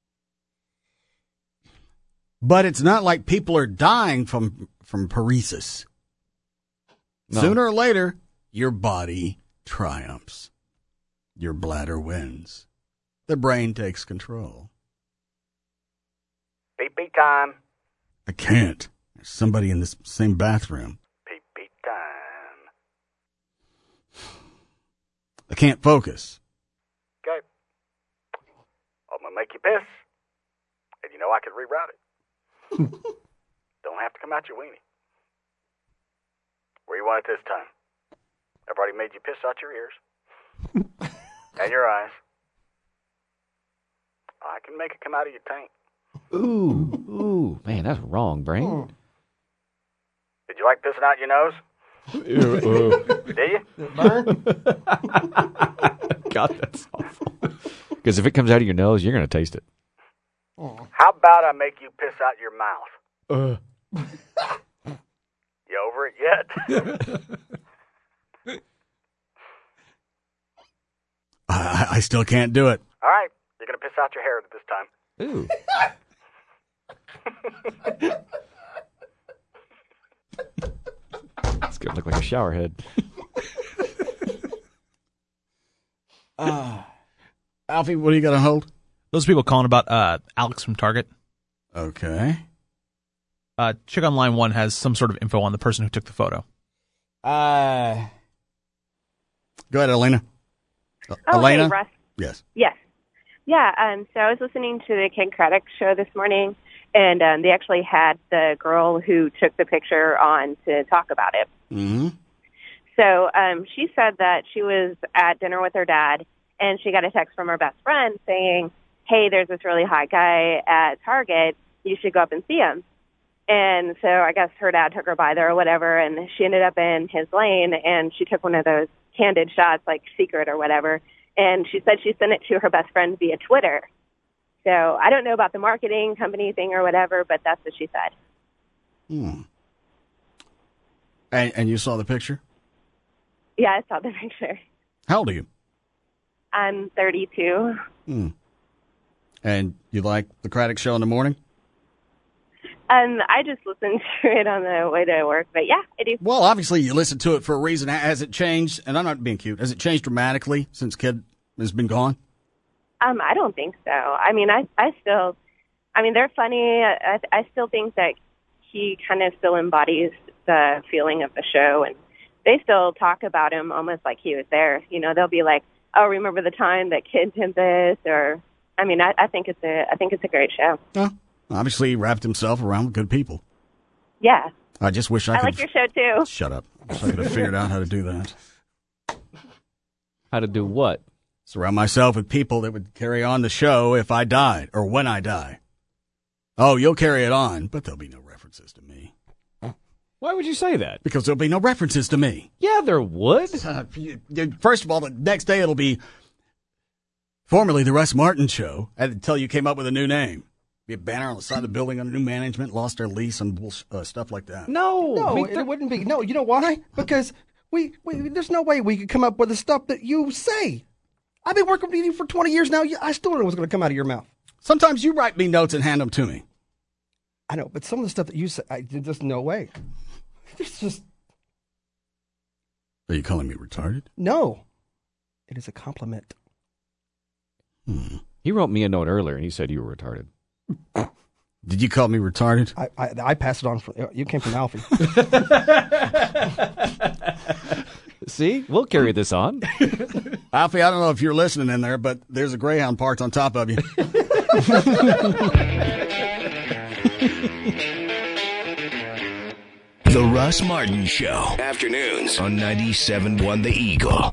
But it's not like people are dying from paresis. No. Sooner or later, your body triumphs. Your bladder wins. The brain takes control. Pee-pee time. I can't. There's somebody in this same bathroom. Pee-pee time. I can't focus. Okay. I'm going to make you piss. And I could reroute it. Don't have to come out your weenie. Where you want it this time? I've already made you piss out your ears. And your eyes. I can make it come out of your tank. Ooh, man, that's wrong, brain. Did you like pissing out your nose? Did you? Burn? God, that's awful. Because if it comes out of your nose, you're going to taste it. How about I make you piss out your mouth? You over it yet? I still can't do it. All right. You're going to piss out your hair this time. Ooh. It's going to look like a shower head. Alfie, what do you got on hold? Those people calling about Alex from Target. Okay. Chick on line 1 has some sort of info on the person who took the photo. Go ahead, Elena. Elena? Hey, Russ. Yes. Yes. Yeah, so I was listening to the Ken Craddock show this morning, and they actually had the girl who took the picture on to talk about it. Mm-hmm. So she said that she was at dinner with her dad, and she got a text from her best friend saying, hey, there's this really hot guy at Target. You should go up and see him. And so I guess her dad took her by there or whatever, and she ended up in his lane, and she took one of those candid shots, like secret or whatever, and she said she sent it to her best friend via Twitter. So I don't know about the marketing company thing or whatever, but that's what she said. And you saw the picture? Yeah, I saw the picture. How old are you? I'm 32. And you like the Craddock Show in the morning? I just listened to it on the way to work, but yeah, I do. Well, obviously you listened to it for a reason. Has it changed? And I'm not being cute. Has it changed dramatically since Kid has been gone? I don't think so. I mean, I still, I mean, they're funny. I still think that he kind of still embodies the feeling of the show, and they still talk about him almost like he was there. You know, they'll be like, "Oh, remember the time that Kid did this?" Or, I mean, I think it's a great show. Well, obviously he wrapped himself around with good people. Yeah. I just wish I could. like your show too. Shut up. I wish I could have figured out how to do that. How to do what? Surround myself with people that would carry on the show if I died or when I die. Oh, you'll carry it on, but there'll be no references to me. Why would you say that? Because there'll be no references to me. Yeah, there would. First of all, the next day it'll be formerly the Russ Martin Show until you came up with a new name. Be a banner on the side of the building under new management, lost their lease, and stuff like that. No, it wouldn't be. No, you know why? Because we there's no way we could come up with the stuff that you say. I've been working with you for 20 years now. I still don't know what's going to come out of your mouth. Sometimes you write me notes and hand them to me. I know, but some of the stuff that you say, there's just no way. It's just. Are you calling me retarded? No. It is a compliment. He wrote me a note earlier, and he said you were retarded. Did you call me retarded? I passed it on. You came from Alfie. See? We'll carry this on. Alfie, I don't know if you're listening in there, but there's a Greyhound parked on top of you. The Russ Martin Show. Afternoons on 97.1 The Eagle.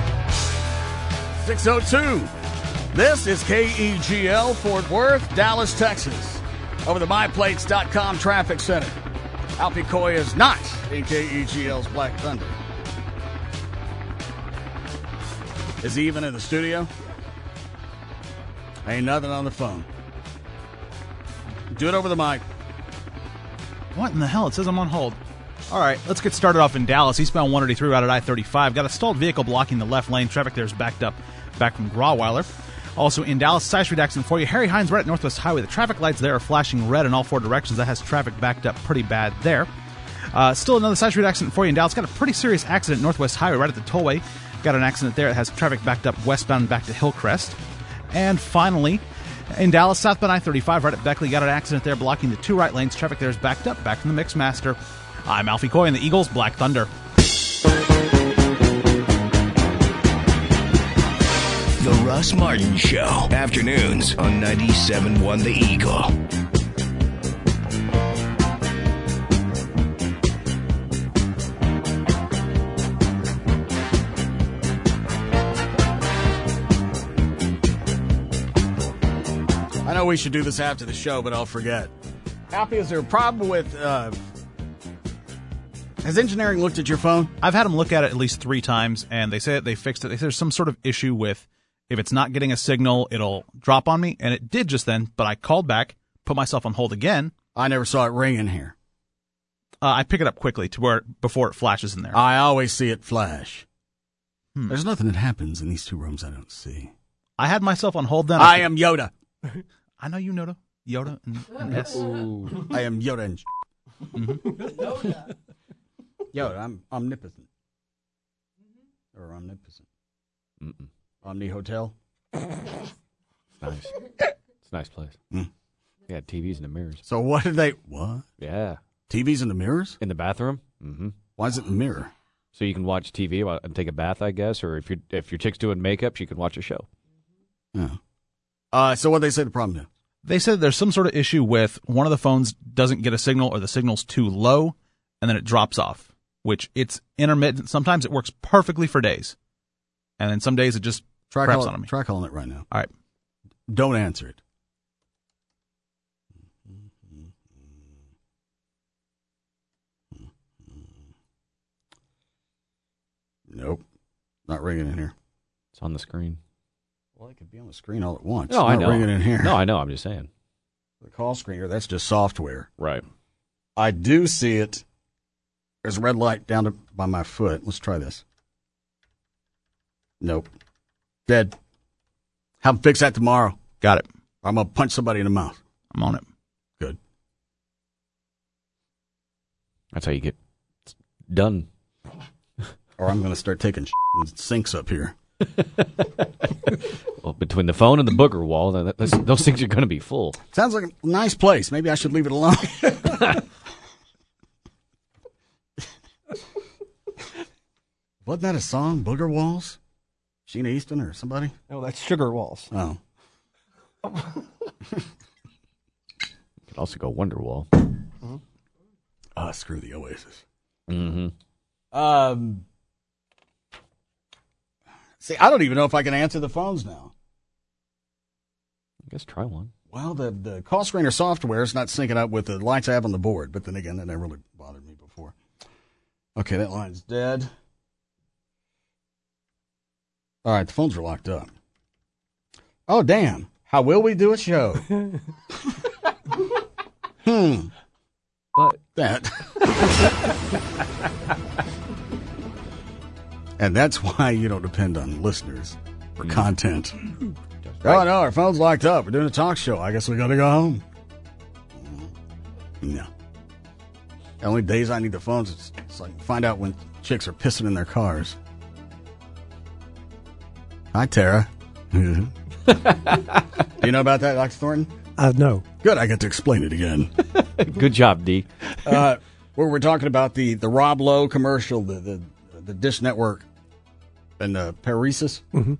6:02. This is KEGL, Fort Worth, Dallas, Texas. Over the MyPlates.com traffic center. Alfie Coy is not in KEGL's Black Thunder. Is he even in the studio? Ain't nothing on the phone. Do it over the mic. What in the hell? It says I'm on hold. All right, let's get started off in Dallas. Eastbound 183 right at I-35. Got a stalled vehicle blocking the left lane. Traffic there is backed up back from Grawweiler. Also in Dallas, side street accident for you. Harry Hines right at Northwest Highway. The traffic lights there are flashing red in all four directions. That has traffic backed up pretty bad there. Still another side street accident for you in Dallas. Got a pretty serious accident Northwest Highway right at the tollway. Got an accident there that has traffic backed up westbound back to Hillcrest. And finally, in Dallas, southbound I-35 right at Beckley. Got an accident there blocking the two right lanes. Traffic there is backed up back from the Mixmaster. I'm Alfie Coy in the Eagles Black Thunder. The Russ Martin Show. Afternoons on 97.1 The Eagle. I know we should do this after the show, but I'll forget. Alfie, is there a problem with... Has engineering looked at your phone? I've had them look at it at least 3 times, and they say they fixed it. They say there's some sort of issue with if it's not getting a signal, it'll drop on me, and it did just then, but I called back, put myself on hold again. I never saw it ring in here. I pick it up quickly to where before it flashes in there. I always see it flash. There's nothing that happens in these two rooms I don't see. I had myself on hold then. I am Yoda. I know you know Yoda and S. Ooh. I am Yoda and Yoda, I'm omnipotent. Or omnipotent. Omni Hotel. Nice. It's a nice place. Yeah, TVs in the mirrors. So what did they? What? Yeah. TVs in the mirrors? In the bathroom? Mm-hmm. Why is it in the mirror? So you can watch TV and take a bath, I guess, or if your chick's doing makeup, she can watch a show. Yeah. So what they say the problem is? They said there's some sort of issue with one of the phones doesn't get a signal or the signal's too low, and then it drops off, which it's intermittent. Sometimes it works perfectly for days, and then some days it just craps on me. Try calling it right now. All right. Don't answer it. Nope. Not ringing in here. It's on the screen. Well, it could be on the screen all at once. No, I know. Not ringing in here. No, I know. I'm just saying. The call screener, that's just software. Right. I do see it. There's a red light down by my foot. Let's try this. Nope. Dead. Have them fix that tomorrow. Got it. I'm going to punch somebody in the mouth. I'm on it. Good. That's how you get done. Or I'm going to start taking sinks up here. Well, between the phone and the booger wall, those things are going to be full. Sounds like a nice place. Maybe I should leave it alone. Wasn't that a song, Booger Walls? Sheena Easton or somebody? No, that's Sugar Walls. Oh. You could also go Wonderwall. Screw the Oasis. Mm-hmm. See, I don't even know if I can answer the phones now. I guess try one. Well, the call screener software is not syncing up with the lights I have on the board, but then again, that never really bothered me before. Okay, that line's dead. All right, the phones are locked up. Oh, damn. How will we do a show? What? That. And that's why you don't depend on listeners for content. Oh, no, our phone's locked up. We're doing a talk show. I guess we got to go home. No. The only days I need the phones is so I can find out when chicks are pissing in their cars. Hi, Tara. Do you know about that, Alex Thornton? No. Good, I get to explain it again. Good job, D. Where we're talking about the Rob Lowe commercial, the Dish Network and Paresis. Mm-hmm.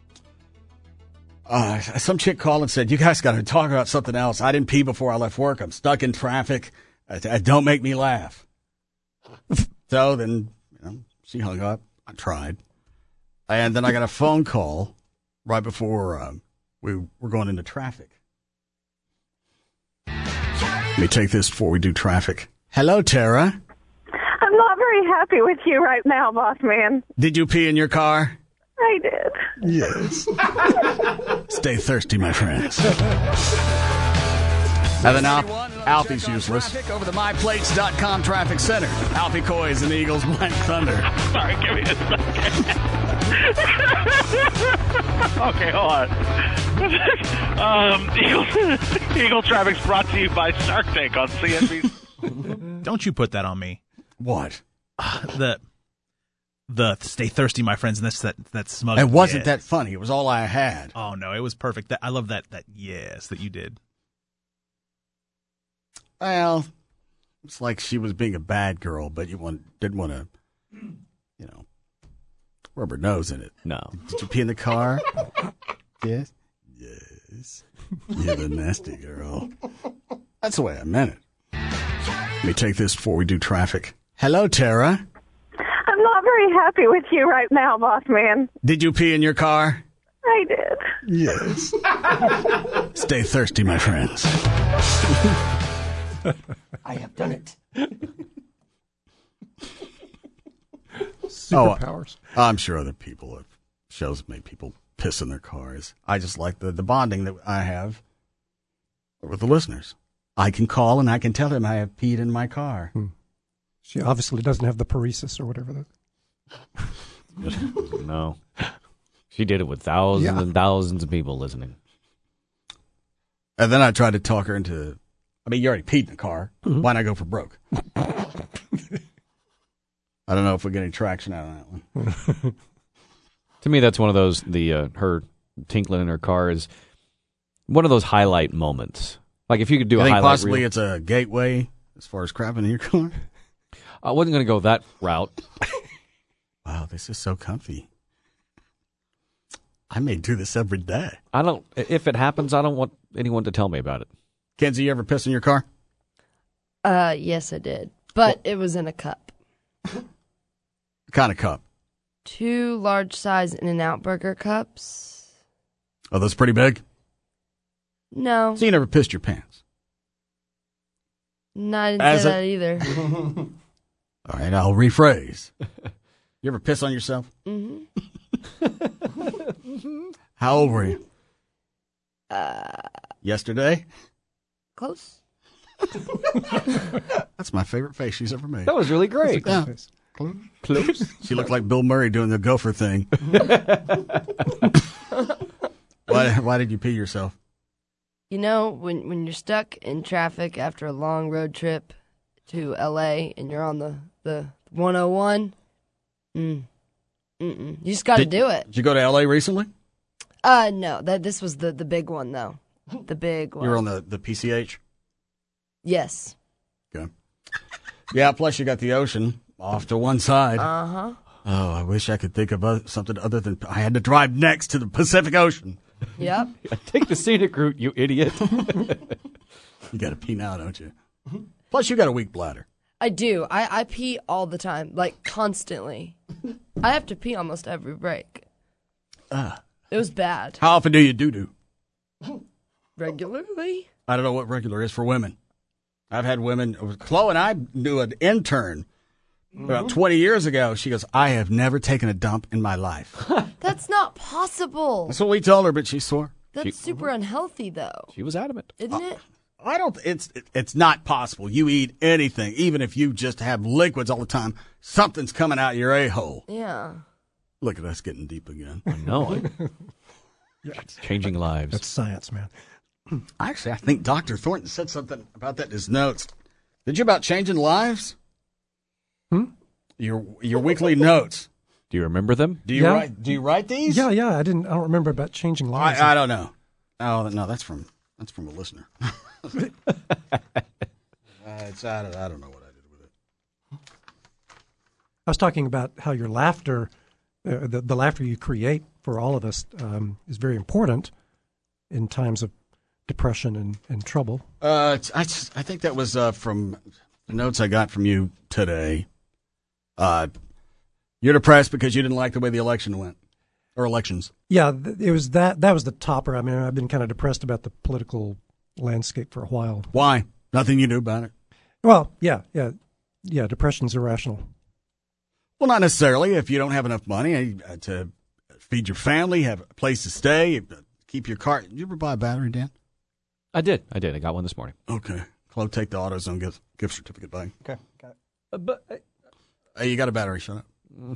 Some chick called and said, "You guys got to talk about something else. I didn't pee before I left work. I'm stuck in traffic. Don't make me laugh." So then, she hung up. I tried. And then I got a phone call right before we were going into traffic. Let me take this before we do traffic. Hello, Tara. I'm not very happy with you right now, boss man. Did you pee in your car? I did. Yes. Stay thirsty, my friends. And then Alfie's useless. Traffic over the MyPlates.com traffic center. Alfie Coy's and the Eagles Black Thunder. Sorry, give me a second. Okay, hold on. Eagle Traffic's brought to you by Shark Tank on CNBC. Don't you put that on me. What? The stay thirsty, my friends, and that smug. It wasn't that funny. It was all I had. Oh no, it was perfect. I love that yes that you did. Well, it's like she was being a bad girl, but you didn't want to, rub her nose in it. No. Did you pee in the car? Yes. Yes. You're the nasty girl. That's the way I meant it. Let me take this before we do traffic. Hello, Tara. I'm not very happy with you right now, boss man. Did you pee in your car? I did. Yes. Stay thirsty, my friends. I have done it. Superpowers. I'm sure other people have shows that make people piss in their cars. I just like the bonding that I have with the listeners. I can call and I can tell him I have peed in my car. She obviously doesn't have the paresis or whatever that. No. She did it with thousands and thousands of people listening. And then I tried to talk her into, you already peed in the car. Mm-hmm. Why not go for broke? I don't know if we're getting traction out of that one. To me, that's one of those, her tinkling in her car is, One of those highlight moments. Like if you could do I a think highlight possibly reel. it's a gateway as far as crapping in your car. I wasn't going to go that route. Wow, this is so comfy. I may do this every day. If it happens, I don't want anyone to tell me about it. Kenzie, you ever piss in your car? Yes, I did. But it was in a cup. What kind of cup? 2 large size In-N-Out burger cups. Oh, those pretty big? No. So you never pissed your pants? No, I didn't say that either. All right, I'll rephrase. You ever piss on yourself? Mm-hmm. How old were you? Yesterday? Close. That's my favorite face she's ever made. That was really great. Yeah. Close. She looked like Bill Murray doing the gopher thing. Why did you pee yourself? You know, when you're stuck in traffic after a long road trip to L.A. and you're on the 101, you just got to do it. Did you go to L.A. recently? No, this was the big one, though. The big one. You were on the PCH? Yes. Okay. Yeah, plus you got the ocean off to one side. Uh-huh. Oh, I wish I could think of something other than I had to drive next to the Pacific Ocean. Yep. Take the scenic route, you idiot. You got to pee now, don't you? Plus, you got a weak bladder. I do. I pee all the time, like constantly. I have to pee almost every break. It was bad. How often do you do? Regularly? I don't know what regular is for women. I've had women. Chloe and I knew an intern about 20 years ago. She goes, I have never taken a dump in my life. That's not possible. That's what we told her, but she swore. That's super unhealthy, though. She was adamant. Isn't it? I don't. It's not possible. You eat anything, even if you just have liquids all the time, something's coming out your a-hole. Yeah. Look at us getting deep again. I know. Changing lives. That's science, man. Actually, I think Dr. Thornton said something about that in his notes. Did you about changing lives? Your weekly notes. Do you remember them? Do you write these? Yeah. I don't remember about changing lives. I don't know. Oh no, that's from a listener. I don't know what I did with it. I was talking about how your laughter, the laughter you create for all of us, is very important in times of depression and trouble. I think that was from the notes I got from you today. You're depressed because you didn't like the way the election went, or elections. Yeah, it was that was the topper. I mean, I've been kind of depressed about the political landscape for a while. Why? Nothing you do about it? Well, yeah. Depression's irrational. Well, not necessarily. If you don't have enough money to feed your family, have a place to stay, keep your car. Did you ever buy a battery, Dan? I did. I got one this morning. Okay. Chloe, take the AutoZone gift certificate back. Okay, got it. But hey, you got a battery. Shut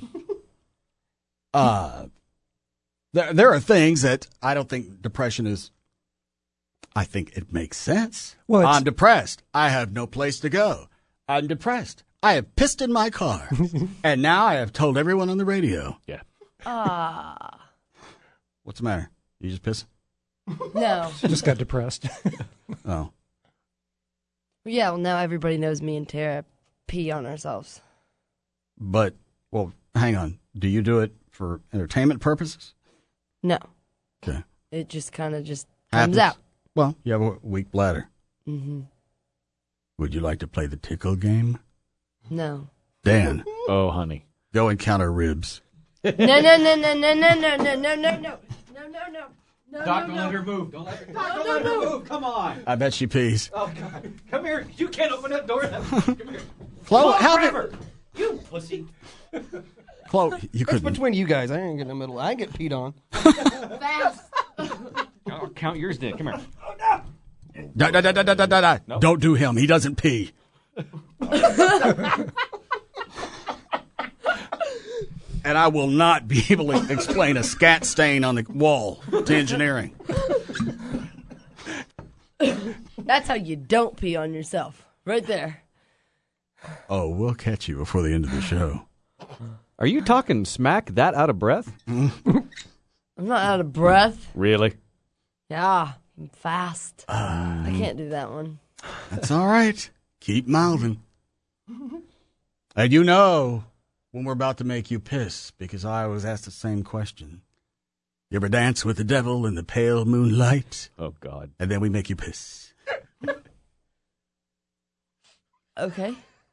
up. There are things that I don't think depression is. I think it makes sense. Well, I'm depressed. I have no place to go. I'm depressed. I have pissed in my car. And now I have told everyone on the radio. Yeah. What's the matter? You just pissing? No. She just got depressed. Oh. Yeah, well, now everybody knows me and Tara pee on ourselves. But, well, hang on. Do you do it for entertainment purposes? No. Okay. It just kind of just Happens. comes out. Well, you have a weak bladder. Mm-hmm. Would you like to play the tickle game? No. Dan. Oh, honey. Go and count our ribs. No. Doc, don't let her move. Don't let her move. Come on. I bet she pees. Oh, God. Come here. You can't open that door. Come here. Chloe, how did... You pussy. Chloe, you It's couldn't... between you guys. I ain't getting in the middle. I get peed on. Fast. I'll count yours, Dan. Come here. No. Don't do him. He doesn't pee. And I will not be able to explain a scat stain on the wall to engineering. That's how you don't pee on yourself. Right there. Oh, we'll catch you before the end of the show. Are you talking smack that out of breath? I'm not out of breath. Really? Yeah. I'm fast. I can't do that one. That's all right. Keep mouthing. And you know when we're about to make you piss, because I was asked the same question. You ever dance with the devil in the pale moonlight? Oh, God. And then we make you piss. Okay.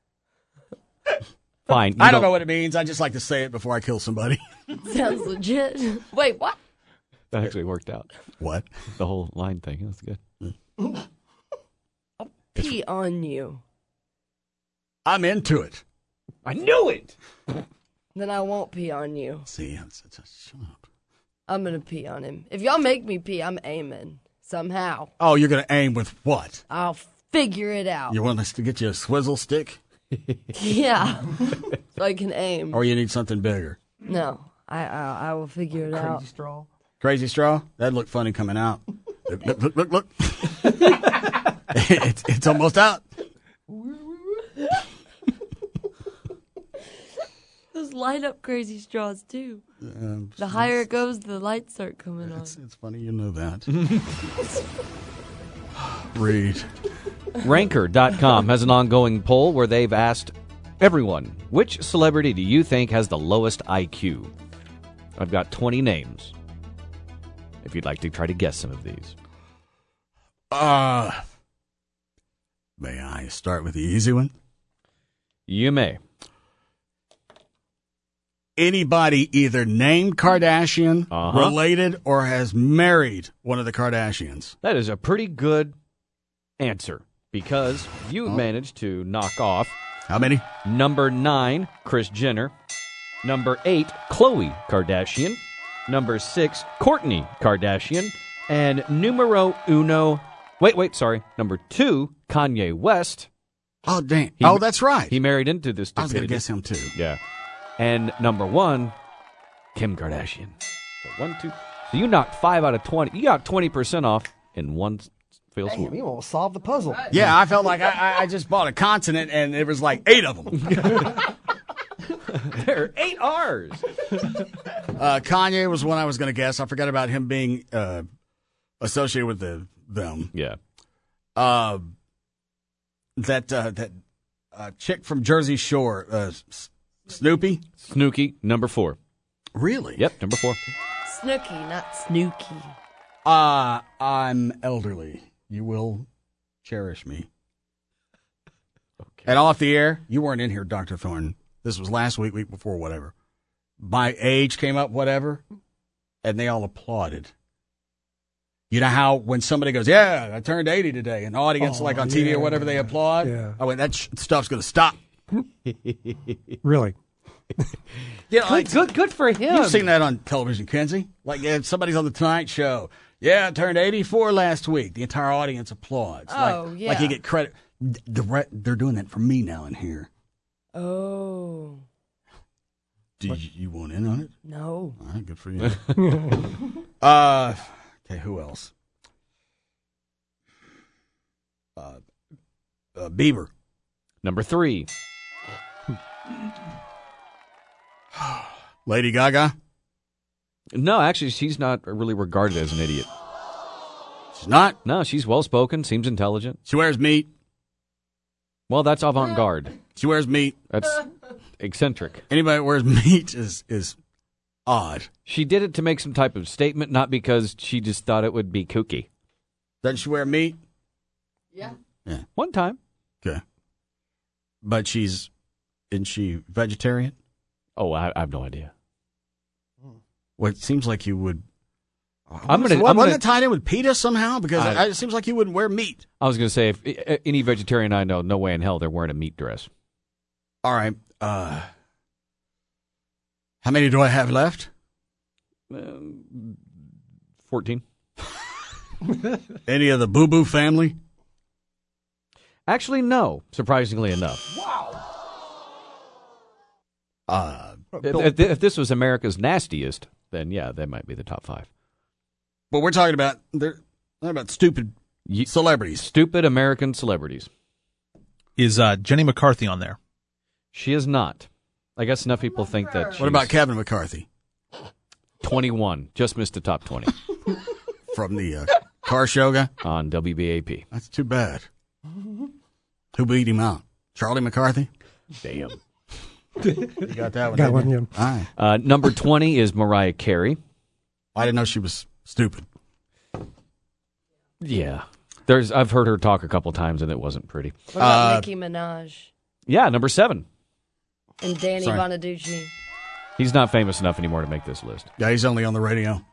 Fine. I don't know what it means. I just like to say it before I kill somebody. Sounds legit. Wait, what? That actually worked out. What? The whole line thing. That's good. I'll pee on you. I'm into it. I knew it. Then I won't pee on you. See, shut up. I'm going to pee on him. If y'all make me pee, I'm aiming. Somehow. Oh, you're going to aim with what? I'll figure it out. You want us to get you a swizzle stick? Yeah. So I can aim. Or you need something bigger? No. I will figure it out. Crazy straw. Crazy straw? That'd look funny coming out. Look. It's almost out. Those light up crazy straws, too. The higher it goes, the lights start coming on. It's funny you know that. Read. Ranker.com has an ongoing poll where they've asked everyone, which celebrity do you think has the lowest IQ? I've got 20 names. If you'd like to try to guess some of these. May I start with the easy one? You may. Anybody either named Kardashian, related, or has married one of the Kardashians. That is a pretty good answer because you managed to knock off. How many? Number 9, Kris Jenner. Number 8, Khloe Kardashian. Number 6, Kourtney Kardashian. And numero uno, number 2, Kanye West. Oh, dang. That's right. He married into this stupidity. I was going to guess him, too. Yeah. And number 1, Kim Kardashian. So 1, 2. So you knocked 5 out of 20. You got 20% off in one fell swoop. Damn, you almost solved the puzzle. Yeah, I felt like I just bought a continent and it was like 8 of them. There are 8 R's. Kanye was one I was going to guess. I forgot about him being associated with them. Yeah. That chick from Jersey Shore, Snoopy? Snooki, number 4. Really? Yep, number 4. Snooki, not Snooky. I'm elderly. You will cherish me. Okay. And off the air, you weren't in here, Dr. Thornton. This was last week, week before, whatever. My age came up, whatever, and they all applauded. You know how when somebody goes, yeah, I turned 80 today, and the audience, like on TV or whatever, they applaud? Yeah. I went, that stuff's going to stop. Really? Yeah, good for him. You've seen that on television, Kenzie. Like, somebody's on the Tonight Show. Yeah, I turned 84 last week. The entire audience applauds. Yeah. Like you get credit. They're doing that for me now in here. Oh. Do you want in on it? No. All right, good for you. Okay, who else? Bieber. Number 3. Lady Gaga? No, actually, she's not really regarded as an idiot. She's not? No, she's well-spoken, seems intelligent. She wears meat? Well, that's avant-garde. She wears meat? That's eccentric. Anybody that wears meat is odd. She did it to make some type of statement, not because she just thought it would be kooky. Doesn't she wear meat? Yeah. One time. Okay. But isn't she vegetarian? Oh, I have no idea. Well, it seems like you would. Wasn't it tied in with PETA somehow? Because it seems like you wouldn't wear meat. I was going to say, if any vegetarian I know, no way in hell they're wearing a meat dress. All right. How many do I have left? 14. Any of the Boo Boo family? Actually, no. Surprisingly enough. Wow. If this was America's nastiest, then yeah, they might be the top 5. But we're talking about stupid celebrities. Stupid American celebrities. Is Jenny McCarthy on there? She is not. I guess enough people think that she's... What about Kevin McCarthy? 21. Just missed the top 20. From the Car show guy? On WBAP. That's too bad. Who beat him out? Charlie McCarthy? Damn. You got that one, Got didn't one, you? yeah. All right. Number 20 is Mariah Carey. I didn't know she was stupid. Yeah. I've heard her talk a couple times, and it wasn't pretty. What about Nicki Minaj Yeah, number 7. and Danny Sorry. Bonaducci? He's not famous enough anymore to make this list. Yeah, he's only on the radio.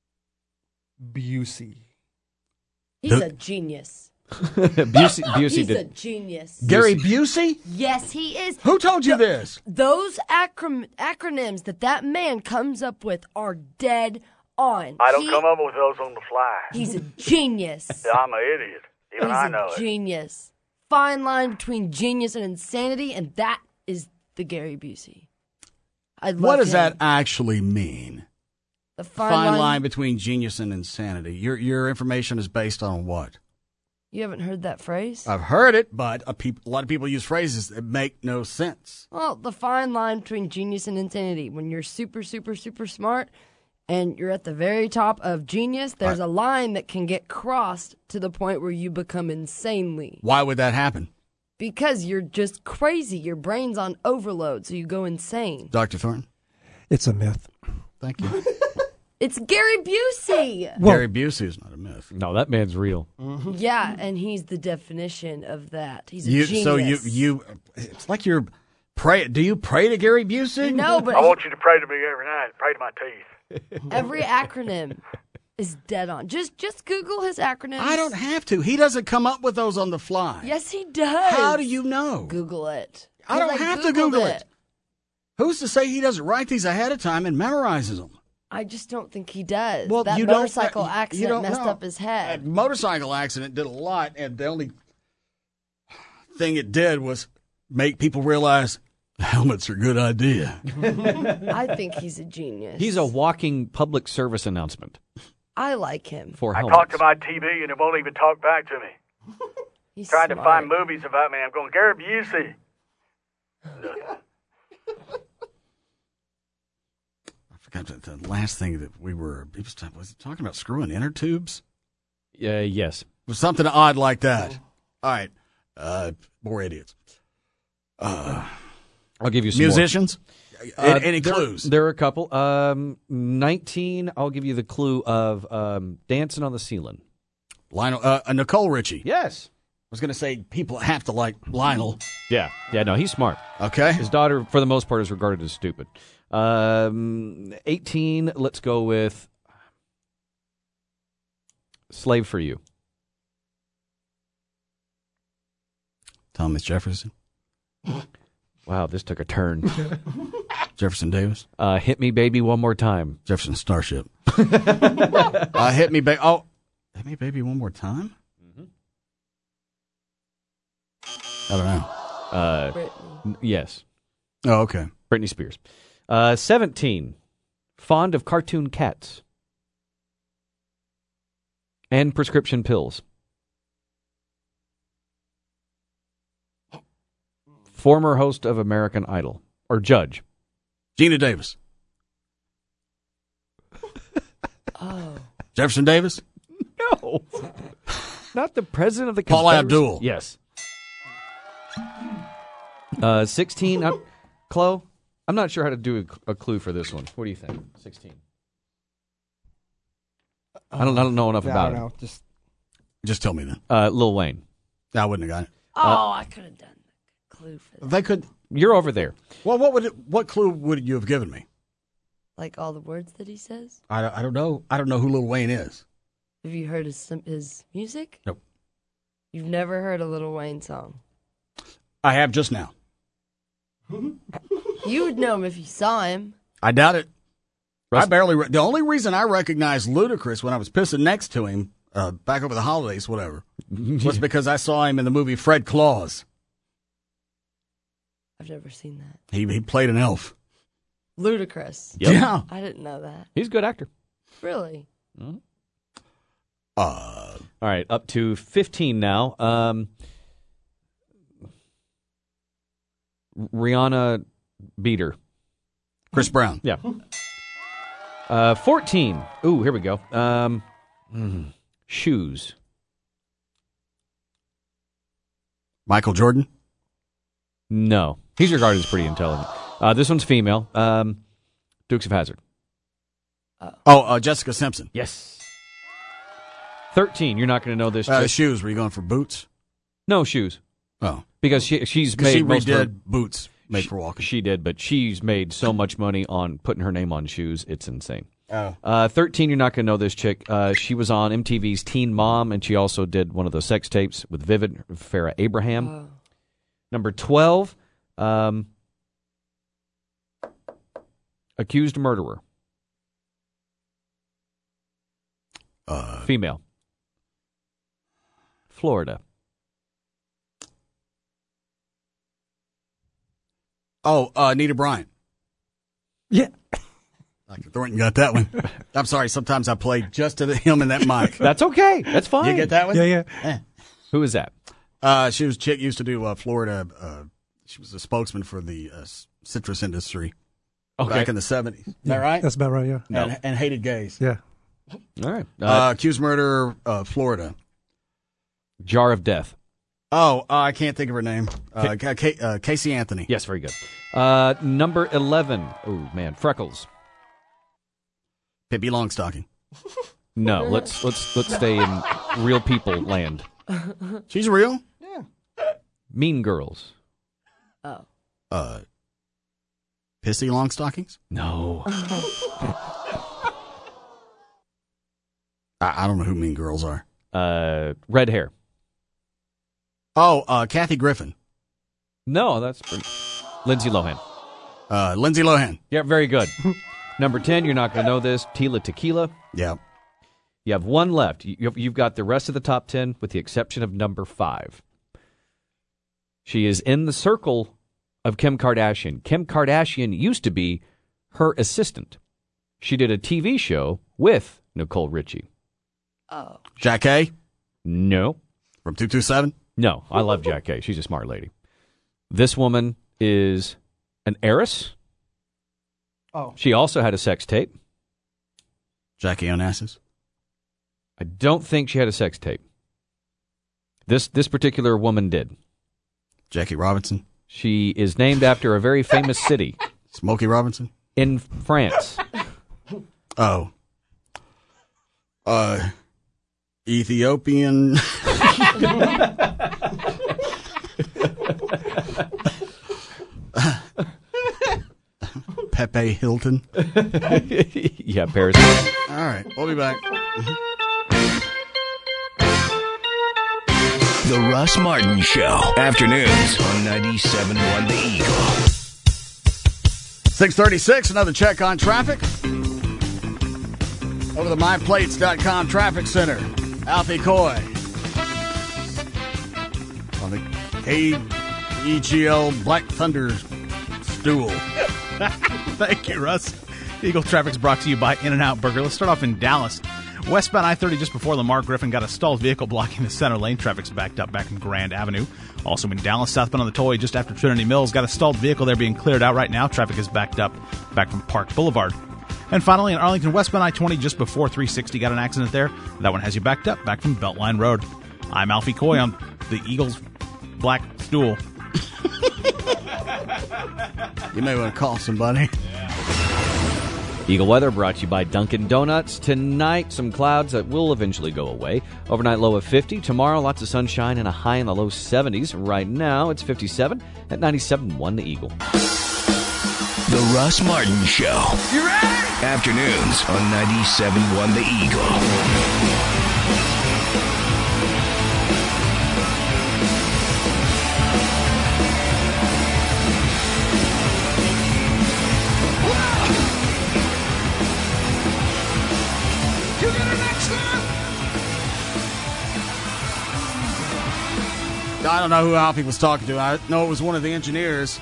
Busey. He's a genius. Busey He's did. a genius. Gary Busey? Yes, he is. Who told you this? Those acronyms that man comes up with are dead on. I don't come up with those on the fly. He's a genius. I'm an idiot. Even He's I know a it. genius. Fine line between genius and insanity, and that is the Gary Busey. I love What does him. that actually mean? The Fine line between genius and insanity. Your information is based on what? You haven't heard that phrase? I've heard it, but a lot of people use phrases that make no sense. Well, the fine line between genius and insanity. When you're super, super, super smart and you're at the very top of genius, there's a line that can get crossed to the point where you become insanely. Why would that happen? Because you're just crazy. Your brain's on overload, so you go insane. Dr. Thornton? It's a myth. Thank you. It's Gary Busey. Gary Busey is not a myth. No, that man's real. Yeah, and he's the definition of that. He's a genius. So you, it's like you're pray. Do you pray to Gary Busey? No, but I want you to pray to me every night. Pray to my teeth. every acronym is dead on. Just Google his acronyms. I don't have to. He doesn't come up with those on the fly. Yes, he does. How do you know? Google it. I don't have to Google it. Who's to say he doesn't write these ahead of time and memorizes them? I just don't think he does. Well, that you don't- motorcycle you accident don't messed know. up his head. That motorcycle accident did a lot, and the only thing it did was make people realize helmets are a good idea. I think he's a genius. He's a walking public service announcement I like him. for I helmets. talk to my TV and it won't even talk back to me. He's Trying to smart. find movies about me. I'm going, Gary Busey. I forgot the last thing that was it talking about screwing inner tubes? Yes. It was something odd like that. All right. More idiots. I'll give you some musicians. more. Any clues? There are a couple. 19, I'll give you the clue of Dancing on the Ceiling. Lionel, Nicole Richie. Yes. I was going to say people have to like Lionel. Yeah, no, he's smart. Okay. His daughter, for the most part, is regarded as stupid. 18, let's go with Slave for You. Thomas Jefferson. Wow, this took a turn. Jefferson Davis. Hit Me Baby One More Time. Jefferson Starship. Hit Me Baby. Oh, Hit Me Baby One More Time? I don't know. Yes. Oh, okay. Britney Spears. 17, fond of cartoon cats and prescription pills. Former host of American Idol, or judge. Gina Davis. Oh. Jefferson Davis? No. Not the president of the Paul Confederacy. Abdul. Yes. 16, Chloe, I'm not sure how to do a clue for this one. What do you think? 16. I don't know enough about I don't it. know. Just tell me then. Lil Wayne. I wouldn't have got it. Oh, I could have done the clue for that. They could. You're over there. Well, what clue would you have given me? Like all the words that he says? I don't know. I don't know who Lil Wayne is. Have you heard his music? Nope. You've never heard a Lil Wayne song? I have just now. You would know him if you saw him. I doubt it. The only reason I recognized Ludacris when I was pissing next to him back over the holidays, whatever, was because I saw him in the movie Fred Claus. I've never seen that. He played an elf. Ludacris. Yep. Yeah. I didn't know that. He's a good actor. Really? All right, up to 15 now. Rihanna beat her. Chris Brown. Yeah. 14. Ooh, here we go. shoes. Michael Jordan? No. He's regarded as pretty intelligent. This one's female. Dukes of Hazzard. Jessica Simpson. Yes. 13. You're not going to know this. Shoes. Were you going for boots? No, shoes. Oh. Because she's Because made she most of her, redid boots made for walking. She did, but she's made so much money on putting her name on shoes. It's insane. Oh. 13, you're not going to know this chick. She was on MTV's Teen Mom, and she also did one of those sex tapes with Vivid, Farrah Abraham. Oh. Number 12, accused murderer. Female. Florida. Anita Bryant. Yeah. Dr. Thornton got that one. I'm sorry. Sometimes I play just to him and that mic. That's okay. That's fine. You get that one? Yeah. Who is that? She was chick used to do Florida. She was a spokesman for the citrus industry back in the 70s. Is that right? That's about right, yeah. No. And hated gays. Yeah. All right. Accused murder, Florida. Jar of Death. I can't think of her name. Casey Anthony. Yes, very good. Number 11. Oh, man. Freckles. Pippi Longstocking. No, let's stay in real people land. She's real? Yeah. Mean Girls. Oh. Pissy Longstockings? No. I don't know who Mean Girls are. Red hair. Kathy Griffin. No, that's Lindsay Lohan. Lindsay Lohan. Yeah, very good. Number 10, you're not going to know this. Tila Tequila. Yeah. You have one left. You've got the rest of the top 10 with the exception of number 5. She is in the circle of Kim Kardashian. Kim Kardashian used to be her assistant. She did a TV show with Nicole Richie. Oh. Jack A? No. From 227? No, I love Jack A. She's a smart lady. This woman is an heiress. Oh. She also had a sex tape. Jackie Onassis? I don't think she had a sex tape. This particular woman did. Jackie Robinson? She is named after a very famous city. Smokey Robinson? In France. Oh. Ethiopian. Pepe Hilton. Yeah, Paris. All right, we'll be back. The Russ Martin Show. Afternoons on 97.1 The Eagle. 6:36, another check on traffic. Over the MyPlates.com Traffic Center. Alfie Coy. On the KEGL Black Thunder stool. Thank you, Russ. Eagle Traffic's brought to you by In-N-Out Burger. Let's start off in Dallas. Westbound I-30 just before Lamar Griffin got a stalled vehicle blocking the center lane. Traffic's backed up back from Grand Avenue. Also in Dallas, southbound on the tollway just after Trinity Mills. Got a stalled vehicle there being cleared out right now. Traffic is backed up back from Park Boulevard. And finally, in Arlington, westbound I-20 just before 360 got an accident there. That one has you backed up back from Beltline Road. I'm Alfie Coy on the Eagles Black Stool. You may want to call somebody. Eagle weather brought to you by Dunkin' Donuts. Tonight, some clouds that will eventually go away. Overnight low of 50. Tomorrow, lots of sunshine and a high in the low 70s. Right now, it's 57 at 97.1 The Eagle. The Russ Martin Show. You ready? Afternoons on 97.1 The Eagle. I don't know who Alfie was talking to. I know it was one of the engineers.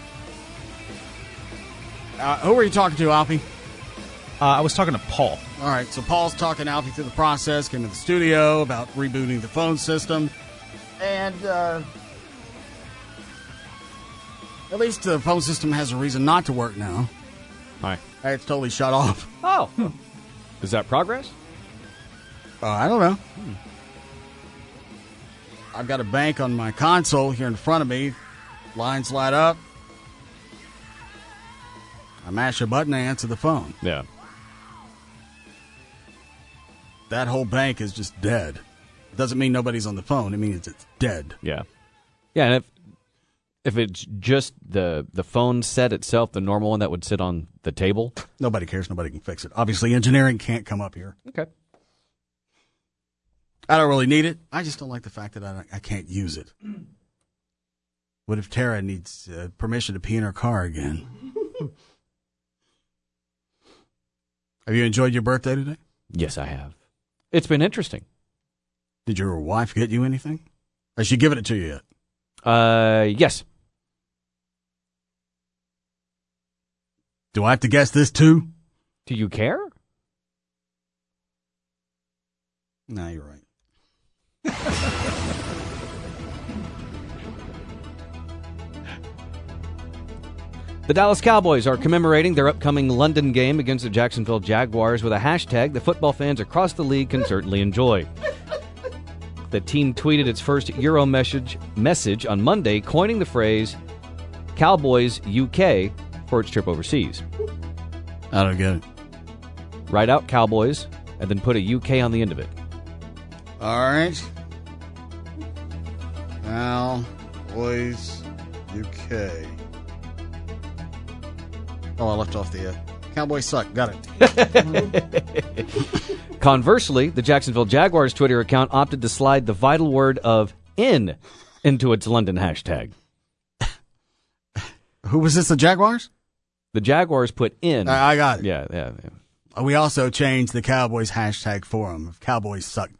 Who were you talking to, Alfie? I was talking to Paul. All right, so Paul's talking to Alfie through the process, came to the studio about rebooting the phone system. And at least the phone system has a reason not to work now. Hi. It's totally shut off. Oh. Is that progress? I don't know. I've got a bank on my console here in front of me. Lines light up. I mash a button and answer the phone. Yeah. That whole bank is just dead. It doesn't mean nobody's on the phone. It means it's dead. Yeah. Yeah, and if it's just the phone set itself, the normal one that would sit on the table. Nobody cares. Nobody can fix it. Obviously, engineering can't come up here. Okay. I don't really need it. I just don't like the fact that I can't use it. What if Tara needs permission to pee in her car again? Have you enjoyed your birthday today? Yes, I have. It's been interesting. Did your wife get you anything? Has she given it to you yet? Yes. Do I have to guess this too? Do you care? No, you're right. The Dallas Cowboys are commemorating their upcoming London game against the Jacksonville Jaguars with a hashtag the football fans across the league can certainly enjoy. The team tweeted its first Euro message on Monday, coining the phrase Cowboys UK for its trip overseas. I don't get it. Write out Cowboys and then put a UK on the end of it. All right. Cowboys UK. Oh, I left off the Cowboys suck. Got it. Conversely, the Jacksonville Jaguars Twitter account opted to slide the vital word of "in" into its London hashtag. Who was this, the Jaguars? The Jaguars put "in." I got it. Yeah. We also changed the Cowboys hashtag for them. Cowboys suck.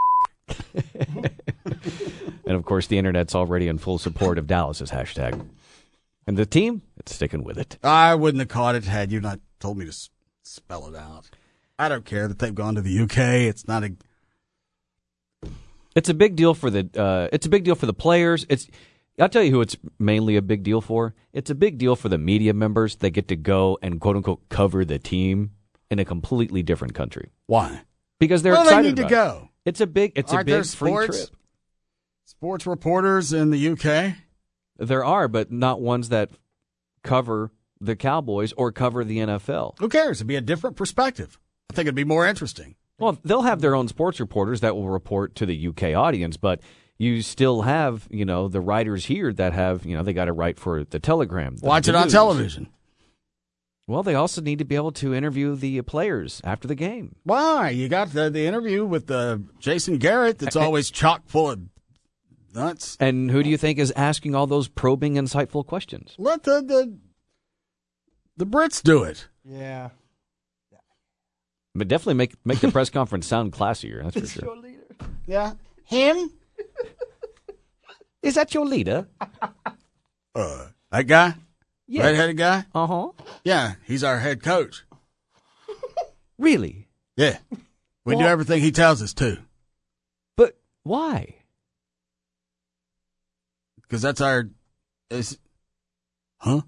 And, of course, the Internet's already in full support of Dallas's hashtag. And the team, it's sticking with it. I wouldn't have caught it had you not told me to spell it out. I don't care that they've gone to the UK. It's not a. It's a big deal for the. It's a big deal for the players. I'll tell you who it's mainly a big deal for. It's a big deal for the media members that get to go and quote unquote cover the team in a completely different country. Why? Because they're well, excited. They need to go. It's a big. It's Aren't a big there free trip. Sports reporters in the UK. There are, but not ones that cover the Cowboys or cover the NFL. Who cares? It'd be a different perspective. I think it'd be more interesting. Well, they'll have their own sports reporters that will report to the UK audience, but you still have, the writers here that have, they got to write for the Telegram. Watch it on television. Well, they also need to be able to interview the players after the game. Why? You got the interview with Jason Garrett that's always chock full of nuts. And who do you think is asking all those probing, insightful questions? Let the Brits do it. Yeah. But definitely make the press conference sound classier, that's for sure. Your leader. Yeah. Him? Is that your leader? That guy? Yes. Red-headed guy? Uh-huh. Yeah, he's our head coach. Really? Yeah. We do everything he tells us to. But why? Because that's our... Huh?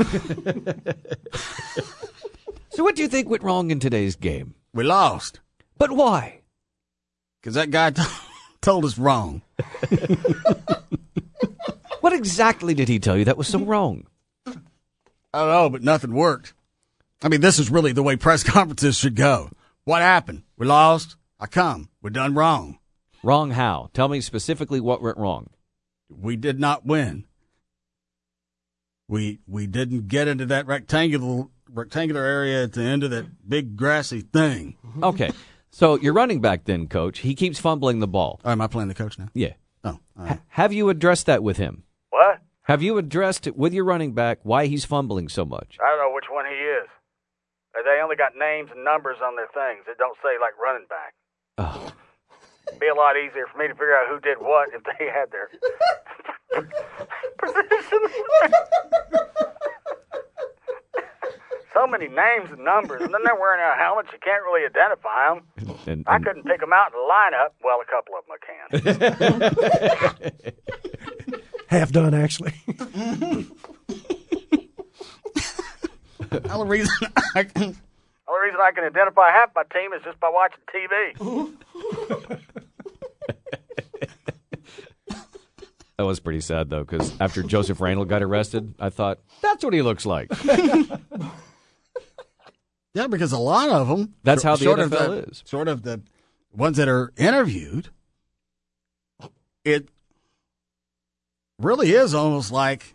So what do you think went wrong in today's game? We lost. But why? Because that guy told us wrong. What exactly did he tell you that was so wrong? I don't know, but nothing worked. I mean, this is really the way press conferences should go. What happened? We lost. How come? We done wrong. Wrong how? Tell me specifically what went wrong. We did not win. We didn't get into that rectangular area at the end of that big grassy thing. Okay. So your running back then, Coach, he keeps fumbling the ball. Oh, am I playing the coach now? Yeah. Oh. All right. Have you addressed that with him? What? Have you addressed with your running back why he's fumbling so much? I don't know which one he is. They only got names and numbers on their things. It don't say, like, running back. Oh. It'd be a lot easier for me to figure out who did what if they had their position. So many names and numbers, and then they're wearing out helmets. You can't really identify them. I couldn't pick them out in the lineup. Well, a couple of them I can. Half done, actually. The only reason I can identify half my team is just by watching TV. That was pretty sad, though, because after Joseph Randall got arrested, I thought, that's what he looks like. Yeah, because a lot of them. That's how the NFL is. Sort of the ones that are interviewed, it really is almost like,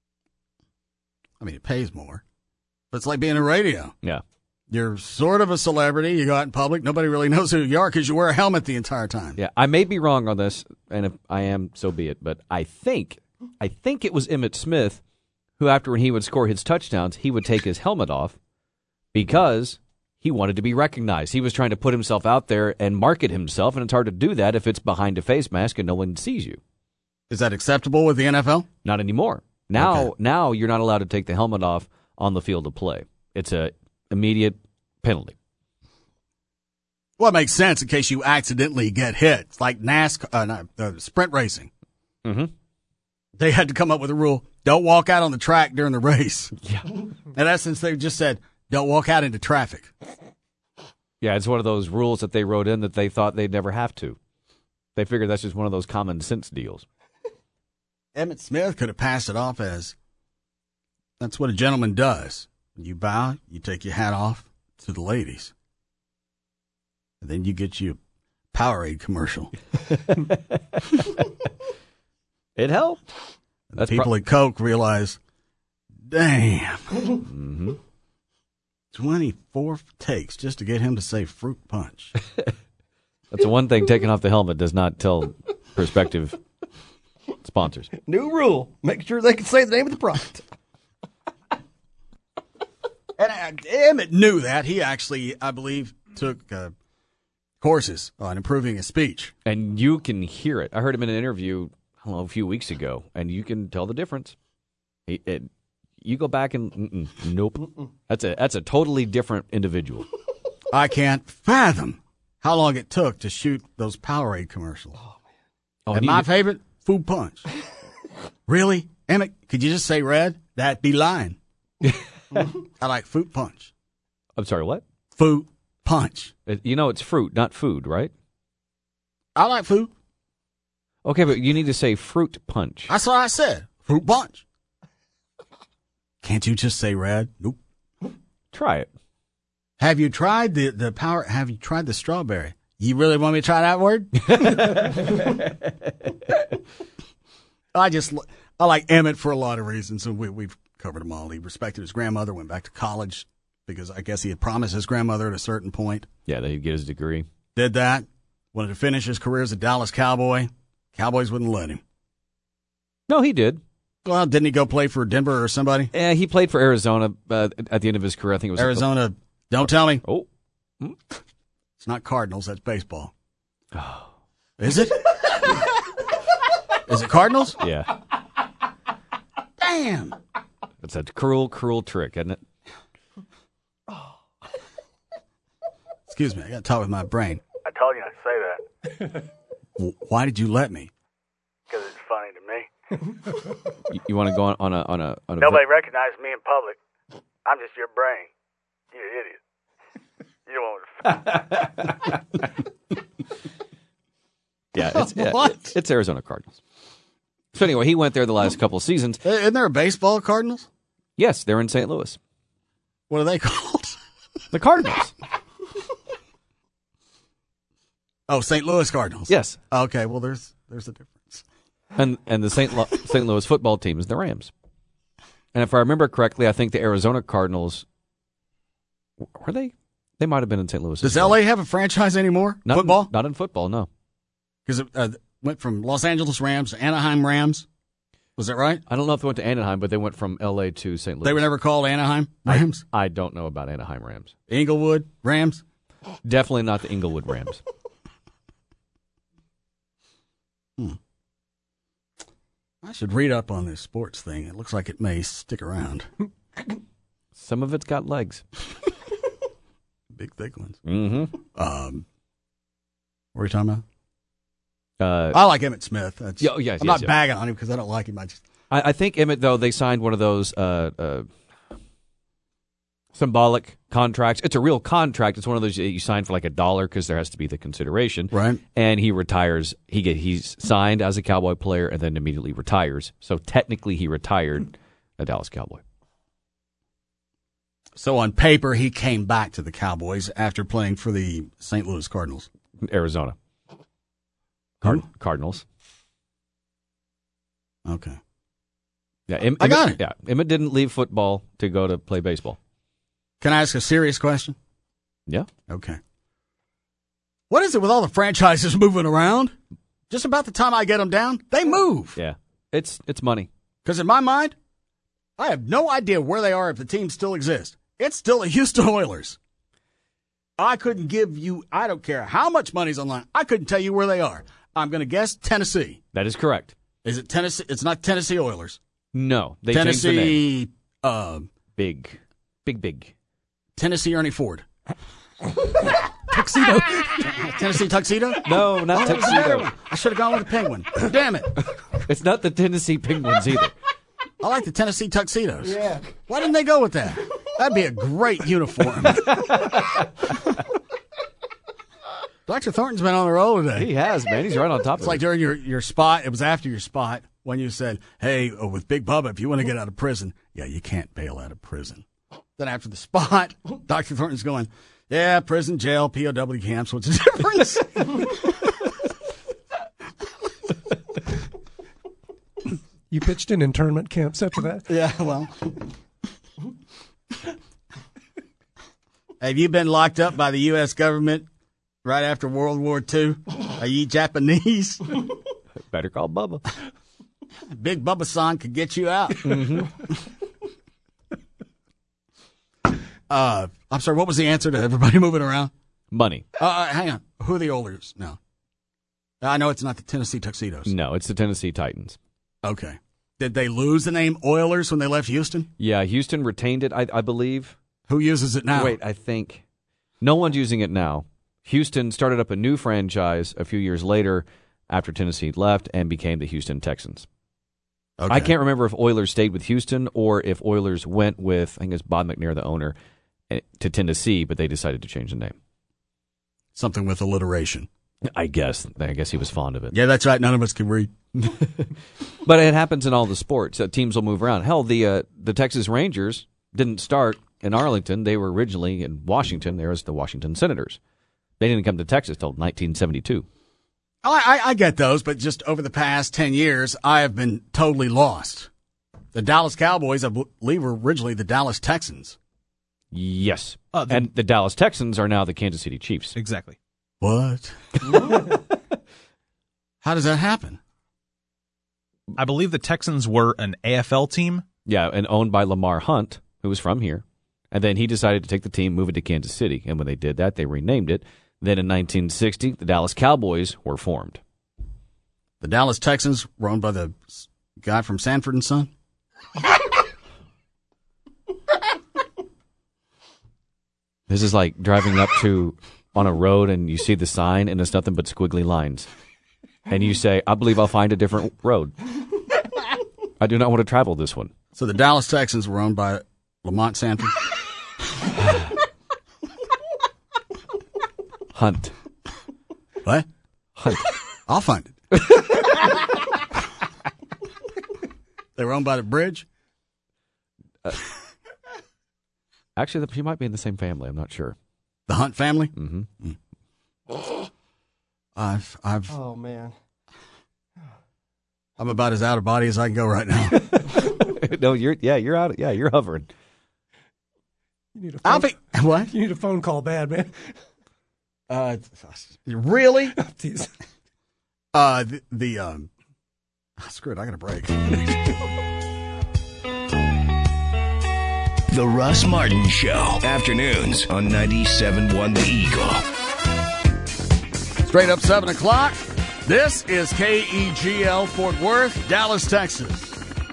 I mean, it pays more, but it's like being in radio. Yeah. You're sort of a celebrity. You go out in public. Nobody really knows who you are because you wear a helmet the entire time. Yeah, I may be wrong on this, and if I am, so be it. But I think it was Emmitt Smith who, after when he would score his touchdowns, he would take his helmet off because he wanted to be recognized. He was trying to put himself out there and market himself, and it's hard to do that if it's behind a face mask and no one sees you. Is that acceptable with the NFL? Not anymore. Now you're not allowed to take the helmet off on the field of play. It's a immediate penalty. Well, it makes sense in case you accidentally get hit. It's like NASCAR, sprint racing. Mm-hmm. They had to come up with a rule: don't walk out on the track during the race. Yeah. In essence, they just said, don't walk out into traffic. Yeah, it's one of those rules that they wrote in that they thought they'd never have to. They figured that's just one of those common sense deals. Emmitt Smith could have passed it off as, that's what a gentleman does. When you bow, you take your hat off to the ladies. And then you get you a Powerade commercial. It helped. And people at Coke realize, damn, mm-hmm. 24 takes just to get him to say fruit punch. That's the one thing taking off the helmet does not tell prospective sponsors. New rule. Make sure they can say the name of the product. And Emmitt knew that. He actually, I believe, took courses on improving his speech. And you can hear it. I heard him in an interview, I don't know, a few weeks ago, and you can tell the difference. You go back and, nope. That's a totally different individual. I can't fathom how long it took to shoot those Powerade commercials. Oh, man. Oh, and my favorite, Food Punch. Really? Emmitt, could you just say red? That'd be lying. I like Fruit Punch. I'm sorry, what? Fruit Punch. You know it's fruit, not food, right? I like food. Okay, but you need to say fruit punch. That's what I said. Fruit Punch. Can't you just say red? Nope. Try it. Have you tried the power? Have you tried the strawberry? You really want me to try that word? I like Emmitt for a lot of reasons, and we've covered them all. He respected his grandmother, went back to college because I guess he had promised his grandmother at a certain point. Yeah, that he'd get his degree. Did that. Wanted to finish his career as a Dallas Cowboy. Cowboys wouldn't let him. No, he did. Well, didn't he go play for Denver or somebody? Yeah, he played for Arizona at the end of his career. I think it was Arizona. Don't tell me. Oh. It's not Cardinals. That's baseball. Oh. Is it? Is it Cardinals? Yeah. Damn. It's a cruel, cruel trick, isn't it? Excuse me. I got to talk with my brain. I told you not to say that. Why did you let me? Because it's funny to me. You want to go on a Nobody recognizes me in public. I'm just your brain. You idiot. You don't want to. It's Arizona Cardinals. So anyway, he went there the last couple of seasons. Isn't there a baseball Cardinals? Yes, they're in St. Louis. What are they called? The Cardinals. Oh, St. Louis Cardinals. Yes. Okay, well, there's a difference. And the St. Louis football team is the Rams. And if I remember correctly, I think the Arizona Cardinals, were they? They might have been in St. Louis. Does L.A. have a franchise anymore? Football? Not in football, no. Because it went from Los Angeles Rams to Anaheim Rams. Was that right? I don't know if they went to Anaheim, but they went from L.A. to St. Louis. They were never called Anaheim Rams? I don't know about Anaheim Rams. Inglewood Rams? Definitely not the Inglewood Rams. I should read up on this sports thing. It looks like it may stick around. Some of it's got legs. Big, thick ones. Mm-hmm. What were you talking about? I like Emmitt Smith. I'm not bagging on him because I don't like him. I think Emmitt, though, they signed one of those symbolic contracts. It's a real contract. It's one of those you sign for like $1 because there has to be the consideration. Right. And he retires. He's signed as a Cowboy player and then immediately retires. So technically he retired a Dallas Cowboy. So on paper, he came back to the Cowboys after playing for the St. Louis Cardinals. Arizona. Cardinals. Okay. Yeah, I got it. Yeah, Emmett didn't leave football to go to play baseball. Can I ask a serious question? Yeah. Okay. What is it with all the franchises moving around? Just about the time I get them down, they move. Yeah, it's money. Because in my mind, I have no idea where they are if the team still exists. It's still the Houston Oilers. I couldn't give you, I don't care how much money's online, I couldn't tell you where they are. I'm going to guess Tennessee. That is correct. Is it Tennessee? It's not Tennessee Oilers. No, they Tennessee, changed the name. Big. Tennessee Ernie Ford. Tuxedo. Tennessee Tuxedo? No, not Tuxedo. I should have gone with the Penguin. Damn it. It's not the Tennessee Penguins either. I like the Tennessee Tuxedos. Yeah. Why didn't they go with that? That'd be a great uniform. Dr. Thornton's been on the roll today. He has, man. He's right on top of it. It's like during your spot, it was after your spot, when you said, hey, with Big Bubba, if you want to get out of prison, yeah, you can't bail out of prison. Then after the spot, Dr. Thornton's going, yeah, prison, jail, POW camps, what's the difference? You pitched in internment camps after that? Yeah, well. Have you been locked up by the U.S. government right after World War II? Are you Japanese? Better call Bubba. Big Bubba-san could get you out. Mm-hmm. I'm sorry, what was the answer to everybody moving around? Money. Hang on. Who are the Oilers now? I know it's not the Tennessee Tuxedos. No, it's the Tennessee Titans. Okay. Did they lose the name Oilers when they left Houston? Yeah, Houston retained it, I believe. Who uses it now? Wait, I think no one's using it now. Houston started up a new franchise a few years later after Tennessee left and became the Houston Texans. Okay. I can't remember if Oilers stayed with Houston or if Oilers went with, I think it's Bob McNair, the owner, to Tennessee, but they decided to change the name. Something with alliteration. I guess he was fond of it. Yeah, that's right. None of us can read. But it happens in all the sports. Teams will move around. Hell, the Texas Rangers didn't start in Arlington. They were originally in Washington. There was the Washington Senators. They didn't come to Texas till 1972. I get those, but just over the past 10 years, I have been totally lost. The Dallas Cowboys, I believe, were originally the Dallas Texans. Yes. And the Dallas Texans are now the Kansas City Chiefs. Exactly. What? How does that happen? I believe the Texans were an AFL team. Yeah, and owned by Lamar Hunt, who was from here. And then he decided to take the team, move it to Kansas City. And when they did that, they renamed it. Then in 1960, the Dallas Cowboys were formed. The Dallas Texans were owned by the guy from Sanford and Son? This is like driving up on a road and you see the sign and it's nothing but squiggly lines. And you say, I believe I'll find a different road. I do not want to travel this one. So the Dallas Texans were owned by Lamont Sanford? Hunt. What? Hunt. I'll find it. They were owned by the bridge? Actually, he might be in the same family. I'm not sure. The Hunt family? Mm-hmm. I've. Oh man. I'm about as out of body as I can go right now. No, you're out. Yeah, you're hovering. You need a phone, what? You need a phone call bad, man. Really? Jeez. Screw it, I got a break. The Russ Martin Show. Afternoons on 97.1 The Eagle. Straight up 7 o'clock. This is KEGL Fort Worth, Dallas, Texas.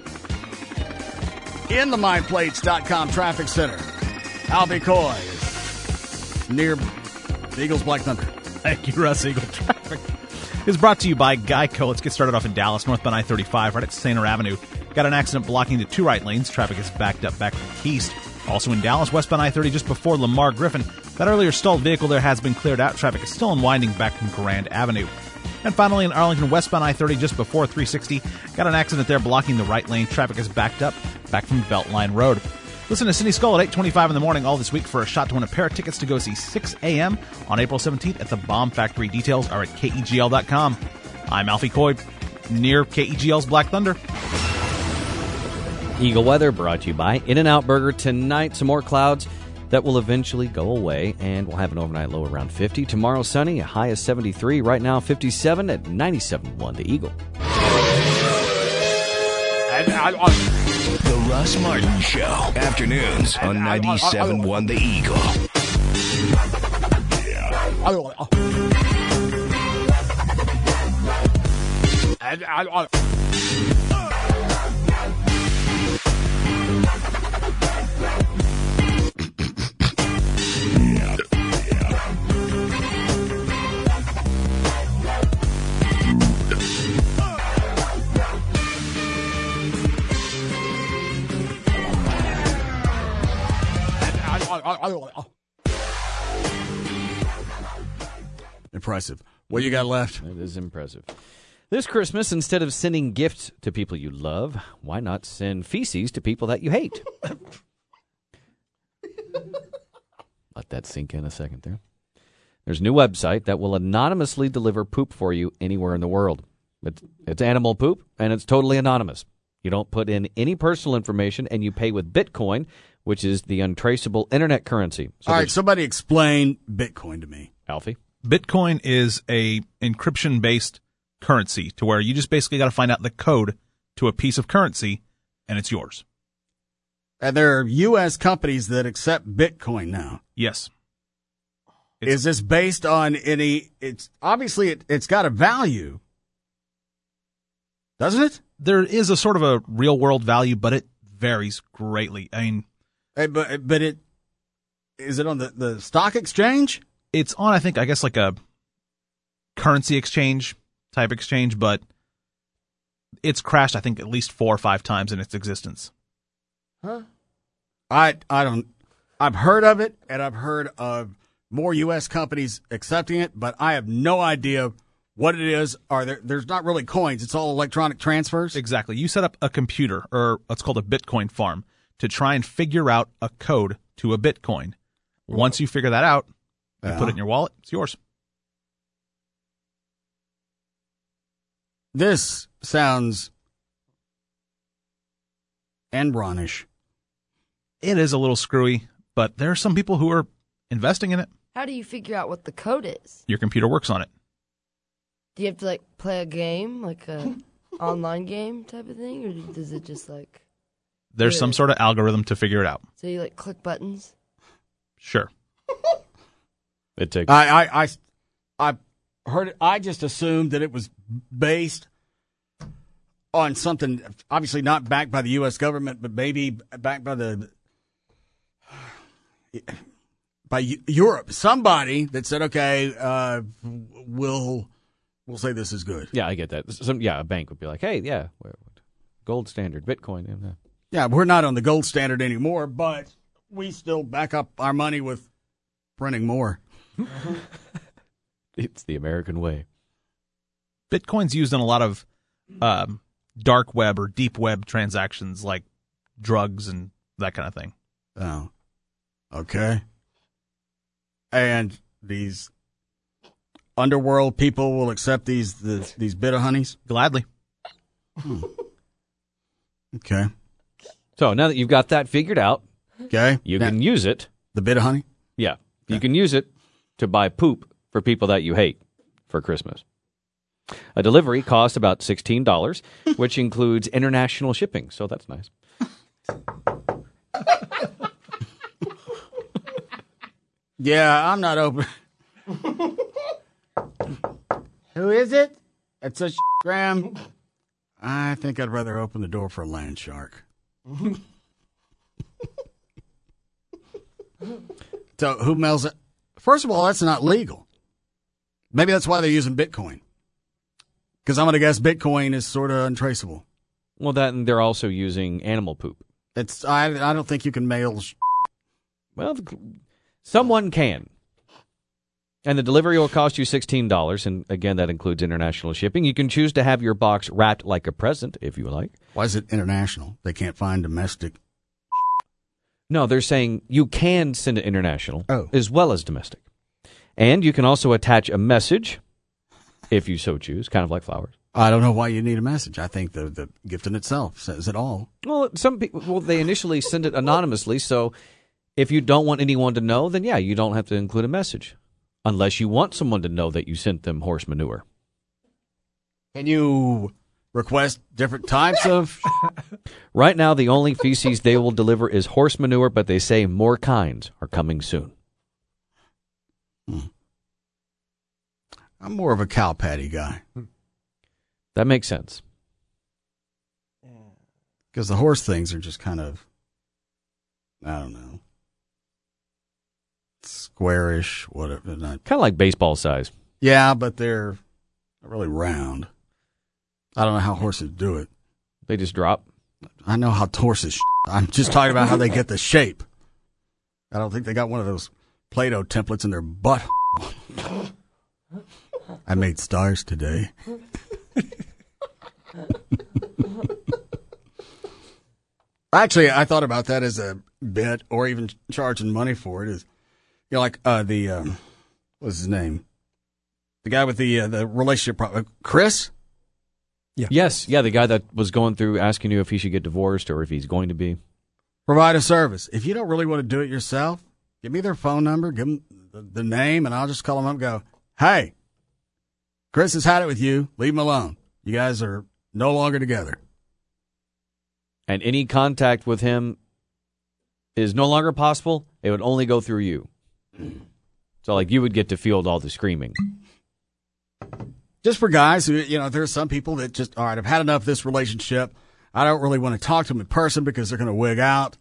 In the MyPlates.com traffic center. Albie Coy is near the Eagles Black Thunder. Thank you, Russ. Eagle Traffic is brought to you by Geico. Let's get started off in Dallas, northbound I-35, right at Sainer Avenue. Got an accident blocking the two right lanes. Traffic is backed up back from east. Also in Dallas, westbound I-30 just before Lamar Griffin. That earlier stalled vehicle there has been cleared out. Traffic is still unwinding back from Grand Avenue. And finally in Arlington, westbound I-30 just before 360. Got an accident there blocking the right lane. Traffic is backed up back from Beltline Road. Listen to Cindy Skull at 8:25 in the morning all this week for a shot to win a pair of tickets to go see 6 a.m. on April 17th at the Bomb Factory. Details are at KEGL.com. I'm Alfie Coy, near KEGL's Black Thunder. Eagle weather brought to you by In-N-Out Burger. Tonight, some more clouds that will eventually go away, and we'll have an overnight low around 50. Tomorrow, sunny, a high of 73. Right now, 57 at 97.1 The Eagle. The Russ Martin Show. Afternoons on 97.1 The Eagle. Impressive. What you got left? It is impressive. This Christmas, instead of sending gifts to people you love, why not send feces to people that you hate? Let that sink in a second there. There's a new website that will anonymously deliver poop for you anywhere in the world. It's animal poop, and it's totally anonymous. You don't put in any personal information, and you pay with Bitcoin, which is the untraceable internet currency. So all right, somebody explain Bitcoin to me. Alfie? Bitcoin is a encryption-based currency to where you just basically got to find out the code to a piece of currency, and it's yours. And there are U.S. companies that accept Bitcoin now. Yes. Is this based on any? It's obviously it's got a value, doesn't it? There is a sort of a real-world value, but it varies greatly. I mean, but it is it on the stock exchange? It's on, I guess like a currency exchange type exchange, but it's crashed, I think, at least 4 or 5 times in its existence. Huh? I don't. I've heard of it, and I've heard of more U.S. companies accepting it, but I have no idea what it is. There's not really coins. It's all electronic transfers. Exactly. You set up a computer, or what's called a Bitcoin farm, to try and figure out a code to a Bitcoin. Once you figure that out, you put it in your wallet, it's yours. This sounds Enronish. It is a little screwy, but there are some people who are investing in it. How do you figure out what the code is? Your computer works on it. Do you have to play a game, like a online game type of thing, or does it just There's some sort of algorithm to figure it out. So you click buttons? Sure. It takes. I heard it. I just assumed that it was based on something obviously not backed by the U.S. government, but maybe backed by Europe. Somebody that said, "Okay, we'll say this is good." Yeah, I get that. A bank would be like, "Hey, yeah, gold standard, Bitcoin." Yeah, we're not on the gold standard anymore, but we still back up our money with printing more. It's the American way. Bitcoin's used in a lot of dark web or deep web transactions like drugs and that kind of thing. Oh, okay. And these underworld people will accept these bit of honeys? Gladly. Okay. So now that you've got that figured out, okay, you can use it. The bit of honey? Yeah. Okay. You can use it to buy poop for people that you hate for Christmas. A delivery costs about $16, which includes international shipping, so that's nice. Yeah, I'm not open. Who is it? It's a Graham. I think I'd rather open the door for a land shark. So who mails it? First of all, that's not legal. Maybe that's why they're using Bitcoin. Because I'm going to guess Bitcoin is sort of untraceable. Well, that and they're also using animal poop. I don't think you can mail Well, someone can. And the delivery will cost you $16, and again, that includes international shipping. You can choose to have your box wrapped like a present, if you like. Why is it international? They can't find domestic. No, they're saying you can send it international as well as domestic. And you can also attach a message, if you so choose, kind of like flowers. I don't know why you need a message. I think the gift in itself says it all. Well, some people, they initially send it anonymously, so if you don't want anyone to know, then yeah, you don't have to include a message. Unless you want someone to know that you sent them horse manure. Can you request different types of? Right now, the only feces they will deliver is horse manure, but they say more kinds are coming soon. I'm more of a cow patty guy. That makes sense. Because the horse things are just kind of, I don't know, squarish, whatever. Kind of like baseball size. Yeah, but they're really round. I don't know how horses do it. They just drop? I know how horses I'm just talking about how they get the shape. I don't think they got one of those Play-Doh templates in their butt. I made stars today. Actually, I thought about that as a bit, or even charging money for it. Is, you know, like what's his name? The guy with the relationship problem, Chris. Yeah. Yes. Yeah, the guy that was going through asking you if he should get divorced or if he's going to be. Provide a service. If you don't really want to do it yourself, give me their phone number, give them the name, and I'll just call them up and go, hey, Chris has had it with you. Leave him alone. You guys are no longer together. And any contact with him is no longer possible. It would only go through you. So, like, you would get to field all the screaming. Just for guys who, you know, there are some people that just, all right, I've had enough of this relationship. I don't really want to talk to them in person because they're going to wig out.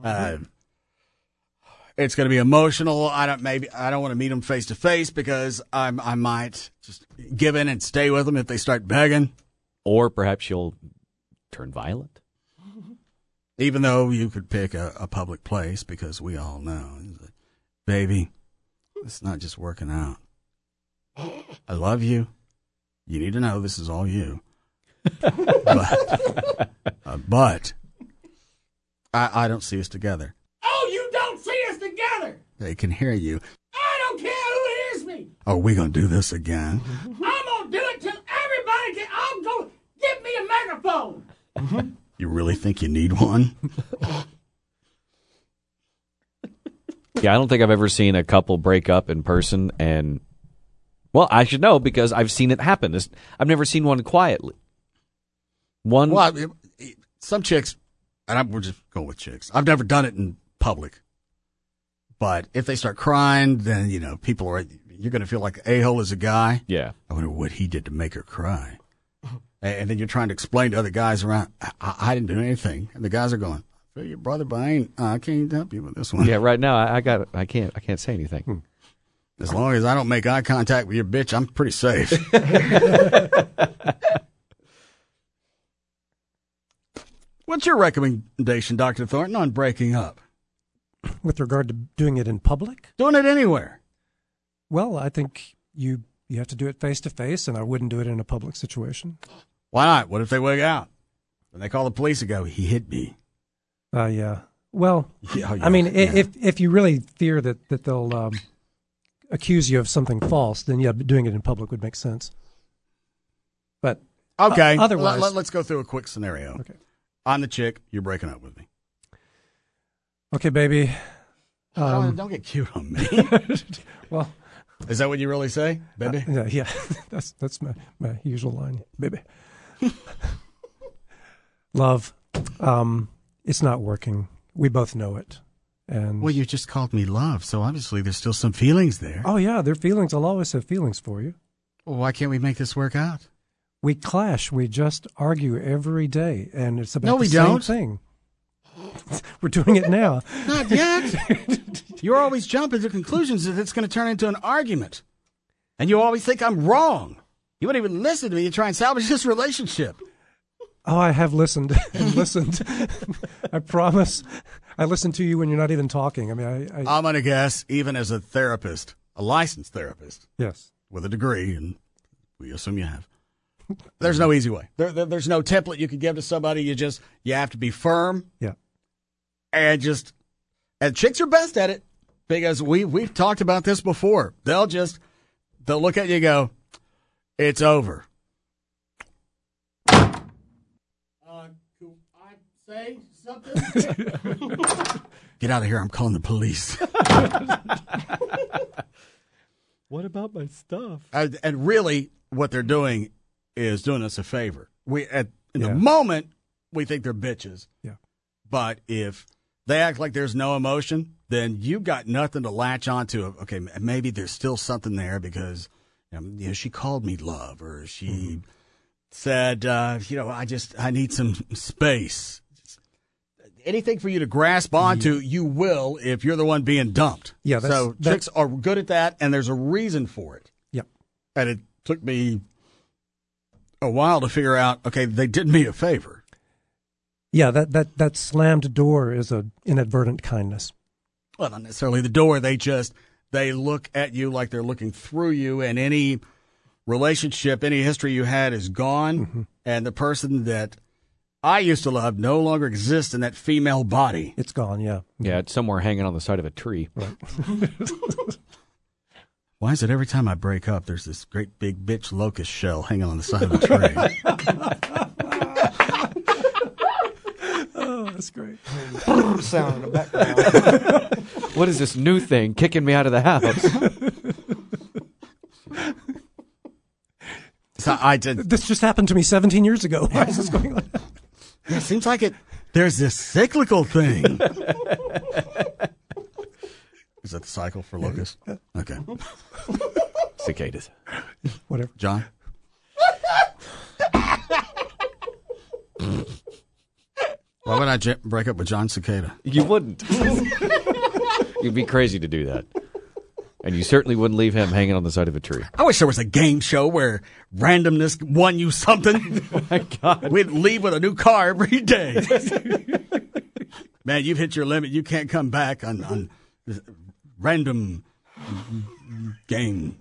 It's going to be emotional. I don't want to meet them face to face because I might just give in and stay with them if they start begging. Or perhaps you'll turn violent. Even though you could pick a public place, because we all know, baby, it's not just working out. I love you. You need to know this is all you. But I don't see us together. Oh, you don't see us together. They can hear you. I don't care who hears me. Oh, we're going to do this again. I'm going to do it till everybody can. I'm going to give me a megaphone. You really think you need one? Yeah, I don't think I've ever seen a couple break up in person and, well, I should know because I've seen it happen. I've never seen one quietly. Well, some chicks, and we're just going with chicks. I've never done it in public. But if they start crying, then, you know, you're going to feel like a-hole as a guy. Yeah. I wonder what he did to make her cry. And then you're trying to explain to other guys around, I didn't do anything. And the guys are going, I feel your brother, but I can't help you with this one. Yeah, right now I can't say anything. As long as I don't make eye contact with your bitch, I'm pretty safe. What's your recommendation, Dr. Thornton, on breaking up? With regard to doing it in public? Doing it anywhere. Well, I think you have to do it face to face, and I wouldn't do it in a public situation. Why not? What if they wig out? When they call the police and go, he hit me. Yeah. Well, yeah. I mean, if you really fear that they'll accuse you of something false, then yeah, doing it in public would make sense. But okay, otherwise, let's go through a quick scenario. Okay, I'm the chick. You're breaking up with me. Okay, baby. Don't get cute on me. Well, is that what you really say, baby? Yeah. That's my usual line, baby. Love, it's not working. We both know it. And well, you just called me love, so obviously there's still some feelings there. Oh yeah, there are feelings. I'll always have feelings for you. Well, why can't we make this work out? We clash. We just argue every day, and it's about the same thing. We're doing it now. Not yet. You're always jumping to conclusions that it's going to turn into an argument. And you always think I'm wrong. You won't even listen to me and try and salvage this relationship. Oh, I have listened and listened. I promise I listen to you when you're not even talking. I mean, I'm going to guess, even as a therapist, a licensed therapist. Yes. With a degree, and we assume you have. There's no easy way. There's no template you can give to somebody. You have to be firm. Yeah. And chicks are best at it because we've talked about this before. They'll look at you and go, it's over. Could I say something? Get out of here. I'm calling the police. What about my stuff? And really, what they're doing is doing us a favor. In the moment, we think they're bitches. Yeah. But if they act like there's no emotion, then you've got nothing to latch onto. Okay, maybe there's still something there because she called me love, or she said, I need some space. Anything for you to grasp onto, you will if you're the one being dumped. Yeah. So chicks are good at that, and there's a reason for it. Yeah. And it took me a while to figure out, okay, they did me a favor. Yeah, that slammed door is an inadvertent kindness. Well, not necessarily the door. They look at you like they're looking through you, and any relationship, any history you had is gone, and the person that I used to love no longer exists in that female body. It's gone, yeah. Yeah, it's somewhere hanging on the side of a tree. Right. Why is it every time I break up, there's this great big bitch locust shell hanging on the side of a tree? Oh, that's great. Sound in the background. What is this new thing kicking me out of the house? So I did. This just happened to me 17 years ago. Why is this going on? Yeah, it seems like there's this cyclical thing. Is that the cycle for locusts? Okay. Cicadas. Whatever. John? Why would I break up with John Cicada? You wouldn't. You'd be crazy to do that. And you certainly wouldn't leave him hanging on the side of a tree. I wish there was a game show where randomness won you something. Oh my God. We'd leave with a new car every day. Man, you've hit your limit. You can't come back on random game.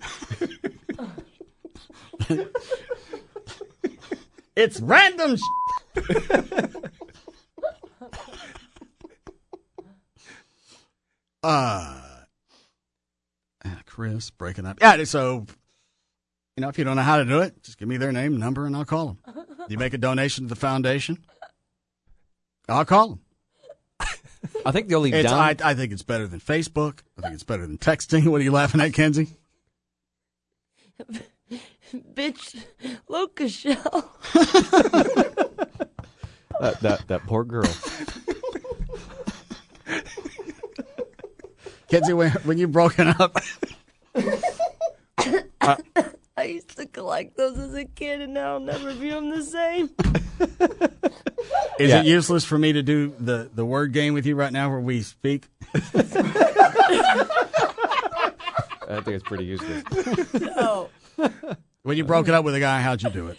It's random. Chris breaking up. Yeah, so, if you don't know how to do it, just give me their name, number, and I'll call them. You make a donation to the foundation, I'll call them. I think the only I think it's better than Facebook. I think it's better than texting. What are you laughing at, Kenzie? Bitch, locust shell. that poor girl. Kenzie, when you broken up, I used to collect those as a kid, and now I'll never view them the same. Is it useless for me to do the word game with you right now where we speak? I think it's pretty useless. No. When you broke it up with a guy, how'd you do it?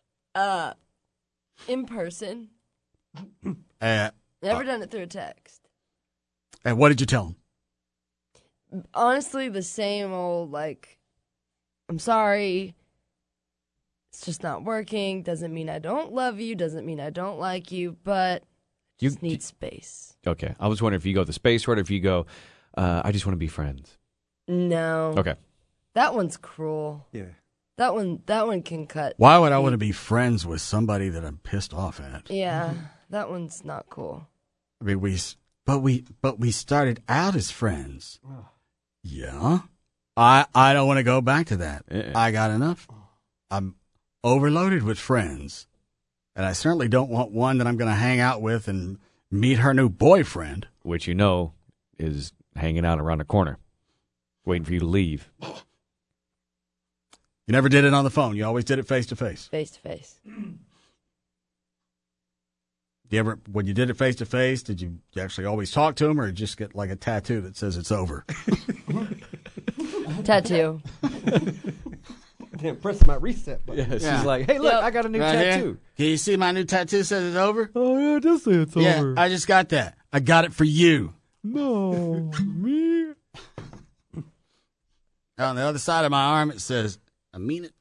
In person. Never done it through a text. And what did you tell him? Honestly, the same old, I'm sorry. It's just not working. Doesn't mean I don't love you. Doesn't mean I don't like you. But you just need space. Okay. I was wondering if you go the space route or if you go, I just want to be friends. No. Okay. That one's cruel. Yeah. That one can cut. Why would I want to be friends with somebody that I'm pissed off at? Yeah. That one's not cool. I mean, we started out as friends. Yeah. I don't want to go back to that. I got enough. I'm overloaded with friends. And I certainly don't want one that I'm going to hang out with and meet her new boyfriend. Which is hanging out around the corner, waiting for you to leave. You never did it on the phone. You always did it face to face. Face to face. When you did it face to face, did you actually always talk to him, or just get like a tattoo that says it's over? Tattoo. I didn't press my reset button. Yeah, she's like, hey, look, I got a new tattoo. Here. Can you see my new tattoo says it's over? Oh, yeah, it does say it's over. Yeah, I just got that. I got it for you. No, me. On the other side of my arm, it says, I mean it.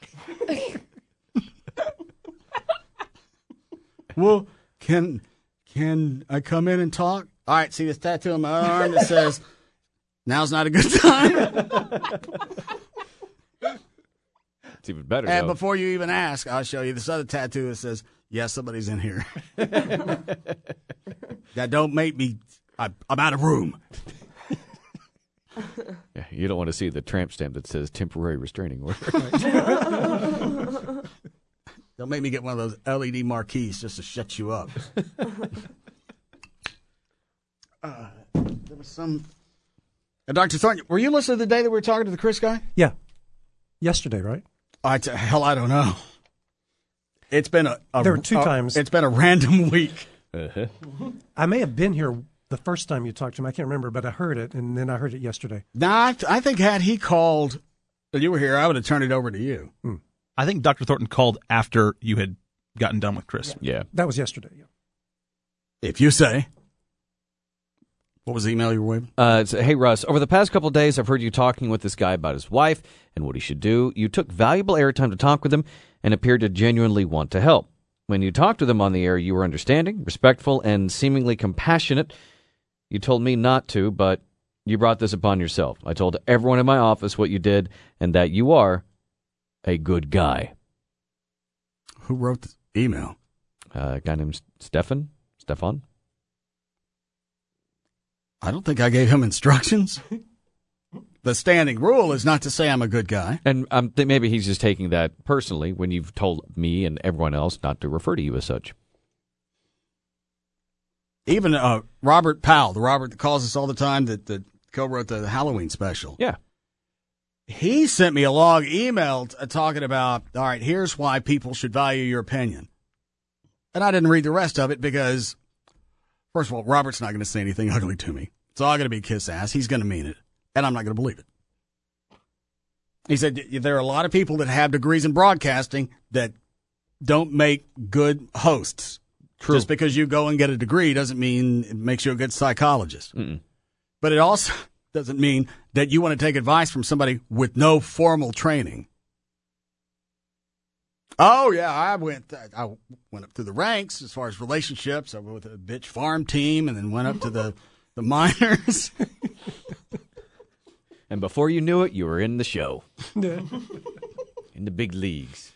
Well, can I come in and talk? All right, see this tattoo on my other arm that says, now's not a good time? It's even better, And though. before you even ask, I'll show you this other tattoo that says, yes, somebody's in here. That don't make me, I'm out of room. Yeah, you don't want to see the tramp stamp that says temporary restraining order. Don't make me get one of those LED marquees just to shut you up. There was some... Dr. Thornton, were you listening the day that we were talking to the Chris guy? Yeah. Yesterday, right? Hell, I don't know. It's been There were 2 times. It's been a random week. I may have been here the first time you talked to him. I can't remember, but I heard it, and then I heard it yesterday. Nah, I think had he called and you were here, I would have turned it over to you. I think Dr. Thornton called after you had gotten done with Chris. Yeah. That was yesterday, yeah. If you say. What was the email you were waving? It's, hey, Russ, over the past couple of days, I've heard you talking with this guy about his wife and what he should do. You took valuable airtime to talk with him and appeared to genuinely want to help. When you talked with him on the air, you were understanding, respectful, and seemingly compassionate. You told me not to, but you brought this upon yourself. I told everyone in my office what you did and that you are a good guy. Who wrote the email? A guy named Stefan. I don't think I gave him instructions. The standing rule is not to say I'm a good guy. And maybe he's just taking that personally when you've told me and everyone else not to refer to you as such. Even Robert Powell, the Robert that calls us all the time that co-wrote the Halloween special. Yeah. He sent me a long email talking about, all right, here's why people should value your opinion. And I didn't read the rest of it because, first of all, Robert's not going to say anything ugly to me. It's all going to be kiss ass. He's going to mean it. And I'm not going to believe it. He said there are a lot of people that have degrees in broadcasting that don't make good hosts. True. Just because you go and get a degree doesn't mean it makes you a good psychologist. Mm-mm. But it also doesn't mean that you want to take advice from somebody with no formal training. Oh, yeah, I went up through the ranks as far as relationships. I went with a bitch farm team and then went up to the minors. And before you knew it, you were in the show. In the big leagues.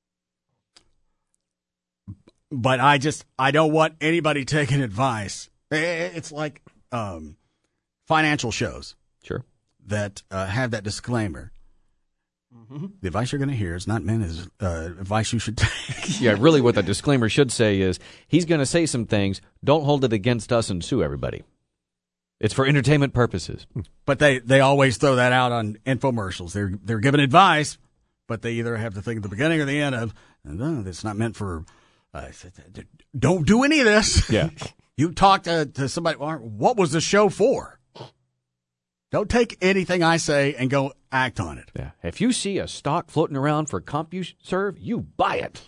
But I don't want anybody taking advice. It's like financial shows. Sure. That have that disclaimer. Mm-hmm. The advice you're going to hear is not meant as advice you should take. Yeah, really what the disclaimer should say is, he's going to say some things, don't hold it against us and sue everybody. It's for entertainment purposes. But they always throw that out on infomercials. They're giving advice, but they either have the thing at the beginning or the end of, no, that's not meant for, don't do any of this. Yeah. You talk to somebody, what was the show for? Don't take anything I say and go act on it. Yeah. If you see a stock floating around for CompuServe, you buy it.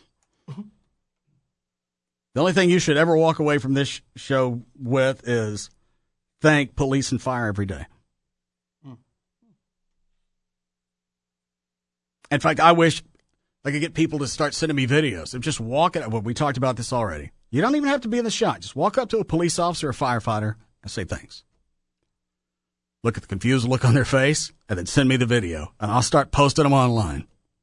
The only thing you should ever walk away from this show with is thank police and fire every day. In fact, I wish I could get people to start sending me videos of just walking. Well, we talked about this already. You don't even have to be in the shot. Just walk up to a police officer or firefighter and say thanks. Look at the confused look on their face, and then send me the video, and I'll start posting them online.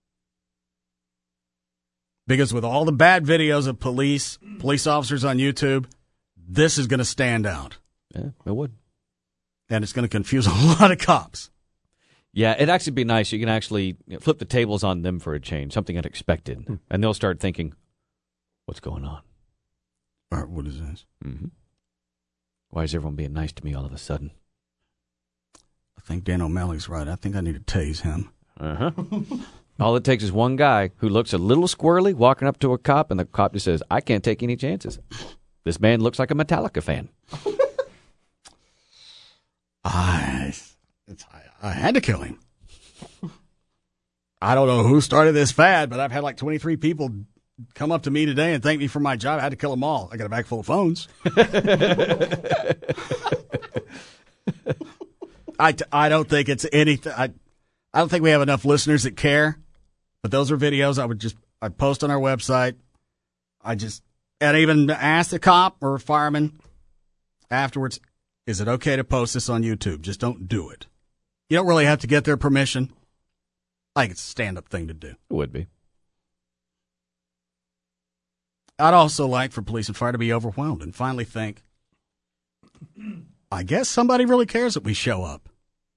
Because with all the bad videos of police officers on YouTube, this is going to stand out. Yeah, it would. And it's going to confuse a lot of cops. Yeah, it'd actually be nice. You can actually flip the tables on them for a change, something unexpected. And they'll start thinking, what's going on? All right, what is this? Mm-hmm. Why is everyone being nice to me all of a sudden? I think Dan O'Malley's right. I think I need to tase him. Uh-huh. All it takes is one guy who looks a little squirrely walking up to a cop, and the cop just says, I can't take any chances. This man looks like a Metallica fan. I had to kill him. I don't know who started this fad, but I've had like 23 people come up to me today and thank me for my job. I had to kill them all. I got a bag full of phones. I don't think it's anything. I don't think we have enough listeners that care. But those are videos I'd post on our website. And even ask the cop or fireman afterwards, is it okay to post this on YouTube? Just don't do it. You don't really have to get their permission. I think it's a stand-up thing to do. It would be. I'd also like for police and fire to be overwhelmed and finally think, I guess somebody really cares that we show up.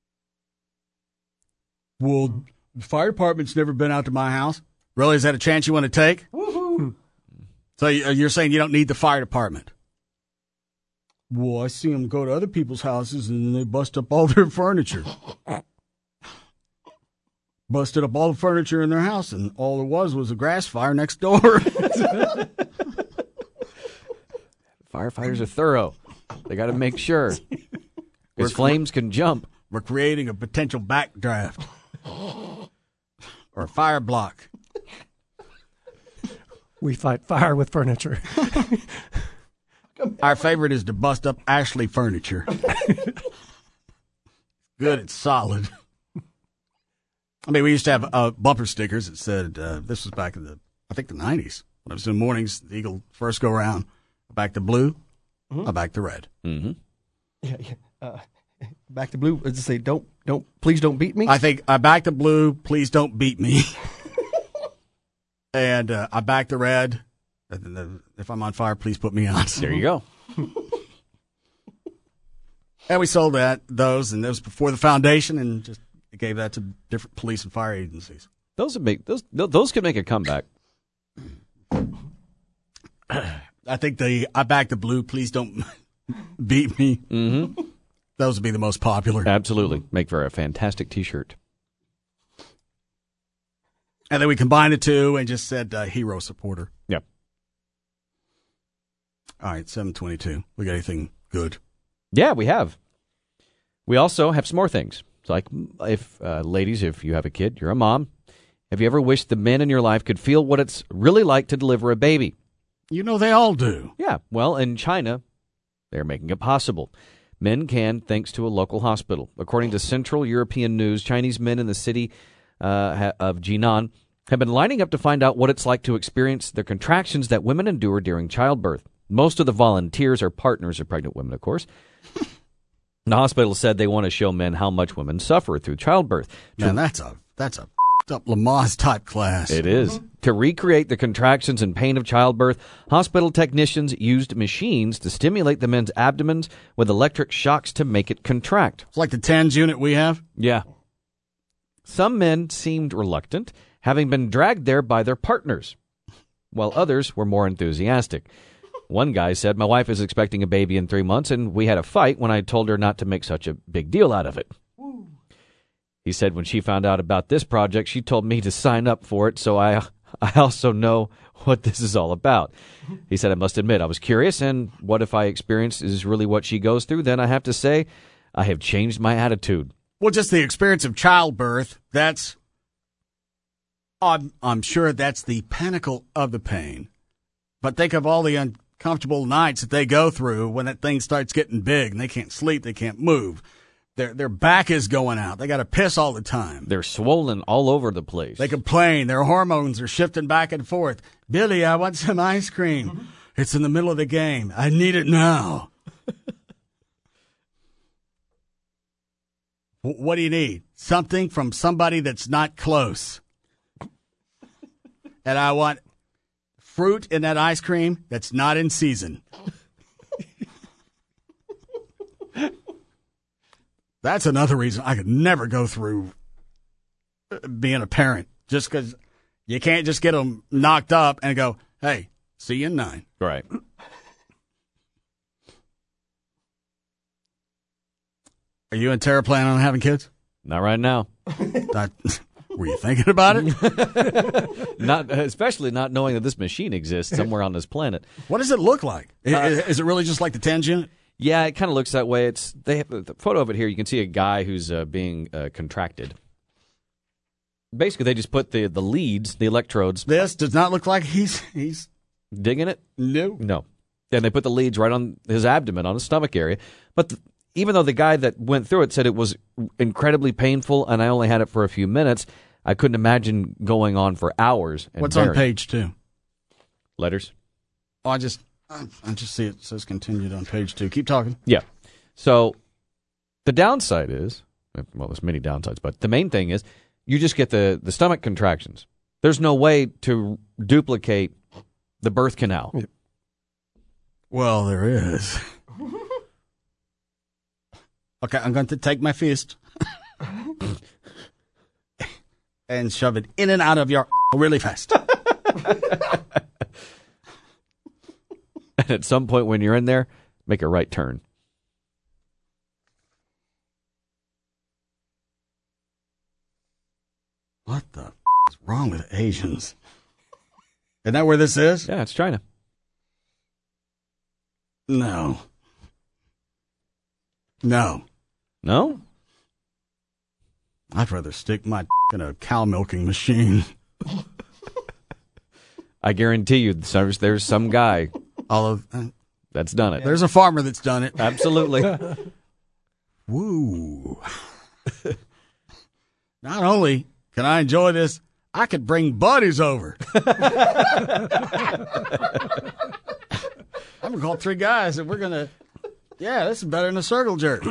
Well, the fire department's never been out to my house. Really? Is that a chance you want to take? Woohoo! So you're saying you don't need the fire department? Well, I see them go to other people's houses and they bust up all their furniture. Busted up all the furniture in their house, and all there was a grass fire next door. Firefighters are thorough. They got to make sure. Because flames can jump. We're creating a potential backdraft. Or a fire block. We fight fire with furniture. Our favorite is to bust up Ashley furniture. Good, it's solid. I mean, we used to have bumper stickers that said, this was back in the 90s. When I was in mornings, the Eagle first go around, back to blue, back to red. Mm-hmm. Yeah. Back to blue, does it say, please don't beat me? I think I back to blue, please don't beat me. And I back to red. If I'm on fire, please put me on. There you go. And we sold those, and that was before the foundation, and just gave that to different police and fire agencies. Those could make a comeback. I think I back the blue, please don't beat me. Mm-hmm. Those would be the most popular. Absolutely. Make for a fantastic T-shirt. And then we combined the two and just said hero supporter. Yep. All right, 7:22. We got anything good? Yeah, we have. We also have some more things. It's like, ladies, if you have a kid, you're a mom. Have you ever wished the men in your life could feel what it's really like to deliver a baby? You know they all do. Yeah. Well, in China, they're making it possible. Men can, thanks to a local hospital. According to Central European News, Chinese men in the city of Jinan have been lining up to find out what it's like to experience the contractions that women endure during childbirth. Most of the volunteers are partners of pregnant women, of course. The hospital said they want to show men how much women suffer through childbirth. Man, that's a up Lamaze type class. It is. To recreate the contractions and pain of childbirth, hospital technicians used machines to stimulate the men's abdomens with electric shocks to make it contract. It's like the TENS unit we have? Yeah. Some men seemed reluctant, having been dragged there by their partners, while others were more enthusiastic. One guy said, "My wife is expecting a baby in 3 months, and we had a fight when I told her not to make such a big deal out of it." He said when she found out about this project, she told me to sign up for it, so I also know what this is all about. He said, "I must admit, I was curious, and what if I experience is really what she goes through? Then I have to say, I have changed my attitude." Well, just the experience of childbirth, I'm sure that's the pinnacle of the pain. But think of all the uncomfortable nights that they go through when that thing starts getting big and they can't sleep, they can't move. Their back is going out. They got to piss all the time. They're swollen all over the place. They complain. Their hormones are shifting back and forth. "Billy, I want some ice cream." It's in the middle of the game. I need it now. What do you need? Something from somebody that's not close. And I want fruit in that ice cream that's not in season. That's another reason I could never go through being a parent, just because you can't just get them knocked up and go, "Hey, see you in 9." Right. Are you and Tara planning on having kids? Not right now. Were you thinking about it? Not, especially not knowing that this machine exists somewhere on this planet. What does it look like? Is it really just like the TENS unit? Yeah, it kind of looks that way. They have the photo of it here. You can see a guy who's being contracted. Basically, they just put the leads, the electrodes. This does not look like he's digging it? No. And they put the leads right on his abdomen, on his stomach area. But even though the guy that went through it said it was incredibly painful and I only had it for a few minutes, I couldn't imagine going on for hours. What's on page 2? Letters. Oh, I just see it says continued on page 2. Keep talking. Yeah. So the downside is, well, there's many downsides, but the main thing is you just get the stomach contractions. There's no way to duplicate the birth canal. Well, there is. Okay, I'm going to take my fist and shove it in and out of your really fast. And at some point when you're in there, make a right turn. What the is wrong with Asians? Isn't that where this is? Yeah, it's China. No. I'd rather stick my in a cow milking machine. I guarantee you, there's some guy that's done it. There's a farmer that's done it. Absolutely. Woo. Not only can I enjoy this, I could bring buddies over. I'm going to call 3 guys and we're going to, this is better than a circle jerk.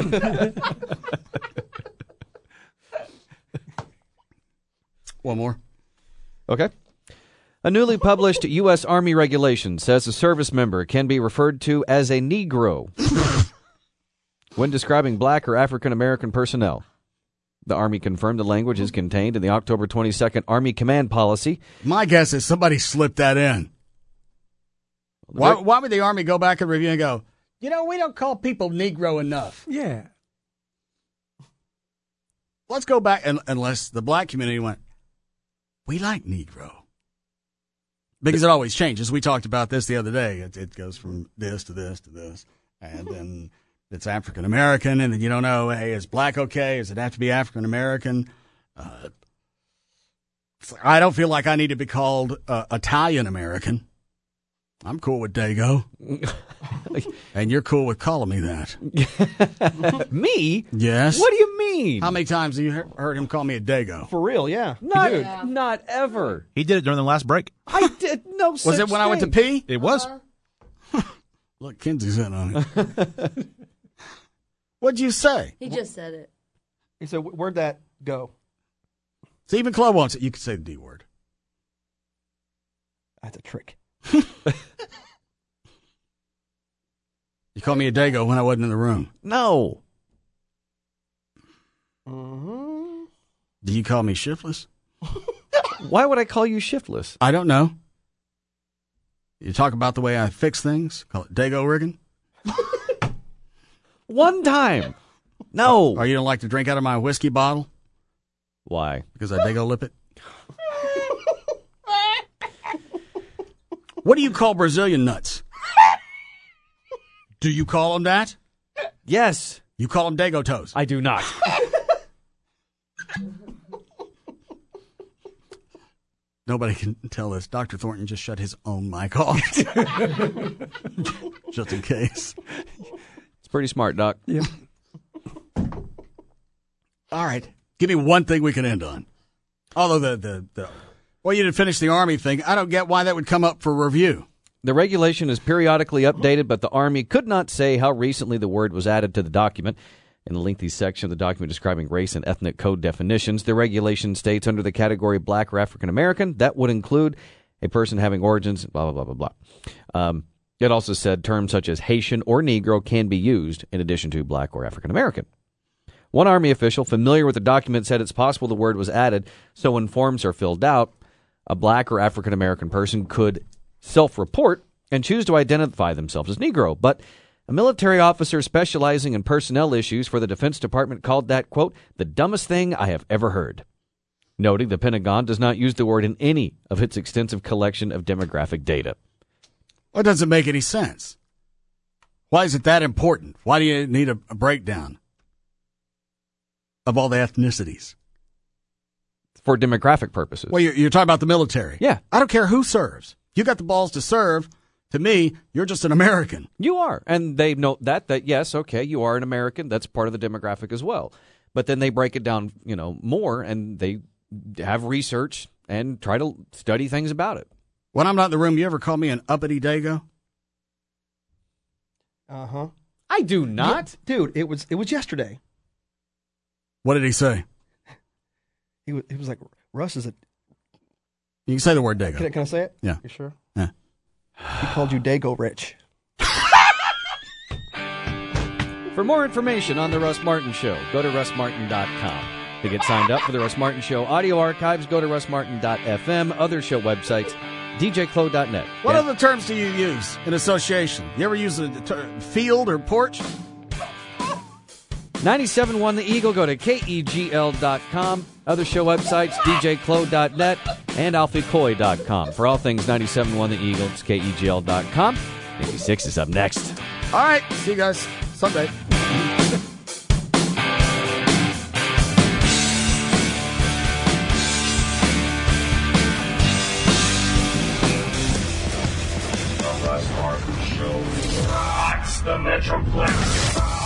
One more. Okay. A newly published U.S. Army regulation says a service member can be referred to as a Negro when describing black or African American personnel. The Army confirmed the language is contained in the October 22nd Army Command Policy. My guess is somebody slipped that in. Why would the Army go back and review and go, we don't call people Negro enough? Yeah. Let's go back, unless the black community went, we like Negro. Because it always changes. We talked about this the other day. It goes from this to this to this. And then it's African American, and then you don't know, hey, is black okay? Does it have to be African American? I don't feel like I need to be called Italian American. I'm cool with Dago. And you're cool with calling me that. Me? Yes. What do you mean? How many times have you heard him call me a Dago? For real, yeah. Not ever. He did it during the last break. I did no such Was it when I went to pee? It was. Look, Kenzie's in on it. What'd you say? He just said it. He said, where'd that go? See, even Chloe wants it. You could say the D word. That's a trick. You called me a Dago when I wasn't in the room. No. Mm-hmm. Do you call me shiftless? Why would I call you shiftless? I don't know. You talk about the way I fix things. Call it Dago rigging. One time. No. Or you don't like to drink out of my whiskey bottle? Why? Because I Dago lip it. What do you call Brazilian nuts? Do you call them that? Yes. You call them Dago toes? I do not. Nobody can tell this. Dr. Thornton just shut his own mic off. Just in case. It's pretty smart, Doc. Yeah. All right. Give me one thing we can end on. Although well, you didn't finish the Army thing. I don't get why that would come up for review. The regulation is periodically updated, but the Army could not say how recently the word was added to the document. In the lengthy section of the document describing race and ethnic code definitions, the regulation states under the category black or African American, that would include a person having origins, blah, blah, blah, blah, blah. It also said terms such as Haitian or Negro can be used in addition to black or African American. One Army official familiar with the document said it's possible the word was added, so when forms are filled out, a black or African American person could self-report and choose to identify themselves as Negro, but a military officer specializing in personnel issues for the Defense Department called that, quote, the dumbest thing I have ever heard, noting the Pentagon does not use the word in any of its extensive collection of demographic data. Well, it doesn't make any sense. Why is it that important? Why do you need a breakdown of all the ethnicities? for demographic purposes. Well, you're talking about the military. Yeah. I don't care who serves. You got the balls to serve. To me, you're just an American. You are. And they note that yes, okay, you are an American. That's part of the demographic as well. But then they break it down, more, and they have research and try to study things about it. When I'm not in the room, you ever call me an uppity dago? Uh-huh. I do not. Yeah, dude, it was yesterday. What did he say? He was like, Russ is a... You can say the word dago. Can I say it? Yeah. You sure? Yeah. He called you Dago Rich. For more information on The Russ Martin Show, go to russmartin.com. To get signed up for The Russ Martin Show audio archives, go to russmartin.fm. Other show websites, djclo.net. What other terms do you use in association? You ever use the term field or porch? 97.1 The Eagle, go to kegl.com. Other show websites, djclo.net and alfiecoy.com. For all things 97.1 The Eagle, it's kegl.com. 86 is up next. All right. See you guys Sunday. The Metroplex.